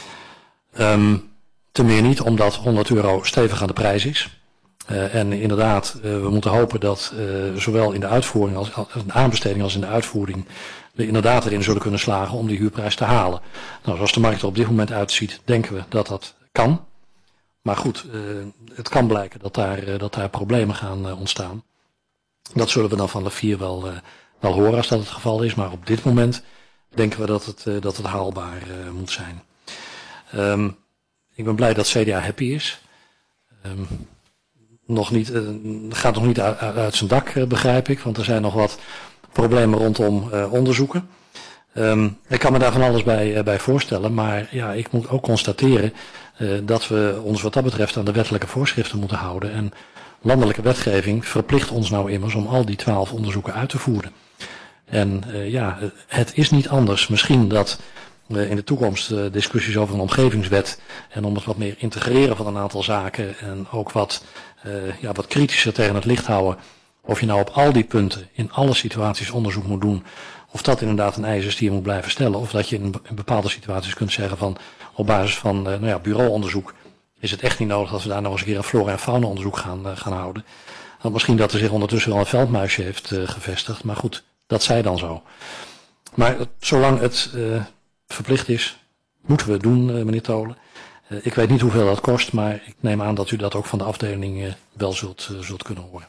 Um, ten meer niet omdat honderd euro stevig aan de prijs is. Uh, en inderdaad, uh, we moeten hopen dat uh, zowel in de uitvoering als, als in de aanbesteding als in de uitvoering we inderdaad erin zullen kunnen slagen om die huurprijs te halen. Nou, zoals de markt er op dit moment uitziet, denken we dat dat kan. Maar goed, uh, het kan blijken dat daar, uh, dat daar problemen gaan uh, ontstaan. Dat zullen we dan van de vier wel, uh, wel horen als dat het geval is. Maar op dit moment denken we dat het, uh, dat het haalbaar uh, moet zijn. Um, ik ben blij dat C D A happy is. Um, nog niet, uh, gaat nog niet uit, uit zijn dak, uh, begrijp ik. Want er zijn nog wat problemen rondom uh, onderzoeken. Um, ik kan me daar van alles bij, uh, bij voorstellen. Maar ja, ik moet ook constateren uh, dat we ons wat dat betreft aan de wettelijke voorschriften moeten houden. En landelijke wetgeving verplicht ons nou immers om al die twaalf onderzoeken uit te voeren. En uh, ja, het is niet anders. Misschien dat uh, in de toekomst uh, discussies over een omgevingswet en om het wat meer integreren van een aantal zaken en ook wat, uh, ja, wat kritischer tegen het licht houden. Of je nou op al die punten in alle situaties onderzoek moet doen. Of dat inderdaad een eis is die je moet blijven stellen. Of dat je in, in bepaalde situaties kunt zeggen van op basis van uh, nou ja, bureauonderzoek is het echt niet nodig dat we daar nog eens een keer een flora- en fauna-onderzoek gaan, uh, gaan houden. Want misschien dat er zich ondertussen wel een veldmuisje heeft uh, gevestigd. Maar goed, dat zij dan zo. Maar uh, zolang het uh, verplicht is, moeten we het doen, uh, meneer Tolen. Uh, ik weet niet hoeveel dat kost, maar ik neem aan dat u dat ook van de afdeling uh, wel zult, uh, zult kunnen horen.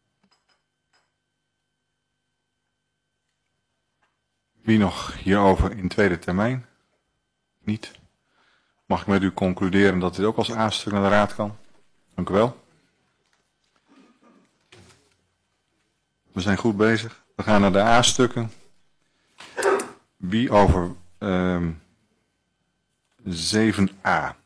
Wie nog hierover in tweede termijn? Niet. Mag ik met u concluderen dat dit ook als A-stuk naar de Raad kan? Dank u wel. We zijn goed bezig. We gaan naar de A-stukken. Wie over um, zeven a?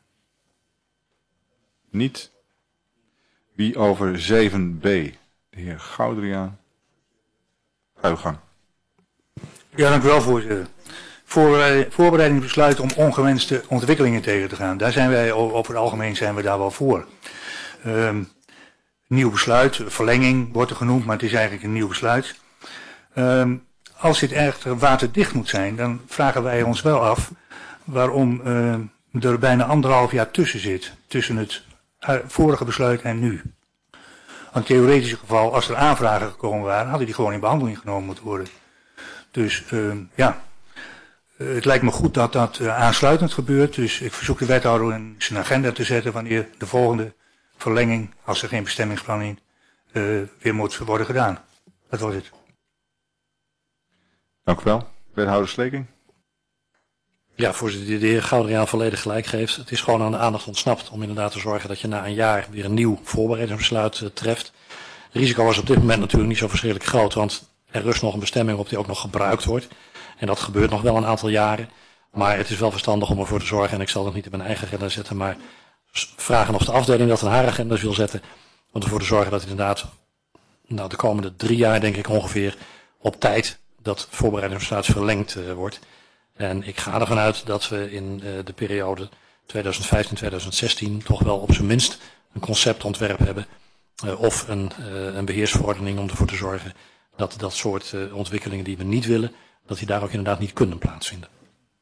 Niet. Wie over zeven b? De heer Goudriaan. Ga uw gang. Ja, dank u wel, voorzitter. Voorbereidingsbesluit om ongewenste ontwikkelingen tegen te gaan. Daar zijn wij, over het algemeen zijn we daar wel voor. Um, nieuw besluit, verlenging wordt er genoemd, maar het is eigenlijk een nieuw besluit. Um, als dit echter waterdicht moet zijn, dan vragen wij ons wel af waarom uh, er bijna anderhalf jaar tussen zit. Tussen het vorige besluit en nu. In theoretisch geval, als er aanvragen gekomen waren, hadden die gewoon in behandeling genomen moeten worden. Dus uh, ja, uh, het lijkt me goed dat dat uh, aansluitend gebeurt. Dus ik verzoek de wethouder in zijn agenda te zetten wanneer de volgende verlenging, als er geen bestemmingsplan in, uh, weer moet worden gedaan. Dat was het. Dank u wel. Wethouder Sleking. Ja, voorzitter, de heer Goudriaan volledig gelijk geeft. Het is gewoon aan de aandacht ontsnapt om inderdaad te zorgen dat je na een jaar weer een nieuw voorbereidingsbesluit uh, treft. Het risico was op dit moment natuurlijk niet zo verschrikkelijk groot, want er rust nog een bestemming op die ook nog gebruikt wordt. En dat gebeurt nog wel een aantal jaren. Maar het is wel verstandig om ervoor te zorgen, en ik zal dat niet in mijn eigen agenda zetten, maar vragen of de afdeling dat in haar agenda wil zetten. Om ervoor te zorgen dat inderdaad nou, de komende drie jaar, denk ik ongeveer, op tijd dat voorbereidingsverslaat verlengd uh, wordt. En ik ga ervan uit dat we in uh, de periode tweeduizend vijftien tweeduizend zestien toch wel op zijn minst een conceptontwerp hebben. Uh, of een, uh, een beheersverordening om ervoor te zorgen dat dat soort uh, ontwikkelingen die we niet willen, dat die daar ook inderdaad niet kunnen plaatsvinden.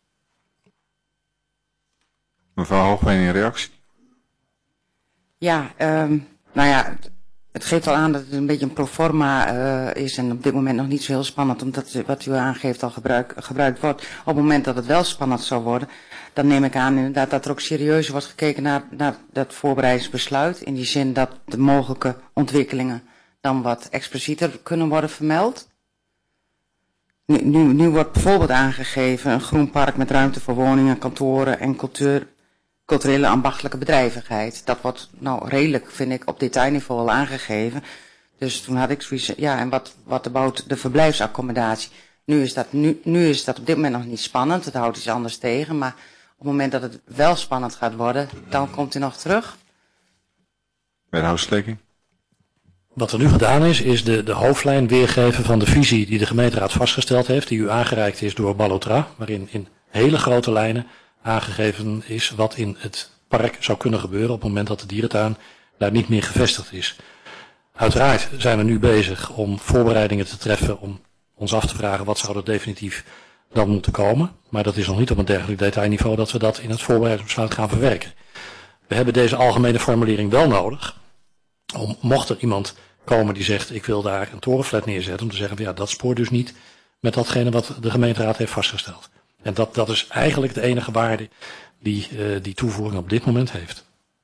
Mevrouw Hoogveen, in reactie? Ja, um, nou ja, het geeft al aan dat het een beetje een proforma uh, is en op dit moment nog niet zo heel spannend, omdat wat u aangeeft al gebruik, gebruikt wordt. Op het moment dat het wel spannend zou worden, dan neem ik aan inderdaad dat er ook serieus wordt gekeken naar, naar dat voorbereidingsbesluit, in die zin dat de mogelijke ontwikkelingen dan wat explicieter kunnen worden vermeld. Nu, nu, nu wordt bijvoorbeeld aangegeven een groen park met ruimte voor woningen, kantoren en cultuur, culturele ambachtelijke bedrijvigheid. Dat wordt nou redelijk, vind ik, op detailniveau al aangegeven. Dus toen had ik zoiets, ja, en wat, wat about de verblijfsaccommodatie? Nu is, dat, nu, nu is dat op dit moment nog niet spannend, het houdt iets anders tegen, maar op het moment dat het wel spannend gaat worden, dan komt hij nog terug. Wethouder Sleking. Wat er nu gedaan is, is de, de hoofdlijn weergeven van de visie die de gemeenteraad vastgesteld heeft, die u aangereikt is door Ballotra, waarin in hele grote lijnen aangegeven is wat in het park zou kunnen gebeuren op het moment dat de dierentuin daar niet meer gevestigd is. Uiteraard zijn we nu bezig om voorbereidingen te treffen om ons af te vragen wat zou er definitief dan moeten komen. Maar dat is nog niet op een dergelijk detailniveau dat we dat in het voorbereidingsbesluit gaan verwerken. We hebben deze algemene formulering wel nodig om, mocht er iemand komen die zegt ik wil daar een torenflat neerzetten, om te zeggen ja, dat spoort dus niet met datgene wat de gemeenteraad heeft vastgesteld. En dat, dat is eigenlijk de enige waarde die uh, die toevoeging op dit moment heeft.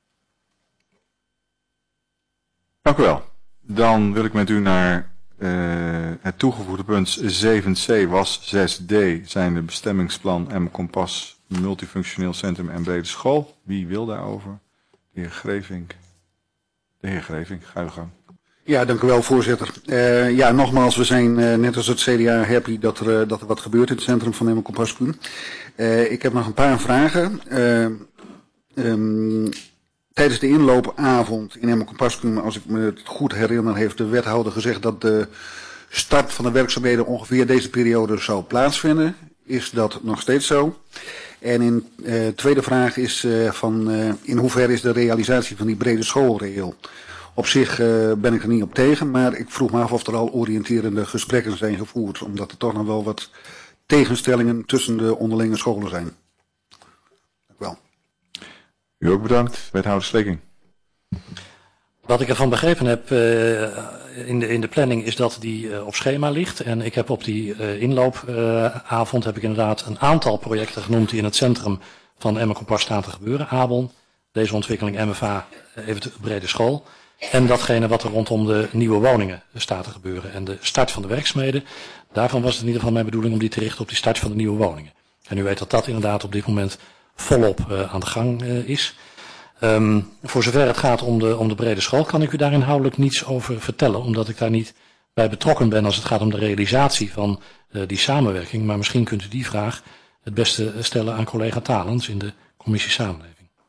Dank u wel. Dan wil ik met u naar uh, het toegevoegde punt zeven c was zes d, zijn de bestemmingsplan M Kompas multifunctioneel centrum en brede school. Wie wil daarover? De heer Grevink. De heer Grevink, ga uw gang. Ja, dank u wel, voorzitter. Uh, ja, nogmaals, we zijn uh, net als het C D A happy dat er, uh, dat er wat gebeurt in het centrum van Emmen Compascuum. Uh, ik heb nog een paar vragen. Uh, um, tijdens de inloopavond in Emmen Compascuum, als ik me het goed herinner, heeft de wethouder gezegd dat de start van de werkzaamheden ongeveer deze periode zou plaatsvinden. Is dat nog steeds zo? En in uh, tweede vraag is uh, van uh, in hoeverre is de realisatie van die brede school reëel? Op zich uh, ben ik er niet op tegen, maar ik vroeg me af of er al oriënterende gesprekken zijn gevoerd, omdat er toch nog wel wat tegenstellingen tussen de onderlinge scholen zijn. Dank u wel. U ook bedankt, wethouder Sleking. Wat ik ervan begrepen heb uh, in, de, in de planning is dat die uh, op schema ligt. En ik heb op die uh, inloopavond uh, heb ik inderdaad een aantal projecten genoemd die in het centrum van Emmen Kompas staan te gebeuren. Abon, deze ontwikkeling M F A, eventueel brede school. En datgene wat er rondom de nieuwe woningen staat te gebeuren. En de start van de werkzaamheden, daarvan was het in ieder geval mijn bedoeling om die te richten op die start van de nieuwe woningen. En u weet dat dat inderdaad op dit moment volop uh, aan de gang uh, is. Um, voor zover het gaat om de, om de brede school kan ik u daar inhoudelijk niets over vertellen, omdat ik daar niet bij betrokken ben als het gaat om de realisatie van uh, die samenwerking. Maar misschien kunt u die vraag het beste stellen aan collega Talens in de commissie Samenleving.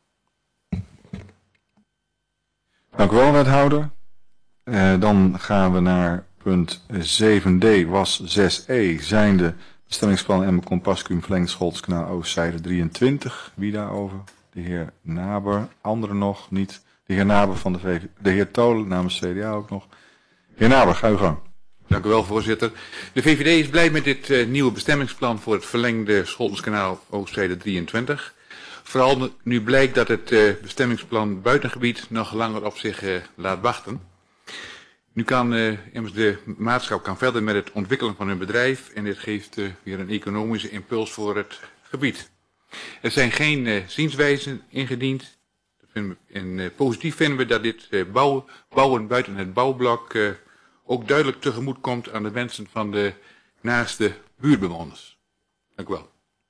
Dank u wel, wethouder. Uh, dan gaan we naar punt zeven d, was zes e, zijn de bestemmingsplan Emmen Compascuum verlengd Scholtskanaal Oostzijde drieëntwintig. Wie daarover? De heer Naber, anderen nog niet. De heer Naber van de V V D, de heer Tolen namens C D A ook nog. Heer Naber, ga uw gang. Dank u wel, voorzitter. De V V D is blij met dit uh, nieuwe bestemmingsplan voor het verlengde Scholtskanaal Oostzijde drieëntwintig. Vooral nu blijkt dat het uh, bestemmingsplan buitengebied nog langer op zich uh, laat wachten. Nu kan uh, immers de maatschap kan verder met het ontwikkelen van hun bedrijf en dit geeft uh, weer een economische impuls voor het gebied. Er zijn geen uh, zienswijzen ingediend. Dat vinden we, en uh, positief vinden we dat dit uh, bouwen, bouwen buiten het bouwblok uh, ook duidelijk tegemoet komt aan de wensen van de naaste buurtbewoners. Dank u wel.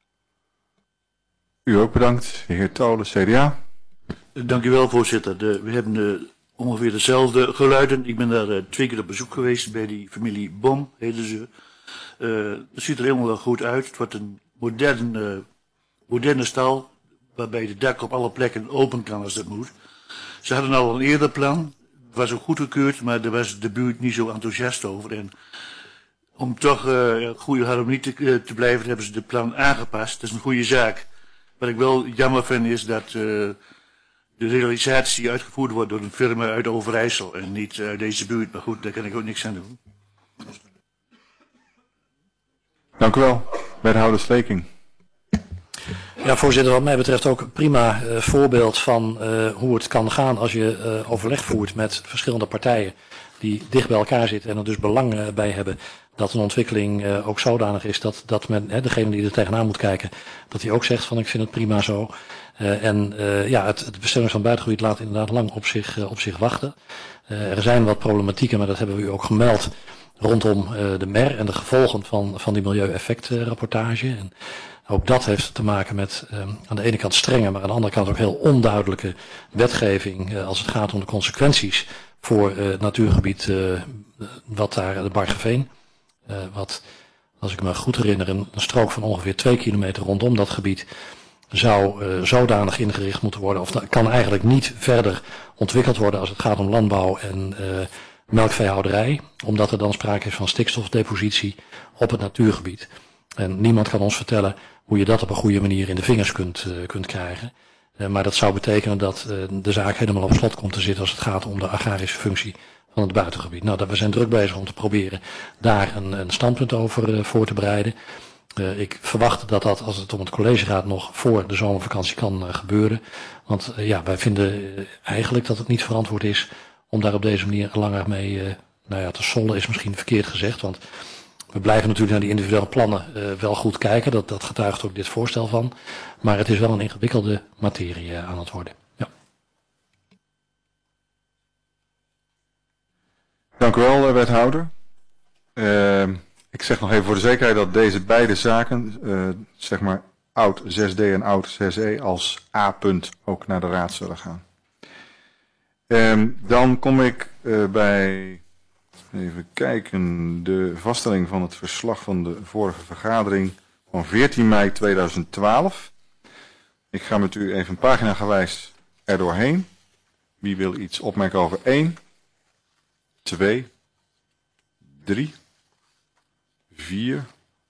U ook bedankt, de heer Tolen, C D A. Dank u wel, voorzitter. De, we hebben uh, ongeveer dezelfde geluiden. Ik ben daar uh, twee keer op bezoek geweest bij die familie Bom, heten ze. Uh, het ziet er helemaal wel goed uit. Het wordt een modern, uh, moderne stal, waarbij de dak op alle plekken open kan als dat moet. Ze hadden al een eerder plan. Het was ook goedgekeurd, maar daar was de buurt niet zo enthousiast over. En Om toch uh, goede harmonie te, uh, te blijven, hebben ze de plan aangepast. Dat is een goede zaak. Wat ik wel jammer vind is dat uh, de realisatie uitgevoerd wordt door een firma uit Overijssel en niet uit deze buurt. Maar goed, daar kan ik ook niks aan doen. Dank u wel. Wethouder Sleking. Ja, voorzitter, wat mij betreft ook een prima uh, voorbeeld van uh, hoe het kan gaan als je uh, overleg voert met verschillende partijen die dicht bij elkaar zitten en er dus belang uh, bij hebben dat een ontwikkeling uh, ook zodanig is dat, dat men, hè, degene die er tegenaan moet kijken, dat hij ook zegt van ik vind het prima zo. Uh, en uh, ja, het, het bestemming van buitengebied laat inderdaad lang op zich, uh, op zich wachten. Uh, er zijn wat problematieken, maar dat hebben we u ook gemeld rondom uh, de M E R en de gevolgen van, van die milieueffectrapportage. En ook dat heeft te maken met uh, aan de ene kant strenge, maar aan de andere kant ook heel onduidelijke wetgeving uh, als het gaat om de consequenties voor uh, het natuurgebied uh, wat daar, de Bargeveen, uh, wat, als ik me goed herinner, een, een strook van ongeveer twee kilometer rondom dat gebied zou uh, zodanig ingericht moeten worden, of dat kan eigenlijk niet verder ontwikkeld worden als het gaat om landbouw en uh, melkveehouderij, omdat er dan sprake is van stikstofdepositie op het natuurgebied. En niemand kan ons vertellen hoe je dat op een goede manier in de vingers kunt, uh, kunt krijgen. Uh, maar dat zou betekenen dat uh, de zaak helemaal op slot komt te zitten als het gaat om de agrarische functie van het buitengebied. Nou, dat we zijn druk bezig om te proberen daar een, een standpunt over uh, voor te bereiden. Uh, ik verwacht dat dat, als het om het collegeraad nog voor de zomervakantie kan uh, gebeuren. Want uh, ja, wij vinden uh, eigenlijk dat het niet verantwoord is om daar op deze manier langer mee, uh, nou ja, te sollen is misschien verkeerd gezegd, want we blijven natuurlijk naar die individuele plannen uh, wel goed kijken. Dat, dat getuigt ook dit voorstel van. Maar het is wel een ingewikkelde materie uh, aan het worden. Ja. Dank u wel, wethouder. Uh, ik zeg nog even voor de zekerheid dat deze beide zaken, uh, zeg maar oud zes D en oud zes E, als A-punt ook naar de raad zullen gaan. Uh, dan kom ik uh, bij... Even kijken, de vaststelling van het verslag van de vorige vergadering van veertien mei tweeduizend twaalf. Ik ga met u even paginagewijs er doorheen. Wie wil iets opmerken over één, twee, drie, vier,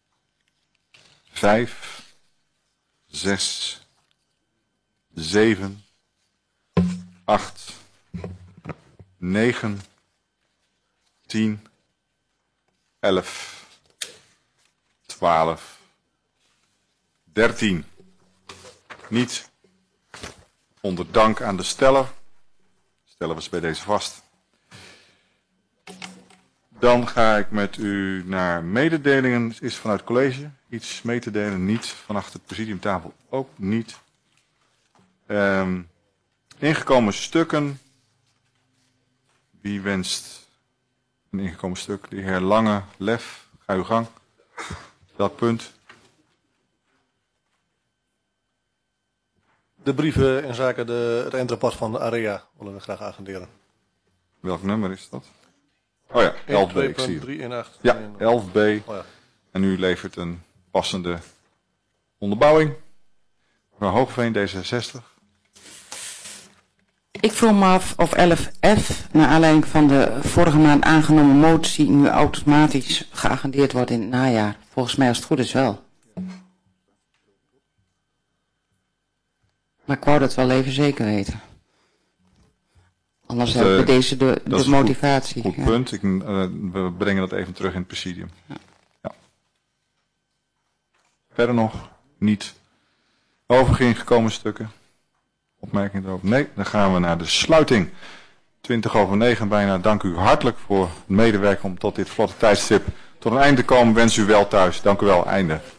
vijf, zes, zeven, acht, negen, tien, elf, twaalf, dertien. Niet. Onder dank aan de steller stellen we ze bij deze vast. Dan ga ik met u naar mededelingen. Is vanuit het college iets mee te delen? Niet. Vanaf de presidiumtafel ook niet. Um, ingekomen stukken. Wie wenst een ingekomen stuk? De heer Lange, Lef, ga uw gang. Dat punt. De brieven in zaken de, het eindrapport van de AREA willen we graag agenderen. Welk nummer is dat? Oh ja, elf B, ik zie het. Ja, elf B. Oh ja. En u levert een passende onderbouwing. Mevrouw Hoogveen, D zesenzestig. Ik vroeg me af of elf F, naar aanleiding van de vorige maand aangenomen motie, nu automatisch geagendeerd wordt in het najaar. Volgens mij als het goed is wel. Maar ik wou dat wel even zeker weten. Anders hebben we uh, deze de, de motivatie. Goed, goed ja. punt. Ik, uh, we brengen dat even terug in het presidium. Ja. Ja. Verder nog niet. Overging gekomen stukken. Opmerkingen erover? Nee, dan gaan we naar de sluiting. twintig over negen bijna. Dank u hartelijk voor het medewerken om tot dit vlotte tijdstip tot een einde te komen. Wens u wel thuis. Dank u wel. Einde.